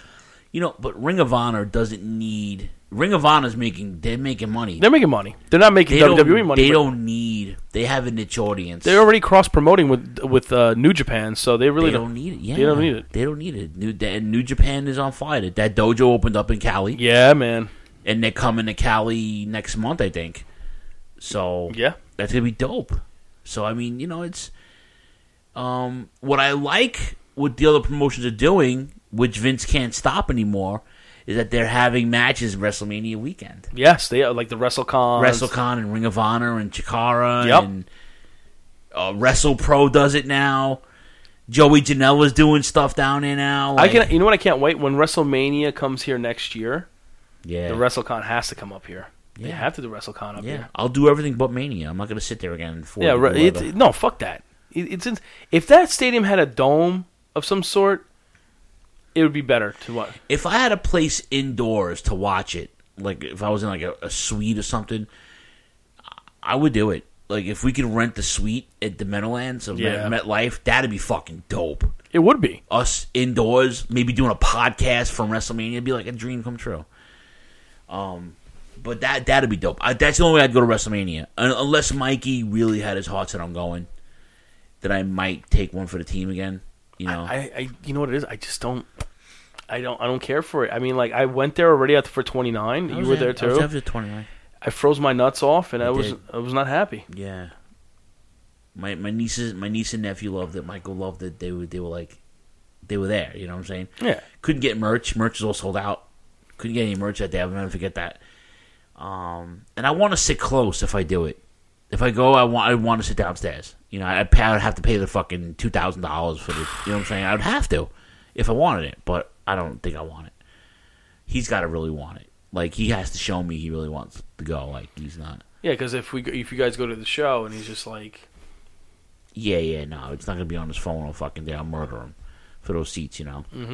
You know, but Ring of Honor doesn't need. Ring of Honor's making. They're making money. They're making money. They're not making they W W E money. They but don't need. They have a niche audience. They're already cross promoting with with uh, New Japan, so they really they don't, don't need it. Yeah, they don't need it. They don't need it. New and New Japan is on fire. That dojo opened up in Cali. Yeah, man. And they're coming to Cali next month, I think. So yeah, that's gonna be dope. So I mean, you know, it's um, what I like what the other promotions are doing, which Vince can't stop anymore, is that they're having matches WrestleMania weekend. Yes, they are, like the WrestleCon, WrestleCon, and Ring of Honor, and Chikara, yep. and uh, WrestlePro does it now. Joey Janela's doing stuff down there now. Like, I can, you know what? I can't wait when WrestleMania comes here next year. Yeah, the WrestleCon has to come up here. Yeah. They have to do WrestleCon up yeah. here. I'll do everything but Mania. I'm not going to sit there again. For yeah, right, it, no, fuck that. It, it's if that stadium had a dome of some sort, it would be better to watch. If I had a place indoors to watch it, like if I was in like a, a suite or something, I would do it. Like if we could rent the suite at the Meadowlands of Yeah. Met, MetLife, that'd be fucking dope. It would be. Us indoors, maybe doing a podcast from WrestleMania, it'd be like a dream come true. Um, but that that'd be dope. I, that's the only way I'd go to WrestleMania, Un- unless Mikey really had his heart set on going. Then I might take one for the team again. You know, I, I, you know what it is. I just don't. I don't. I don't care for it. I mean, like I went there already at for twenty-nine. You were there too. I was there for twenty-nine. I froze my nuts off, and I I was did. I was not happy. Yeah. My my nieces my niece and nephew loved it. Michael loved it. They were they were like, they were there. You know what I'm saying? Yeah. Couldn't get merch. Merch is all sold out. Couldn't get any merch that day. I'll never forget that. Um, and I want to sit close if I do it. If I go, I want I want to sit downstairs. You know, I'd, pay, I'd have to pay the fucking two thousand dollars for the. You know what I'm saying? I'd have to if I wanted it, but I don't think I want it. He's got to really want it. Like he has to show me he really wants to go. Like he's not. Yeah, because if we if you guys go to the show and he's just like, yeah, yeah, no, it's not gonna be on his phone all fucking day. I'll murder him for those seats. You know. Mm-hmm.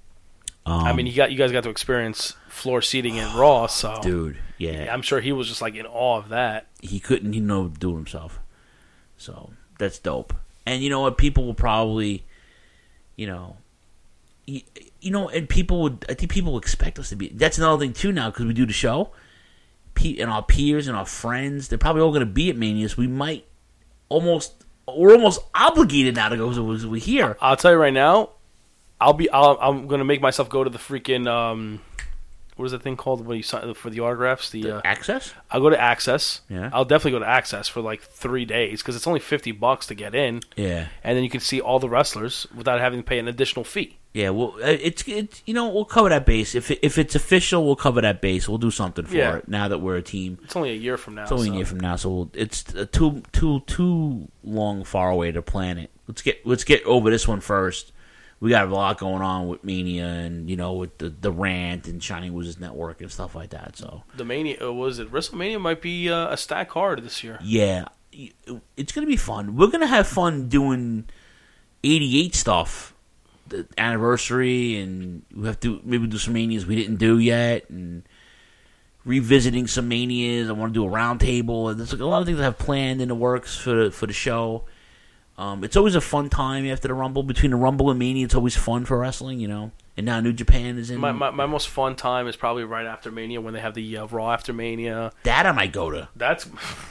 Um, I mean, you got you guys got to experience floor seating in Raw, so dude, yeah, I'm sure he was just like in awe of that. He couldn't, he know do it himself, so that's dope. And you know what? People will probably, you know, you, you know, and people would. I think people expect us to be. That's another thing too now because we do the show, and our peers and our friends, they're probably all going to be at Mania. So we might almost, we're almost obligated now to go because we're here. I'll tell you right now. I'll be. I'll, I'm gonna make myself go to the freaking. Um, what is that thing called when you sign for the autographs? The, the uh, Access. I'll go to Access. Yeah. I'll definitely go to Access for like three days because it's only fifty bucks to get in. Yeah. And then you can see all the wrestlers without having to pay an additional fee. Yeah. Well, it's it's you know we'll cover that base if it, if it's official we'll cover that base. We'll do something for Yeah. it now that we're a team. It's only a year from now. It's only so. a year from now, so we'll, it's uh, too too too long far away to plan it. Let's get let's get over this one first. We got a lot going on with Mania and, you know, with the, the rant and Shining Wizards Network and stuff like that. So The Mania, uh, was it? WrestleMania might be uh, a stack card this year. yeah, it's going to be fun. We're going to have fun doing eighty-eight stuff, the anniversary, and we have to maybe do some Manias we didn't do yet, and revisiting some Manias. I want to do a round table. There's like a lot of things I have planned in the works for the, for the show. Um, it's always a fun time after the Rumble. Between the Rumble and Mania, it's always fun for wrestling, you know. And now New Japan is in. My, my my most fun time is probably right after Mania when they have the uh, Raw after Mania. That I might go to. That's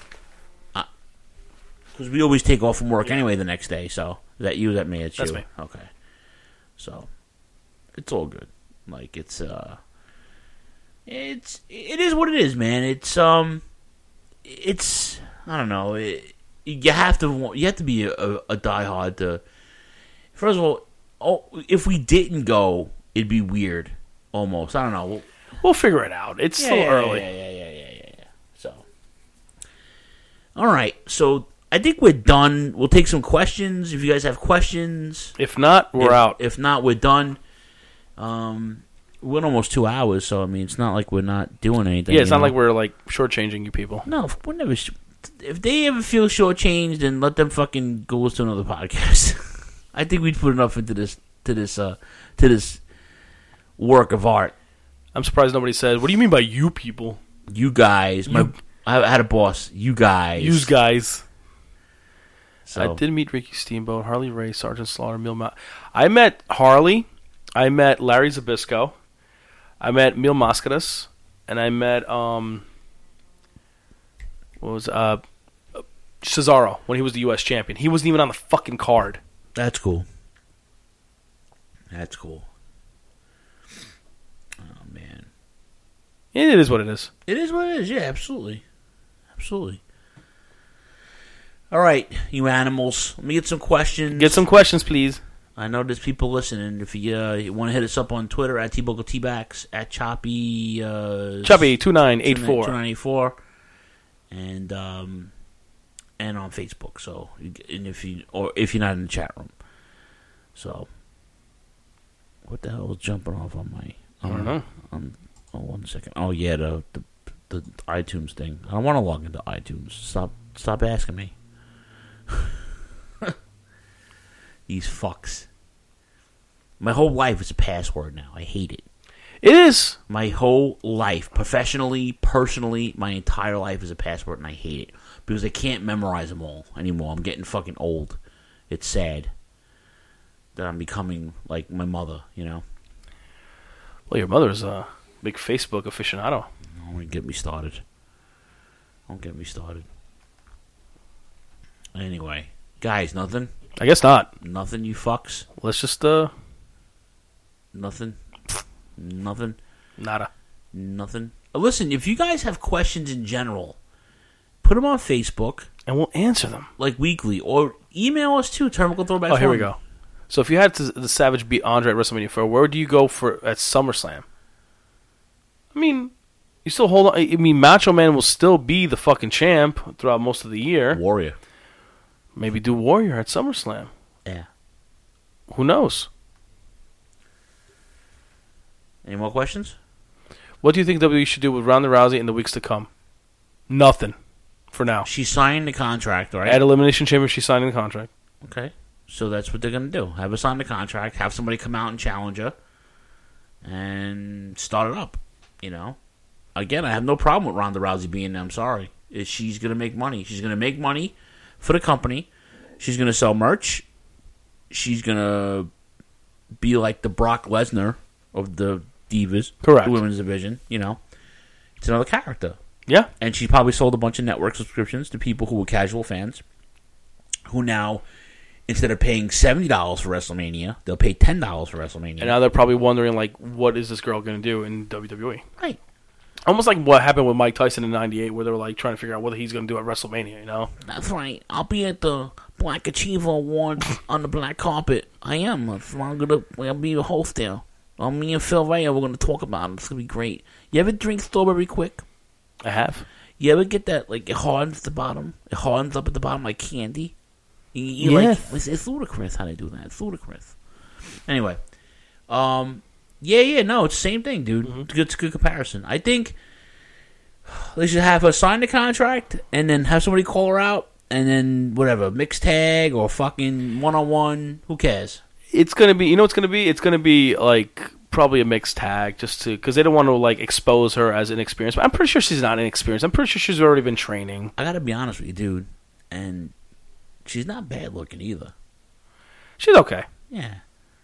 because we always take off from work yeah. anyway the next day. So is that you? That me? It's That's you. me. Okay. So it's all good. Like it's uh, it's it is what it is, man. It's um, it's I don't know. It, You have to you have to be a, a diehard to. First of all, oh, if we didn't go, it'd be weird. Almost, I don't know. We'll, we'll figure it out. It's yeah, still yeah, early. Yeah, yeah, yeah, yeah, yeah, yeah. So, all right. So I think we're done. We'll take some questions if you guys have questions. If not, we're if, out. If not, we're done. Um, we're in almost two hours, so I mean, it's not like we're not doing anything. Yeah, it's not know? like we're like shortchanging you people. No, we're never. Sh- If they ever feel shortchanged, then let them fucking go listen to another podcast. I think we'd put enough into this to this uh, to this work of art. I'm surprised nobody said, "What do you mean by you people?" You guys, you, my I had a boss. You guys, you guys. So. I did meet Ricky Steamboat, Harley Race, Sergeant Slaughter, Mil Ma- I met Harley. I met Larry Zbyszko. I met Mil Mascaras, and I met um, what was uh, Cesaro when he was the U S champion. He wasn't even on the fucking card. That's cool. That's cool. Oh man, It is what it is. it is what it is. Yeah, absolutely, absolutely. All right, you animals. Let me get some questions. Get some questions, please. I know there's people listening. If you, uh, you want to hit us up on Twitter at T-Buckle T-Backs, at Choppy... Uh, Choppy two nine eight four. two nine eight four. And, um, and on Facebook. So, you- and if you, or if you're not in the chat room. So, what the hell was jumping off on my... I don't know. On, oh, one second. Oh, yeah, the, the, the iTunes thing. I don't want to log into iTunes. Stop, stop asking me. These fucks. My whole life is a password now. I hate it. It is. My whole life, professionally, personally, my entire life is a password, and I hate it. Because I can't memorize them all anymore. I'm getting fucking old. It's sad that I'm becoming like my mother, you know? Well, your mother's a big Facebook aficionado. Don't get me started. Don't get me started. Anyway, guys, nothing? I guess not. Nothing, you fucks? Let's just, uh... Nothing? Nothing? Nada. Nothing? Uh, Listen, if you guys have questions in general, put them on Facebook. And we'll answer them. Like weekly. Or email us too, Terminal Throwbacks. Oh, here we go. So if you had to, the Savage beat Andre at WrestleMania four, where do you go for at SummerSlam? I mean, you still hold on. I mean, Macho Man will still be the fucking champ throughout most of the year. Warrior. Maybe do Warrior at SummerSlam. Yeah. Who knows? Any more questions? What do you think W W E should do with Ronda Rousey in the weeks to come? Nothing. For now. She signed the contract, right? At Elimination Chamber, she's signing the contract. Okay. So that's what they're going to do. Have her sign the contract, have somebody come out and challenge her, and start it up, you know? Again, I have no problem with Ronda Rousey being there. I'm sorry. Is She's going to make money. She's going to make money for the company. She's going to sell merch. She's going to be like the Brock Lesnar of the Divas. Correct. The women's division, you know? It's another character. Yeah. And she probably sold a bunch of network subscriptions to people who were casual fans, who now, instead of paying seventy dollars for WrestleMania, they'll pay ten dollars for WrestleMania. And now they're probably wondering, like, what is this girl going to do in W W E? Right. Almost like what happened with Mike Tyson in ninety-eight, where they were, like, trying to figure out what he's going to do at WrestleMania, you know? That's right. I'll be at the Black Achiever Award on the black carpet. I am. I'm gonna, I'll be a host there. Um, me and Phil Ray, we're going to talk about it. It's going to be great. You ever drink Strawberry Quick? I have. You ever get that, like, it hardens at the bottom? It hardens up at the bottom like candy? You, you Yes. like, it's, it's ludicrous how they do that. It's ludicrous. Anyway. Um, yeah, yeah, no, it's the same thing, dude. Mm-hmm. It's, a good, it's a good comparison. I think they should have her sign the contract and then have somebody call her out and then, whatever, mixed tag or fucking one-on-one. Who cares? It's going to be, you know what's going to be? It's going to be, like, probably a mixed tag, just to, because they don't want to, like, expose her as inexperienced. But I'm pretty sure she's not inexperienced. I'm pretty sure she's already been training. I got to be honest with you, dude. And she's not bad looking either. She's okay. Yeah.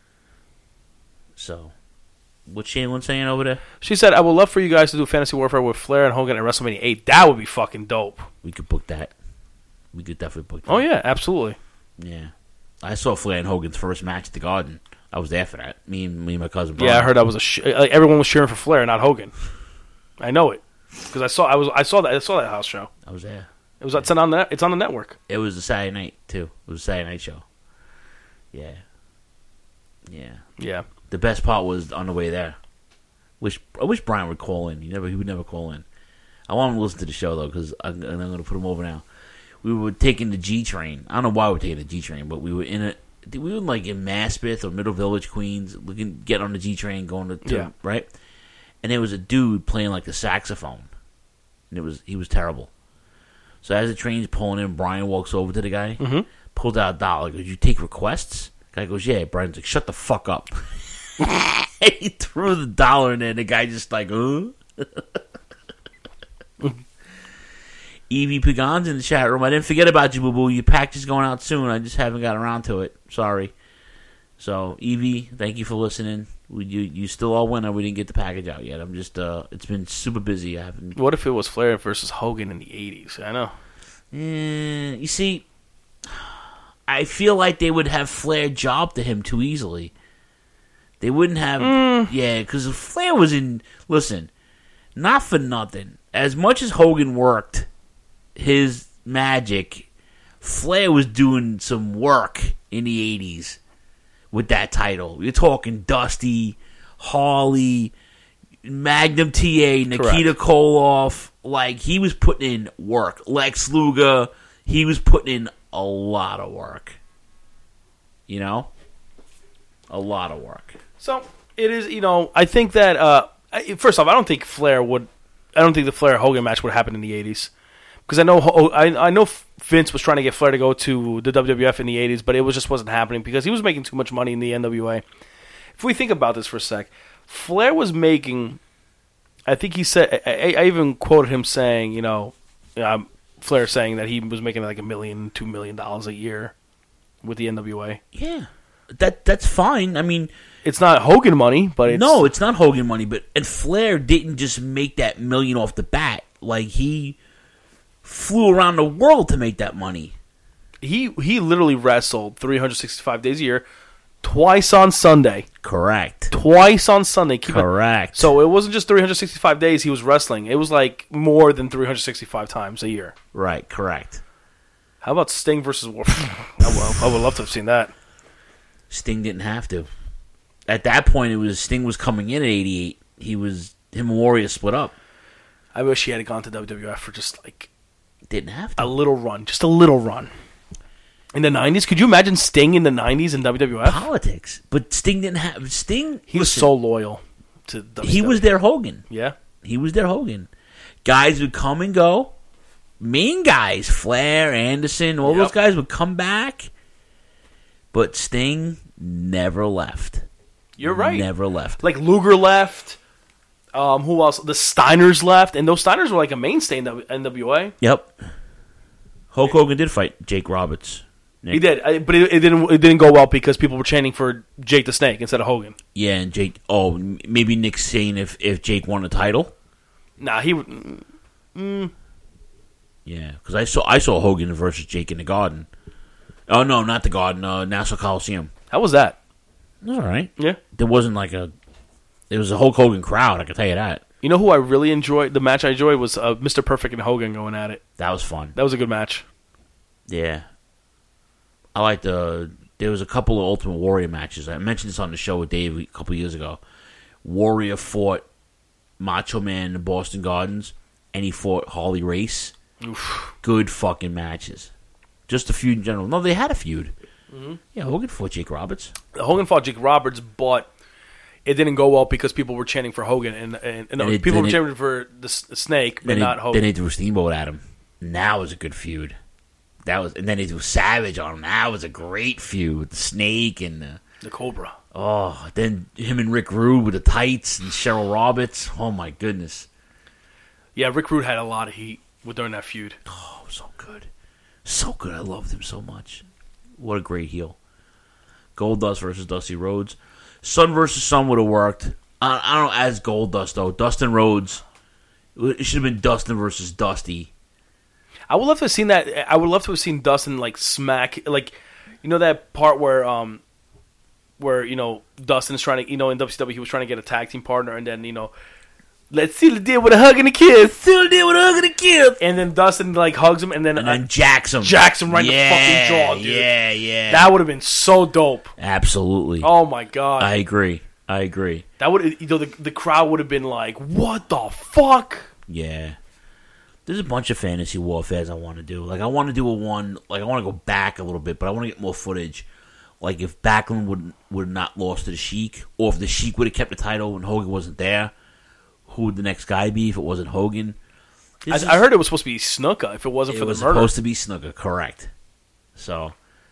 So, what's Shaylin saying over there? She said, I would love for you guys to do Fantasy Warfare with Flair and Hogan at WrestleMania eight. That would be fucking dope. We could book that. We could definitely book that. Oh, yeah, absolutely. Yeah. I saw Flair and Hogan's first match at the Garden. I was there for that. Me and me and my cousin. Yeah, I heard that was a sh- like everyone was cheering for Flair, not Hogan. I know it because I saw I was I saw that I saw that house show. I was there. It was it's on the it's on the network. It was a Saturday night too. It was a Saturday night show. Yeah. Yeah. Yeah. The best part was on the way there. Wish I wish Brian would call in. He never he would never call in. I want him to listen to the show though because I'm, I'm going to put him over now. We were taking the G train. I don't know why we were taking the G train, but we were in it. We were like in Maspeth or Middle Village, Queens. We can get on the G train going to, to Yeah. right. And there was a dude playing like the saxophone, and it was he was terrible. So as the train's pulling in, Brian walks over to the guy, Mhm. pulls out a dollar. Goes, "You take requests?" Guy goes, "Yeah." Brian's like, "Shut the fuck up." He threw the dollar in there. And the guy just like, "Uh." Evie Pagan's in the chat room. I didn't forget about you, boo boo. Your package is going out soon. I just haven't got around to it. Sorry. So, Evie, thank you for listening. We, you you still all winner. We didn't get the package out yet. I'm just uh, it's been super busy. I haven't. What if it was Flair versus Hogan in the eighties? I know. Mm, you see, I feel like they would have Flair job to him too easily. They wouldn't have, Mm. yeah, because Flair was in. Listen, not for nothing. As much as Hogan worked his magic, Flair was doing some work in the eighties with that title. You're talking Dusty, Harley, Magnum T A, Nikita Correct. Koloff. Like, he was putting in work. Lex Luger, he was putting in a lot of work. You know? A lot of work. So it is, you know, I think that uh, I- first off, I don't think Flair would. I don't think the Flair Hogan match would happen in the eighties because I know Ho- I, I know Vince was trying to get Flair to go to the W W F in the eighties, but it was just wasn't happening because he was making too much money in the N W A. If we think about this for a sec, Flair was making. I think he said. I, I even quoted him saying, you know, um, Flair saying that he was making like a million, two million dollars a year with the N W A. Yeah, that that's fine. I mean, it's not Hogan money, but it's, no, it's not Hogan money. But and Flair didn't just make that million off the bat. Like, he flew around the world to make that money. He he literally wrestled three hundred sixty-five days a year, twice on Sunday. Correct. Twice on Sunday. Keep it- Correct. So it wasn't just three hundred sixty-five days he was wrestling. It was like more than three hundred sixty-five times a year. Right. Correct. How about Sting versus War? I, would, I would love to have seen that. Sting didn't have to. At that point, it was Sting was coming in at eighty-eight. He was him and Warrior split up. I wish he had gone to W W F for just like didn't have to. a little run, just a little run. In the nineties, could you imagine Sting in the nineties in W W F? Politics, but Sting didn't have Sting. He was listen, so loyal to W W F. He was their Hogan. Yeah, he was their Hogan. Guys would come and go. Main guys, Flair, Anderson, all Yep. those guys would come back, but Sting never left. You're right. Never left. Like Luger left. Um, who else? The Steiners left, and those Steiners were like a mainstay in the N W A. Yep. Hulk Hogan did fight Jake Roberts. Nick. He did, I- but it, it didn't. It didn't go well because people were chanting for Jake the Snake instead of Hogan. Yeah, and Jake. Oh, m- maybe Nick's saying if, if Jake won the title. Nah, he. would- Mm, mm, Yeah, because I saw I saw Hogan versus Jake in the Garden. Oh no, not the Garden. Uh, Nassau Coliseum. how was that? It was all right. Yeah. There wasn't like a. There was a Hulk Hogan crowd. I can tell you that. You know who I really enjoyed? The match I enjoyed was uh, Mister Perfect and Hogan going at it. That was fun. That was a good match. Yeah. I like the. There was a couple of Ultimate Warrior matches. I mentioned this on the show with Dave a couple years ago. Warrior fought Macho Man in the Boston Gardens, and he fought Harley Race. Oof. Good fucking matches. Just a feud in general. No, they had a feud. Mm-hmm. Yeah, Hogan fought Jake Roberts. Hogan fought Jake Roberts, but it didn't go well because people were chanting for Hogan, and, and, and no, And it- people then were it- chanting for the, S- the Snake, but Then not they, Hogan. then they threw Steamboat at him. Now was a good feud. That was, and then they threw Savage on him. That was a great feud with the Snake and the, the Cobra. oh, then him and Rick Rude with the tights and Cheryl Roberts. Oh my goodness. Yeah, Rick Rude had a lot of heat with during that feud. Oh, so good. So good. I loved him so much. What a great heel. Goldust versus Dusty Rhodes. Sun versus Sun would have worked. I, I don't know as Goldust, though. Dustin Rhodes. It should have been Dustin versus Dusty. I would love to have seen that. I would love to have seen Dustin like smack, like you know that part where um where you know Dustin's trying to, you know, in W C W he was trying to get a tag team partner, and then you know let's seal the deal with a hug and a kiss, seal the deal with a hug and a kiss, and then Dustin like hugs him, and then And then uh, jacks him. jacks him right Yeah, in the fucking jaw, dude. yeah, yeah. That would have been so dope. Absolutely. Oh my god, I agree. I agree. that would, you know, the the crowd would have been like, what the fuck? Yeah. There's a bunch of fantasy warfares I want to do. Like, I want to do a one, like, I want to go back a little bit, but I want to get more footage. Like, if Backlund would would not lost to the Sheik, or if the Sheik would have kept the title when Hogan wasn't there, who would the next guy be if it wasn't Hogan? I, This is- I heard it was supposed to be Snuka if it wasn't it for the was murder. supposed to be Snooker, correct. So,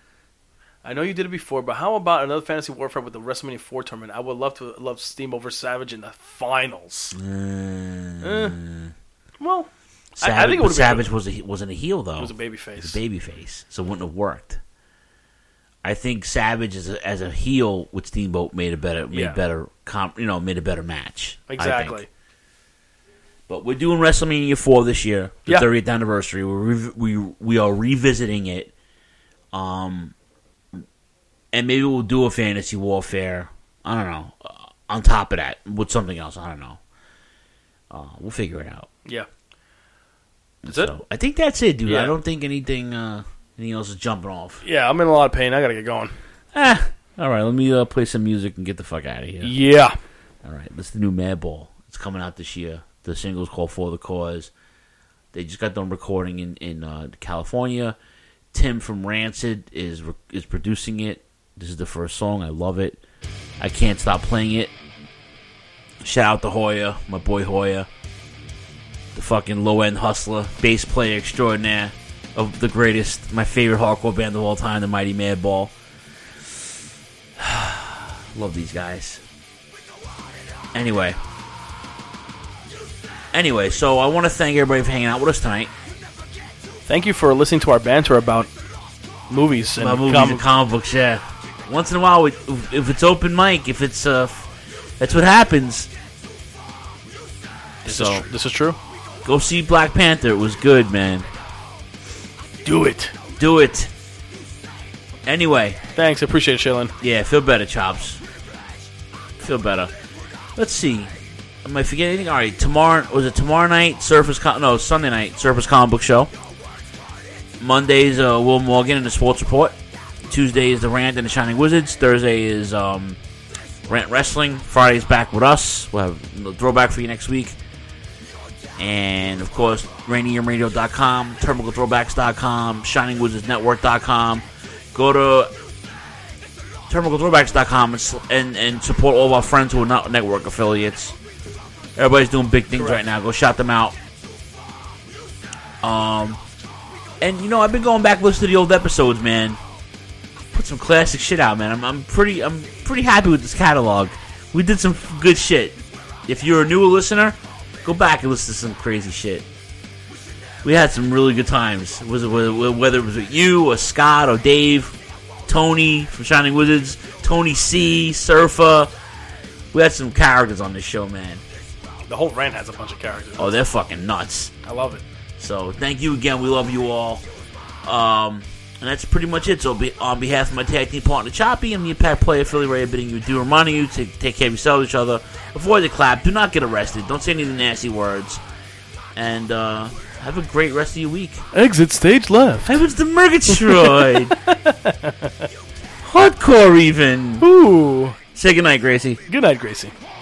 I know you did it before, but how about another fantasy warfare with the WrestleMania four tournament? I would love to love Steamboat versus Savage in the finals. uh, Eh. Well, Savage, I, I think it but would have Savage was a, wasn't a heel, though. It was a babyface. It was a babyface, so it wouldn't have worked. I think Savage as a, as a heel with Steamboat made a better made Yeah. better comp, you know made a better match. I Exactly. think. But we're doing WrestleMania four this year, the Yeah. thirtieth anniversary. We're re- we we are revisiting it, um, and maybe we'll do a Fantasy Warfare. I don't know. Uh, on top of that, with something else, I don't know. Uh, we'll figure it out. Yeah. That's so, it? I think that's it, dude. Yeah. I don't think anything uh, anything else is jumping off. Yeah, I'm in a lot of pain. I gotta get going. Ah, all right. Let me uh, play some music and get the fuck out of here. Yeah. All right. That's the new Madball. It's coming out this year. The single's called For the Cause. They just got done recording in in uh, California. Tim from Rancid is is producing it. This is the first song. I love it. I can't stop playing it. Shout out to Hoya, my boy Hoya, the fucking low end hustler, bass player extraordinaire of the greatest, my favorite hardcore band of all time, the Mighty Madball. Love these guys. Anyway. Anyway, so I want to thank everybody for hanging out with us tonight. Thank you for listening to our banter about movies and About movies comic- and comic books, yeah. Once in a while, we, if it's open mic, if it's uh, that's what happens. This so is tr- this is true. Go see Black Panther. It was good, man. Do it. Do it. Anyway. Thanks. I appreciate it, Shaylin. Yeah, feel better, Chops. Feel better. Let's see. Am I forgetting anything? All right, tomorrow, was it tomorrow night? Surface, Com- no, Sunday night, Surface Comic Book Show. Monday's uh, Will Morgan and the Sports Report. Tuesday is The Rant and the Shining Wizards. Thursday is um, Rant Wrestling. Friday's back with us. We'll have a throwback for you next week. And, of course, rainy m radio dot com, turnbuckle throwbacks dot com, shining wizards network dot com. Go to turnbuckle throwbacks dot com and, and, and support all of our friends who are not network affiliates. Everybody's doing big things Correct. right now. Go shout them out. Um, and, you know, I've been going back listening to the old episodes, man. Put some classic shit out, man. I'm, I'm pretty I'm pretty happy with this catalog. We did some good shit. If you're a newer listener, go back and listen to some crazy shit. We had some really good times. Was it whether it was with you or Scott or Dave, Tony from Shining Wizards, Tony C, Surfer. We had some characters on this show, man. The whole rant has a bunch of characters. Oh, they're fucking nuts. I love it. So thank you again. We love you all. Um, and that's pretty much it. So be, on behalf of my tag team partner Choppy and the Impact player Philly Ray, bidding you due, reminding you to take care of yourselves, each other. Avoid the clap. Do not get arrested. Don't say any of the nasty words. And uh, have a great rest of your week. Exit stage left. I was the Murgatroyd. Hardcore even. Ooh. Say goodnight, Gracie. Good night, Gracie.